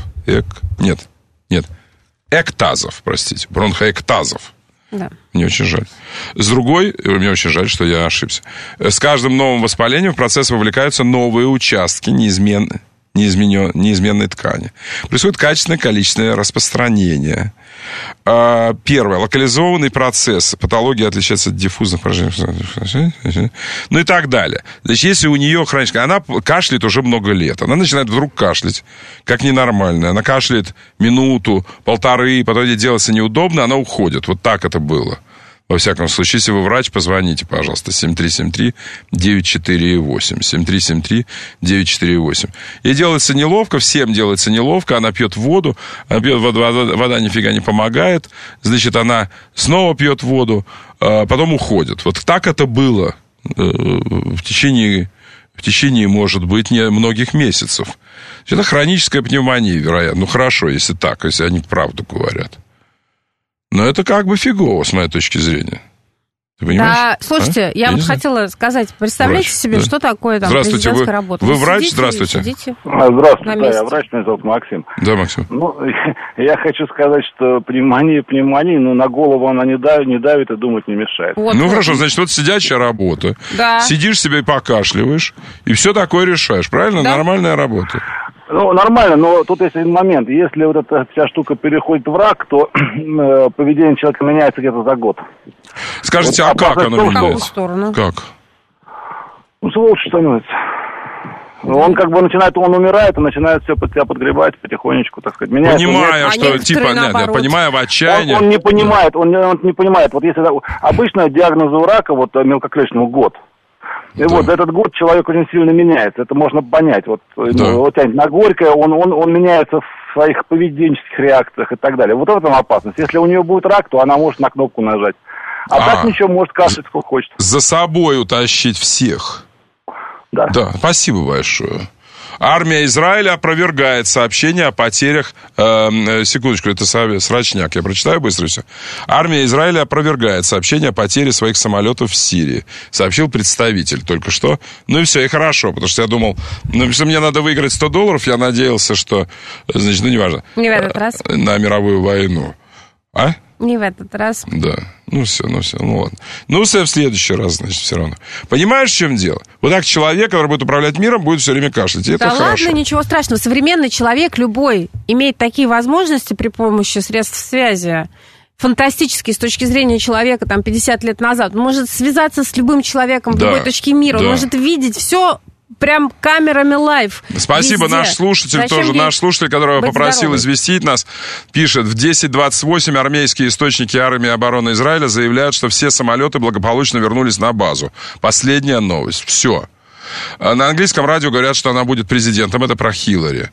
Эктазов, простите, бронхоэктазов. Да. Мне очень жаль. С другой, мне очень жаль, что я ошибся. С каждым новым воспалением в процесс вовлекаются новые участки неизменной ткани. Происходит качественное количественное распространение. Первое. Локализованный процесс. Патология отличается от диффузных поражений. Ну и так далее. Значит, если у нее хроническая... Она кашляет уже много лет. Она начинает вдруг кашлять, как ненормальная. Она кашляет минуту, полторы, потом ей делается неудобно, она уходит. Вот так это было. Во всяком случае, если вы врач, позвоните, пожалуйста, 7373-948. 7373-948. Ей делается неловко, всем делается неловко, она пьет воду, вода нифига не помогает, значит, она снова пьет воду, потом уходит. Вот так это было в течение, может быть, многих месяцев. Это хроническая пневмония, вероятно. Ну, хорошо, если так, если они правду говорят. Но это как бы фигово, с моей точки зрения. Ты понимаешь? Да, слушайте, я вот хотела сказать, представляете себе, что такое там президентская работа? Вы врач? Здравствуйте. Здравствуйте, да, я врач, меня зовут Максим. Да, Максим. Ну, я хочу сказать, что пневмония, но на голову она не давит и думать не мешает. Вот, ну, хорошо, значит, вот сидячая работа. Да. Сидишь себе и покашливаешь, и все такое решаешь, правильно? Да. Нормальная работа. Ну, нормально, но тут есть один момент. Если вот эта вся штука переходит в рак, то поведение человека меняется где-то за год. Скажите, вот, как оно меняется? Как? Ну, сволочь становится. Он как бы начинает, он умирает, и начинает все под себя подгребать потихонечку, так сказать. Меняется, понимая, что, понимая в отчаянии. Он не понимает, он не понимает. Вот если обычно диагноз у рака, вот мелкоклеточного год. И вот этот год человек очень сильно меняется, это можно понять. Вот, вот на Горькое он меняется в своих поведенческих реакциях и так далее. Вот в этом опасность. Если у нее будет рак, то она может на кнопку нажать. А так ничего, может кашлять сколько хочет. За собой утащить всех. Да. Да, спасибо большое. Армия Израиля опровергает сообщение о потерях... секундочку, это срочняк, я прочитаю быстро все. Армия Израиля опровергает сообщение о потере своих самолетов в Сирии. Сообщил представитель только что. Ну и все, и хорошо, потому что я думал, что мне надо выиграть $100, я надеялся, что... Значит, неважно. Не в этот раз. На мировую войну. А? Не в этот раз. Да. Ну ладно. Ну, в следующий раз, значит, все равно. Понимаешь, в чем дело? Вот так человек, который будет управлять миром, будет все время кашлять. И это хорошо. Ладно, ничего страшного. Современный человек, любой, имеет такие возможности при помощи средств связи, фантастические с точки зрения человека, там, 50 лет назад. Он может связаться с любым человеком в любой точке мира. Он может видеть все прям камерами лайв. Спасибо, везде. Наш слушатель, наш слушатель, которого попросил известить нас, пишет: в 10:28 армейские источники армии обороны Израиля заявляют, что все самолеты благополучно вернулись на базу. Последняя новость. Все. На английском радио говорят, что она будет президентом. Это про Хиллари.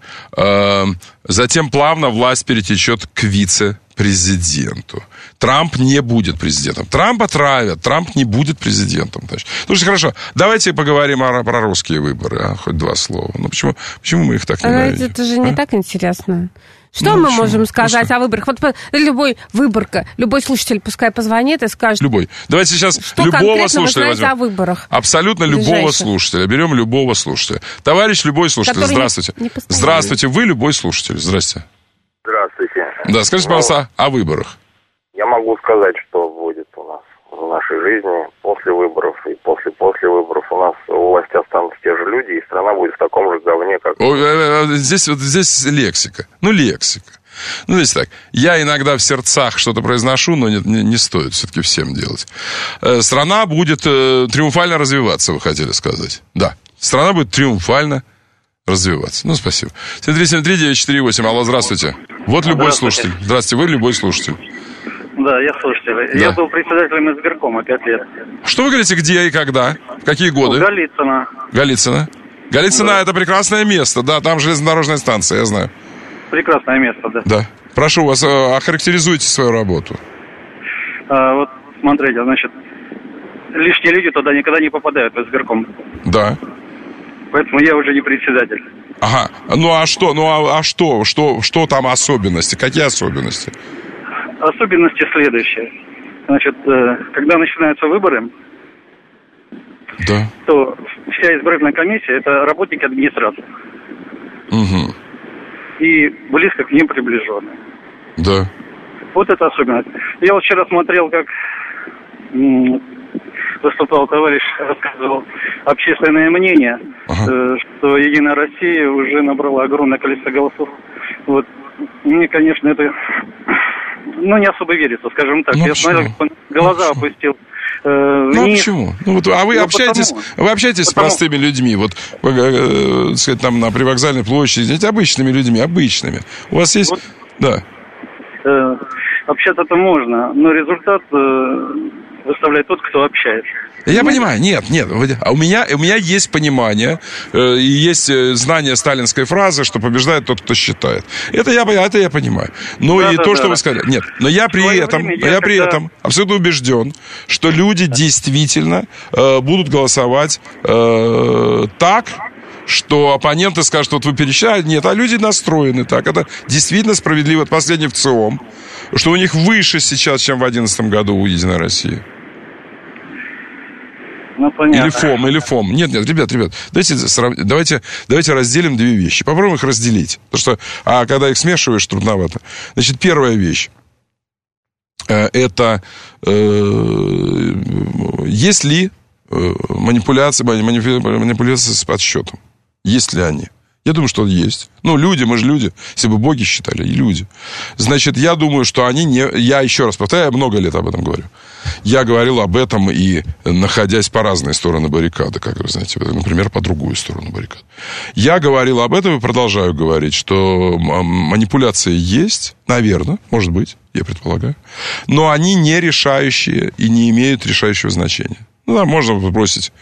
Затем плавно власть перетечет к вице-президенту. Трамп не будет президентом. Трампа травят. Трамп не будет президентом. Слушайте, хорошо. Давайте поговорим про русские выборы. Хоть два слова. Ну, почему мы их так ненавидим? Это же не так интересно. Что мы можем сказать о выборах? Вот любой слушатель пускай позвонит и скажет... Любой. Давайте сейчас что любого слушателя возьмем. О выборах? Абсолютно любого слушателя. Берем любого слушателя. Товарищ любой слушатель, здравствуйте. Здравствуйте, вы любой слушатель. Здрасте. Здравствуйте. Да, скажите, пожалуйста, о выборах. Я могу сказать, что будет у нас в нашей жизни после выборов и после выборов. У нас у власти останутся те же люди, и страна будет в таком же говне, как... Здесь лексика. Лексика. Знаете так, я иногда в сердцах что-то произношу, но не стоит все-таки всем делать. Страна будет триумфально развиваться, вы хотели сказать. Да, страна будет триумфально развиваться. Спасибо. 7373948, алло, здравствуйте. Вот любой слушатель. Здравствуйте, вы любой слушатель. Да, я слушатель. Да. Я был председателем избиркома 5 лет. Что вы говорите, где и когда? В какие годы? Голицыно. Голицыно, да. Это прекрасное место, да, там железнодорожная станция, я знаю. Прекрасное место, да. Да. Прошу вас, охарактеризуйте свою работу. Вот, смотрите, значит, лишние люди туда никогда не попадают в избирком. Да. Поэтому я уже не председатель. Ага. Что там особенности? Какие особенности? Особенности следующие. Значит, когда начинаются выборы, то вся избирательная комиссия – это работники администрации. Угу. И близко к ним приближенные. Да. Вот это особенность. Я вот вчера смотрел, как выступал товарищ, рассказывал общественное мнение, что «Единая Россия» уже набрала огромное количество голосов. Вот. Мне, конечно, это... не особо верится, скажем так. Я смотрел, как он глаза опустил. Почему? Вы общаетесь с простыми людьми, сказать, там на привокзальной площади, обычными людьми, обычными. У вас есть... Да. Общаться-то можно, но результат выставляет тот, кто общается. Я понимаю, нет. У меня есть понимание, и есть знание сталинской фразы, что побеждает тот, кто считает. Это я понимаю. Что вы сказали. Нет, но я при этом абсолютно убежден, что люди действительно будут голосовать так, что оппоненты скажут, вот вы пересчитали. Нет, а люди настроены так. Это действительно справедливо. Это последний в ЦИОМ, что у них выше сейчас, чем в 2011 году у «Единой России». Или ФОМ. Нет, ребят, давайте разделим две вещи. Попробуем их разделить. Потому что, когда их смешиваешь, трудновато. Значит, первая вещь. Это есть ли манипуляции с подсчетом? Есть ли они? Я думаю, что есть. Люди, мы же люди. Если бы боги считали, и люди. Значит, я думаю, что они не... Я еще раз повторяю, я много лет об этом говорю. Я говорил об этом и находясь по разные стороны баррикады, как вы знаете, например, по другую сторону баррикады. Я говорил об этом и продолжаю говорить, что манипуляции есть, наверное, может быть, я предполагаю, но они не решающие и не имеют решающего значения. Можно бросить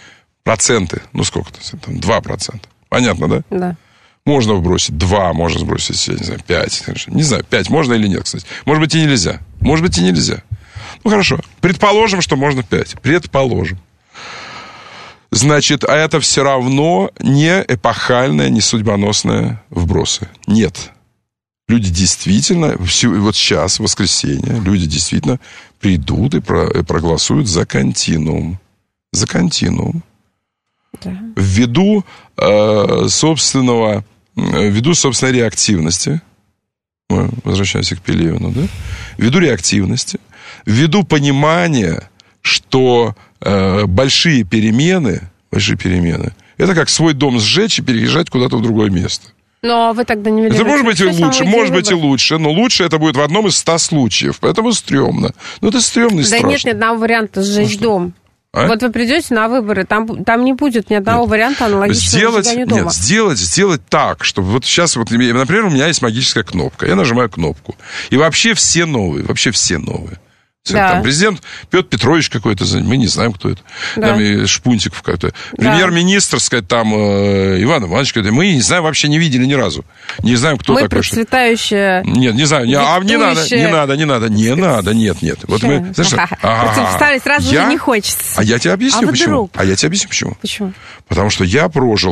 проценты, ну сколько-то, там 2%. Понятно, да? Да. Можно вбросить 2, можно сбросить, я не знаю, 5. Не знаю, 5 можно или нет, кстати. Может быть, и нельзя. Может быть, и нельзя. Ну, хорошо. Предположим, что можно 5. Предположим. Значит, а это все равно не эпохальные, не судьбоносные вбросы. Нет. Люди действительно, вот сейчас, в воскресенье, люди действительно придут и проголосуют за континуум. За континуум. Да. Ввиду собственной реактивности, мы возвращаемся к Пелевину, да? Ввиду реактивности, ввиду понимания, что большие перемены, это как свой дом сжечь и переезжать куда-то в другое место. Но вы тогда не это может быть и лучше, может быть и лучше, но лучше это будет в одном из 100 случаев, поэтому стрёмно. Ну, это стрёмно и страшно. Да нет ни одного варианта сжечь дом. А? Вот вы придете на выборы, там не будет ни одного варианта аналогичного сжиганию дома. Нет, сделать так, чтобы вот сейчас, вот, например, у меня есть магическая кнопка, я нажимаю кнопку, и вообще все новые. Да. Там президент Петр Петрович какой-то, мы не знаем, кто это. Да. Там и Шпунтиков какой-то. Премьер-министр, сказать, там Иван Иванович какой-то. Мы не знаем, вообще не видели ни разу. Не знаем, кто такой. Мы процветающая. Нет, не знаю. Не надо. Нет. Вот мы, представить сразу же не хочется. А я тебе объясню, почему. Почему? Потому что я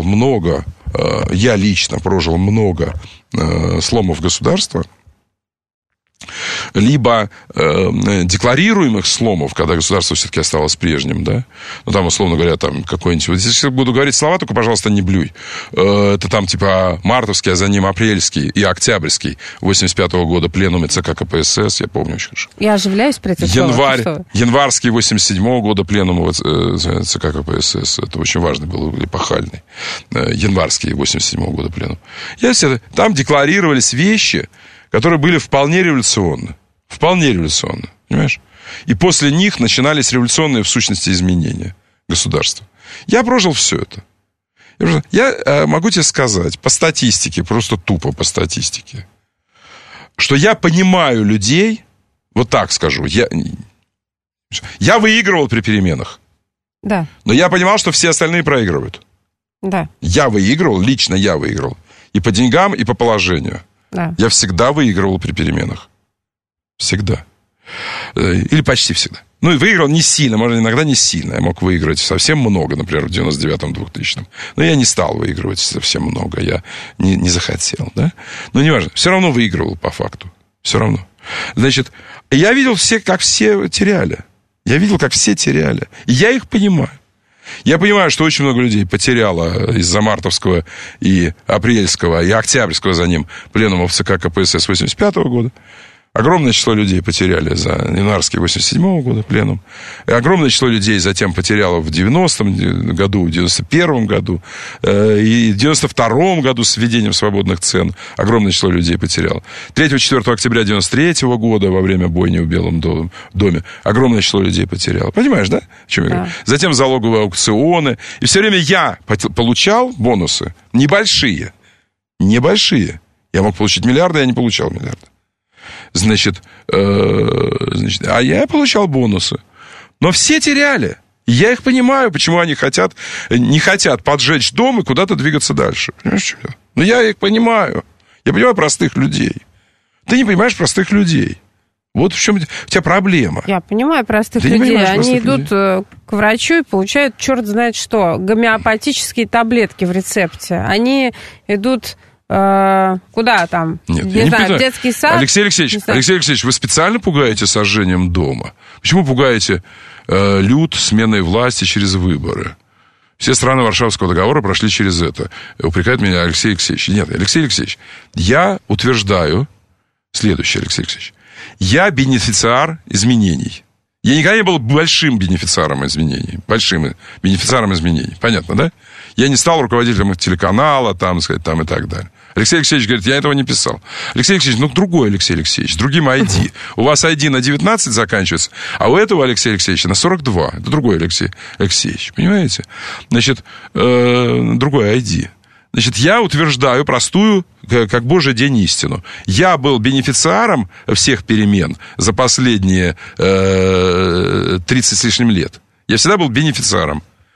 лично прожил много сломов государства, либо декларируемых сломов, когда государство все-таки оставалось прежним, да, ну, там, условно говоря, там, какой-нибудь, вот если буду говорить слова, только, пожалуйста, не блюй, это там, типа, мартовский, а за ним апрельский и октябрьский 85-го года пленуме ЦК КПСС, я помню очень хорошо. Я оживляюсь при этих словах. Январский 87-го года пленуме ЦК КПСС, это очень важный был, эпохальный, январский 87-го года пленум. Там декларировались вещи, которые были вполне революционны. Понимаешь? И после них начинались революционные, в сущности, изменения государства. Я прожил все это. Я могу тебе сказать, по статистике, просто тупо по статистике, что я понимаю людей, вот так скажу, я выигрывал при переменах. Да. Но я понимал, что все остальные проигрывают. Да. Лично я выигрывал. И по деньгам, и по положению. Да. Я всегда выигрывал при переменах. Всегда. Или почти всегда. Ну, и выиграл не сильно, может, иногда не сильно. Я мог выиграть совсем много, например, в 99-м, 2000-м. Но я не стал выигрывать совсем много. Я не захотел, да? Но неважно. Все равно выигрывал по факту. Все равно. Значит, я видел как все теряли. И я их понимаю. Я понимаю, что очень много людей потеряло из-за мартовского и апрельского, и октябрьского за ним пленума в ЦК КПСС 85-го года. Огромное число людей потеряли за январский 87-го года пленум. И огромное число людей затем потеряло в 90-м году, в 91-м году, и в 92-м году с введением свободных цен. Огромное число людей потеряло. 3-4 октября 93-го года во время бойни в Белом доме огромное число людей потеряло. Понимаешь, да? О чем я говорю? Затем залоговые аукционы. И все время я получал бонусы небольшие. Я мог получить миллиарды, я не получал миллиарды. Значит, а я получал бонусы. Но все теряли. Я их понимаю, почему они не хотят поджечь дом и куда-то двигаться дальше. Понимаешь, что? Но я их понимаю. Я понимаю простых людей. Ты не понимаешь простых людей. Вот в чем у тебя проблема. Я понимаю простых людей. Они идут к врачу и получают черт знает что. Гомеопатические таблетки в рецепте. Они идут... куда там? Нет, не знаю, в детский сад? Алексей Алексеевич, вы специально пугаете сожжением дома? Почему пугаете люд сменой власти через выборы? Все страны Варшавского договора прошли через это. Упрекает меня Алексей Алексеевич. Нет, Алексей Алексеевич, я утверждаю следующее, Алексей Алексеевич. Я бенефициар изменений. Я никогда не был большим бенефициаром изменений. Понятно, да? Я не стал руководителем телеканала, там и так далее. Алексей Алексеевич говорит, я этого не писал. Алексей Алексеевич, другой Алексей Алексеевич, другим ID. У вас ID на 19 заканчивается, а у этого Алексея Алексеевича на 42. Это другой Алексей Алексеевич, понимаете? Значит, другой ID. Значит, я утверждаю простую, как Божий день, истину. Я был бенефициаром всех перемен за последние 30 с лишним лет. Я всегда был бенефициаром.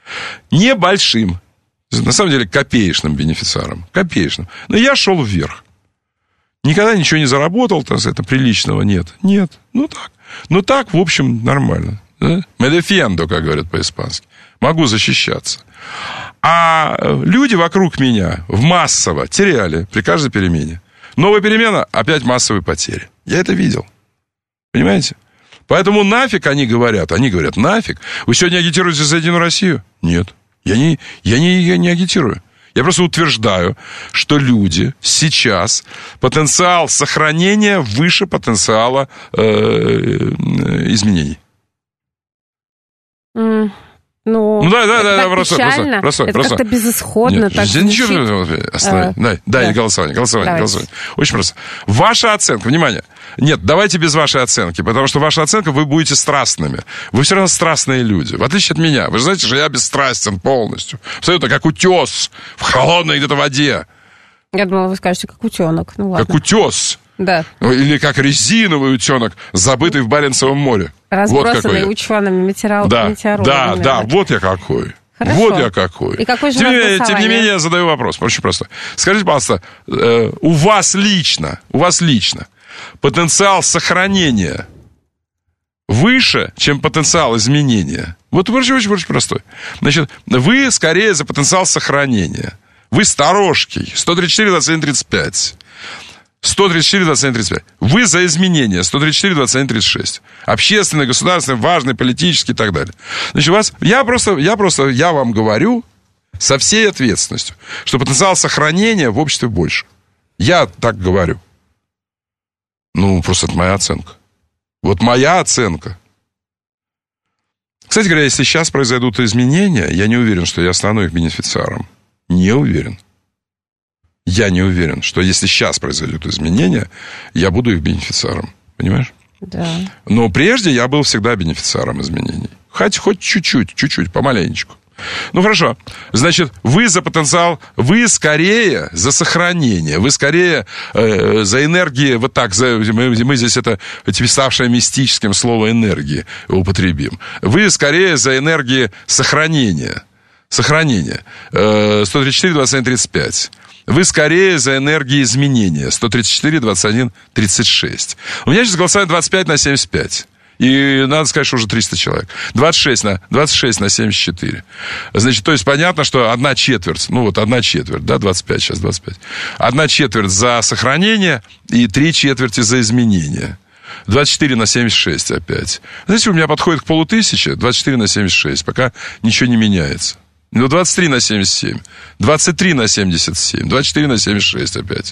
Небольшим. На самом деле, копеечным бенефициаром. Копеечным. Но я шел вверх. Никогда ничего не заработал, так сказать, приличного нет. Нет. Ну так, в общем, нормально. Да? Me defiendo, как говорят по-испански. Могу защищаться. А люди вокруг меня массово теряли при каждой перемене. Новая перемена, опять массовые потери. Я это видел. Понимаете? Поэтому нафиг они говорят нафиг. Вы сегодня агитируете за Единую Россию? Нет. Я не агитирую. Я просто утверждаю, что люди сейчас потенциал сохранения выше потенциала изменений. Да, просто как-то безысходно. Нет, так ничего, дай голосование. Очень просто. Ваша оценка, внимание. Нет, давайте без вашей оценки, потому что ваша оценка, вы будете страстными. Вы все равно страстные люди, в отличие от меня. Вы же знаете, что я бесстрастен полностью. Абсолютно как утес в холодной где-то воде. Я думала, вы скажете, как утенок. Ну ладно. Как утес. Да. Или как резиновый утенок, забытый в Баренцевом море. Разбросанный вот учеными метеорологами. Да, вот я какой. Хорошо. Вот я какой. И какой же тем не менее, я задаю вопрос, очень просто. Скажите, пожалуйста, у вас лично потенциал сохранения выше, чем потенциал изменения? Вот очень простой. Значит, вы скорее за потенциал сохранения. Вы сторожкий, 134, 21, 35. 134, 21, 35. Вы за изменения, 134, 21, 36. Общественный, государственный, важный, политический и так далее. Значит, я вам говорю со всей ответственностью, что потенциал сохранения в обществе больше. Я так говорю. Просто это моя оценка. Вот моя оценка. Кстати говоря, если сейчас произойдут изменения, я не уверен, что я стану их бенефициаром. Не уверен. Я не уверен, что если сейчас произойдут изменения, я буду их бенефициаром. Понимаешь? Да. Но прежде я был всегда бенефициаром изменений. Хоть чуть-чуть, помаленечку. Хорошо. Значит, вы за потенциал, вы скорее за сохранение, вы скорее за энергии, вот так, мы здесь это ставшее мистическим слово энергии употребим. Вы скорее за энергии сохранения. 134, 21, 35. Вы скорее за энергии изменения. 134, 21, 36. У меня сейчас голосует 25 на 75. И надо сказать, что уже 300 человек. 26 на 74. Значит, то есть понятно, что одна четверть, да, 25, сейчас 25. Одна четверть за сохранение и 3/4 за изменение. 24 на 76 опять. Знаете, у меня подходит к 500, 24 на 76, пока ничего не меняется. 23 на 77, 23 на 77, 24 на 76 опять.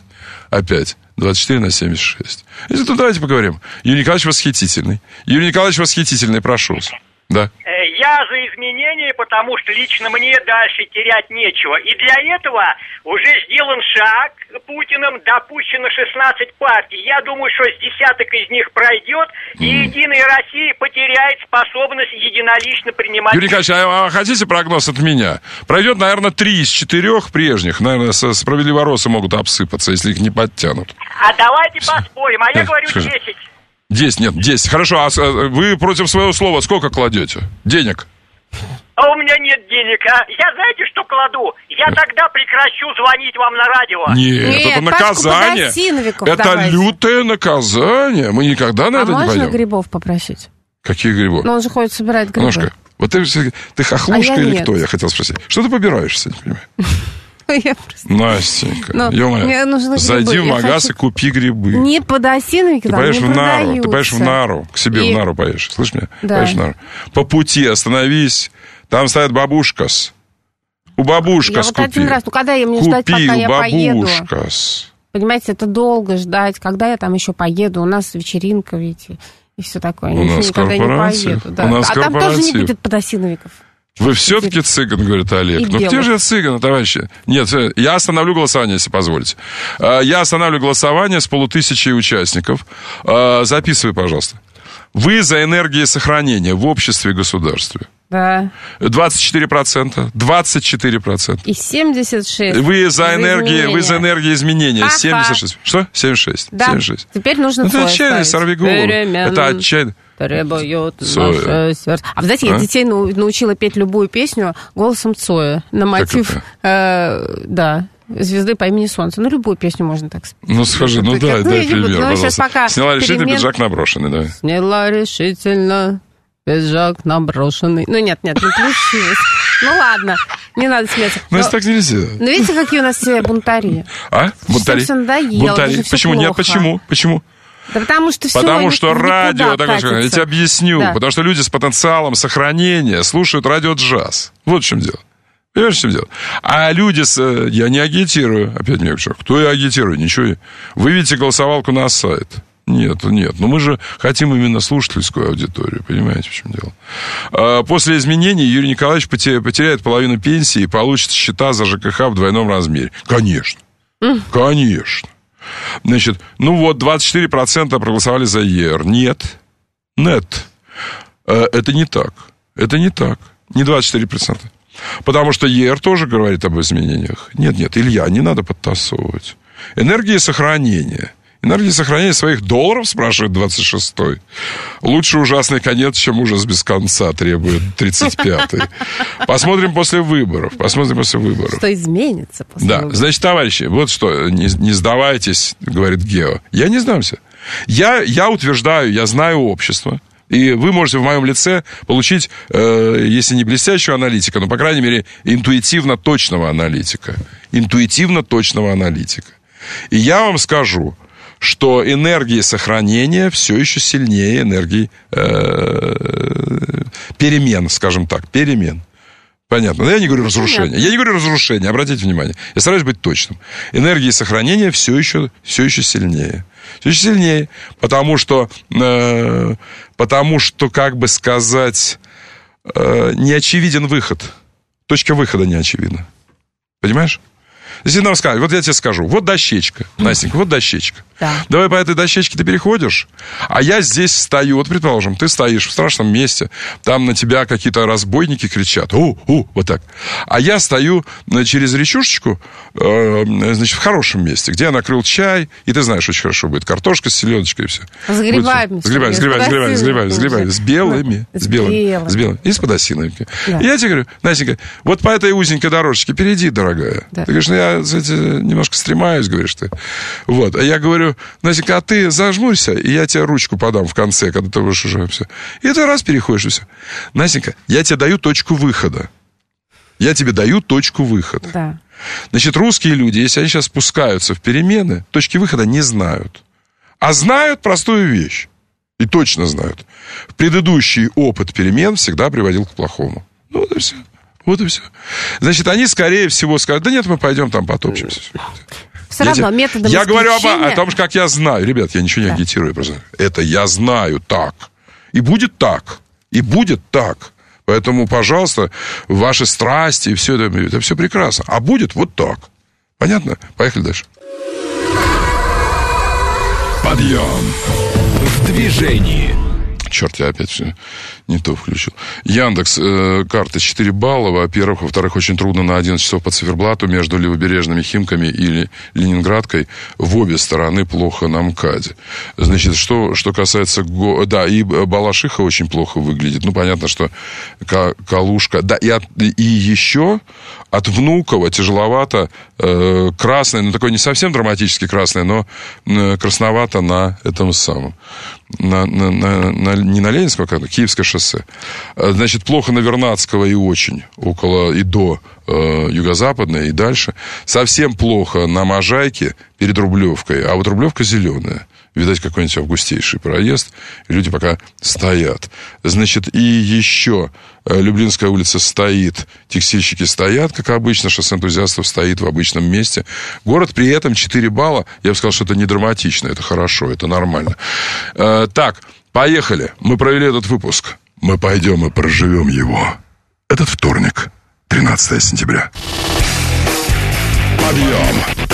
24 на 76. Давайте поговорим. Юрий Николаевич восхитительный, прошу. Да. Я за изменения, потому что лично мне дальше терять нечего. И для этого уже сделан шаг Путиным, допущено 16 партий. Я думаю, что с десяток из них пройдет, и Единая Россия потеряет способность единолично принимать... Юрий Николаевич, а хотите прогноз от меня? Пройдет, наверное, 3 из 4 прежних. Наверное, справедливоросы могут обсыпаться, если их не подтянут. А давайте поспорим, я говорю 10. 10. Хорошо, а вы против своего слова сколько кладете? Денег? А у меня нет денег. Я знаете, что кладу? Я тогда прекращу звонить вам на радио. Нет, это наказание. Это давайте. Лютое наказание. Мы никогда на это не пойдем. Можно грибов попросить? Каких грибов? Он же ходит собирать грибы. Ножка, вот ты хохлушка или кто? Я хотел спросить. Что ты побираешься, не понимаю? Настенька, ё-моё, зайди в магаз и купи грибы. Не подосиновики, там не продаются. Ты поешь в нару, к себе в нару поешь. Слышь меня? Да. Поешь в нару. По пути остановись, там стоит бабушкас. У бабушкас купи. Я один раз, когда мне ждать, пока я поеду? Бабушкас. Понимаете, это долго ждать, когда я там еще поеду. У нас вечеринка, ведь, и все такое. У нас корпоратив. А там тоже не будет подосиновиков. Вы все-таки цыган, говорит Олег. Где же я цыган, товарищи? Нет, я остановлю голосование, если позволите. Я останавливаю голосование с 500 участников. Записывай, пожалуйста. Вы за энергию сохранения в обществе и государстве. Да. 24%. 24%. И 76%. Вы за энергию изменения. 76%. Что? 76%. Да. 76%. Теперь нужно это отчаянный сорвиголова. Это отчаянный. требуют наше сердце. А вы знаете, я детей научила петь любую песню голосом Цоя на мотив, да, звезды по имени Солнце. Ну, любую песню можно так спеть. Ну, скажи, дай пример, пожалуйста. Сняла решительно, пиджак наброшенный, давай. Сняла решительно, пиджак наброшенный. Ну, нет, не получилось. Ну, ладно, не надо смеяться. Ну, это так нельзя. Ну, видите, какие у нас все бунтари? А? Бунтари? Все надоело. Бунтари. Почему нет? Почему? Да потому что все Потому что радио, я тебе объясню, потому что люди с потенциалом сохранения слушают радио-джаз. Вот в чем дело. Понимаешь, в чем дело? А люди Я не агитирую. Опять мне говорят, кто я агитирую? Ничего. Выведите голосовалку на сайт. Нет. Но мы же хотим именно слушательскую аудиторию. Понимаете, в чем дело? После изменений Юрий Николаевич потеряет половину пенсии и получит счета за ЖКХ в двойном размере. Конечно. Конечно. Значит, 24% проголосовали за ЕР. Нет. Это не так. Не 24%. Потому что ЕР тоже говорит об изменениях. Нет, Илья, не надо подтасовывать. Энергия сохранения своих долларов, спрашивает 26-й. Лучше ужасный конец, чем ужас без конца, требует 35-й. Посмотрим после выборов. Что изменится после выборов. Да, значит, товарищи, вот что, не сдавайтесь, говорит Гео. Я не сдамся. Я утверждаю, я знаю общество. И вы можете в моем лице получить, если не блестящего аналитика, но, по крайней мере, интуитивно точного аналитика. И я вам скажу, что энергия сохранения все еще сильнее энергии перемен, скажем так, Понятно. Но я не говорю разрушения. Обратите внимание. Я стараюсь быть точным. Энергия сохранения все еще сильнее. Все еще сильнее. Потому что, как бы сказать, не очевиден выход. Точка выхода не очевидна. Понимаешь? Если нам сказать, вот я тебе скажу, вот дощечка, Настенька, вот дощечка. Да. Давай по этой дощечке ты переходишь, а я здесь стою, вот, предположим, ты стоишь в страшном месте, там на тебя какие-то разбойники кричат, вот так. А я стою через речушечку, значит, в хорошем месте, где я накрыл чай, и ты знаешь, очень хорошо будет картошка с селедочкой и все. С грибами. С белыми. И с подосиновыми. Да. И я тебе говорю, Настенька, вот по этой узенькой дорожечке перейди, дорогая. Да. Ты говоришь, я немножко стремаюсь, говоришь ты. Вот. А я говорю, Настенька, а ты зажмурься, и я тебе ручку подам в конце, когда ты будешь уже все. И ты раз переходишь, и все. Настенька, я тебе даю точку выхода. Да. Значит, русские люди, если они сейчас спускаются в перемены, точки выхода не знают. А знают простую вещь. И точно знают. Предыдущий опыт перемен всегда приводил к плохому. Вот и все. Значит, они, скорее всего, скажут, да нет, мы пойдем там потопчемся. Все равно методом я говорю о том, как я знаю. Ребят, я ничего не агитирую. Просто. Это я знаю так. И будет так. Поэтому, пожалуйста, ваши страсти и все это все прекрасно. А будет вот так. Понятно? Поехали дальше. Подъем в движении. Черт, я опять все не то включил. Яндекс, карты 4 балла, во-первых. Во-вторых, очень трудно на 11 часов по циферблату между левобережными Химками и Ленинградкой. В обе стороны плохо на МКАДе. Значит, что касается... Да, и Балашиха очень плохо выглядит. Ну, понятно, что Калушка... Да, и еще от Внуково тяжеловато красное, ну, такое не совсем драматически красное, но красновато на этом самом... не на Ленинского, а Киевское шоссе. Значит, плохо на Вернадского и очень около и до Юго-Западной и дальше. Совсем плохо на Можайке перед Рублевкой, а вот Рублевка зеленая. Видать, какой-нибудь августейший проезд, и люди пока стоят. Значит, и еще Люблинская улица стоит, текстильщики стоят, как обычно, шоссе энтузиастов стоит в обычном месте. Город при этом 4 балла, я бы сказал, что это не драматично, это хорошо, это нормально. Так, поехали. Мы провели этот выпуск. Мы пойдем и проживем его. Этот вторник, 13 сентября. Подъем!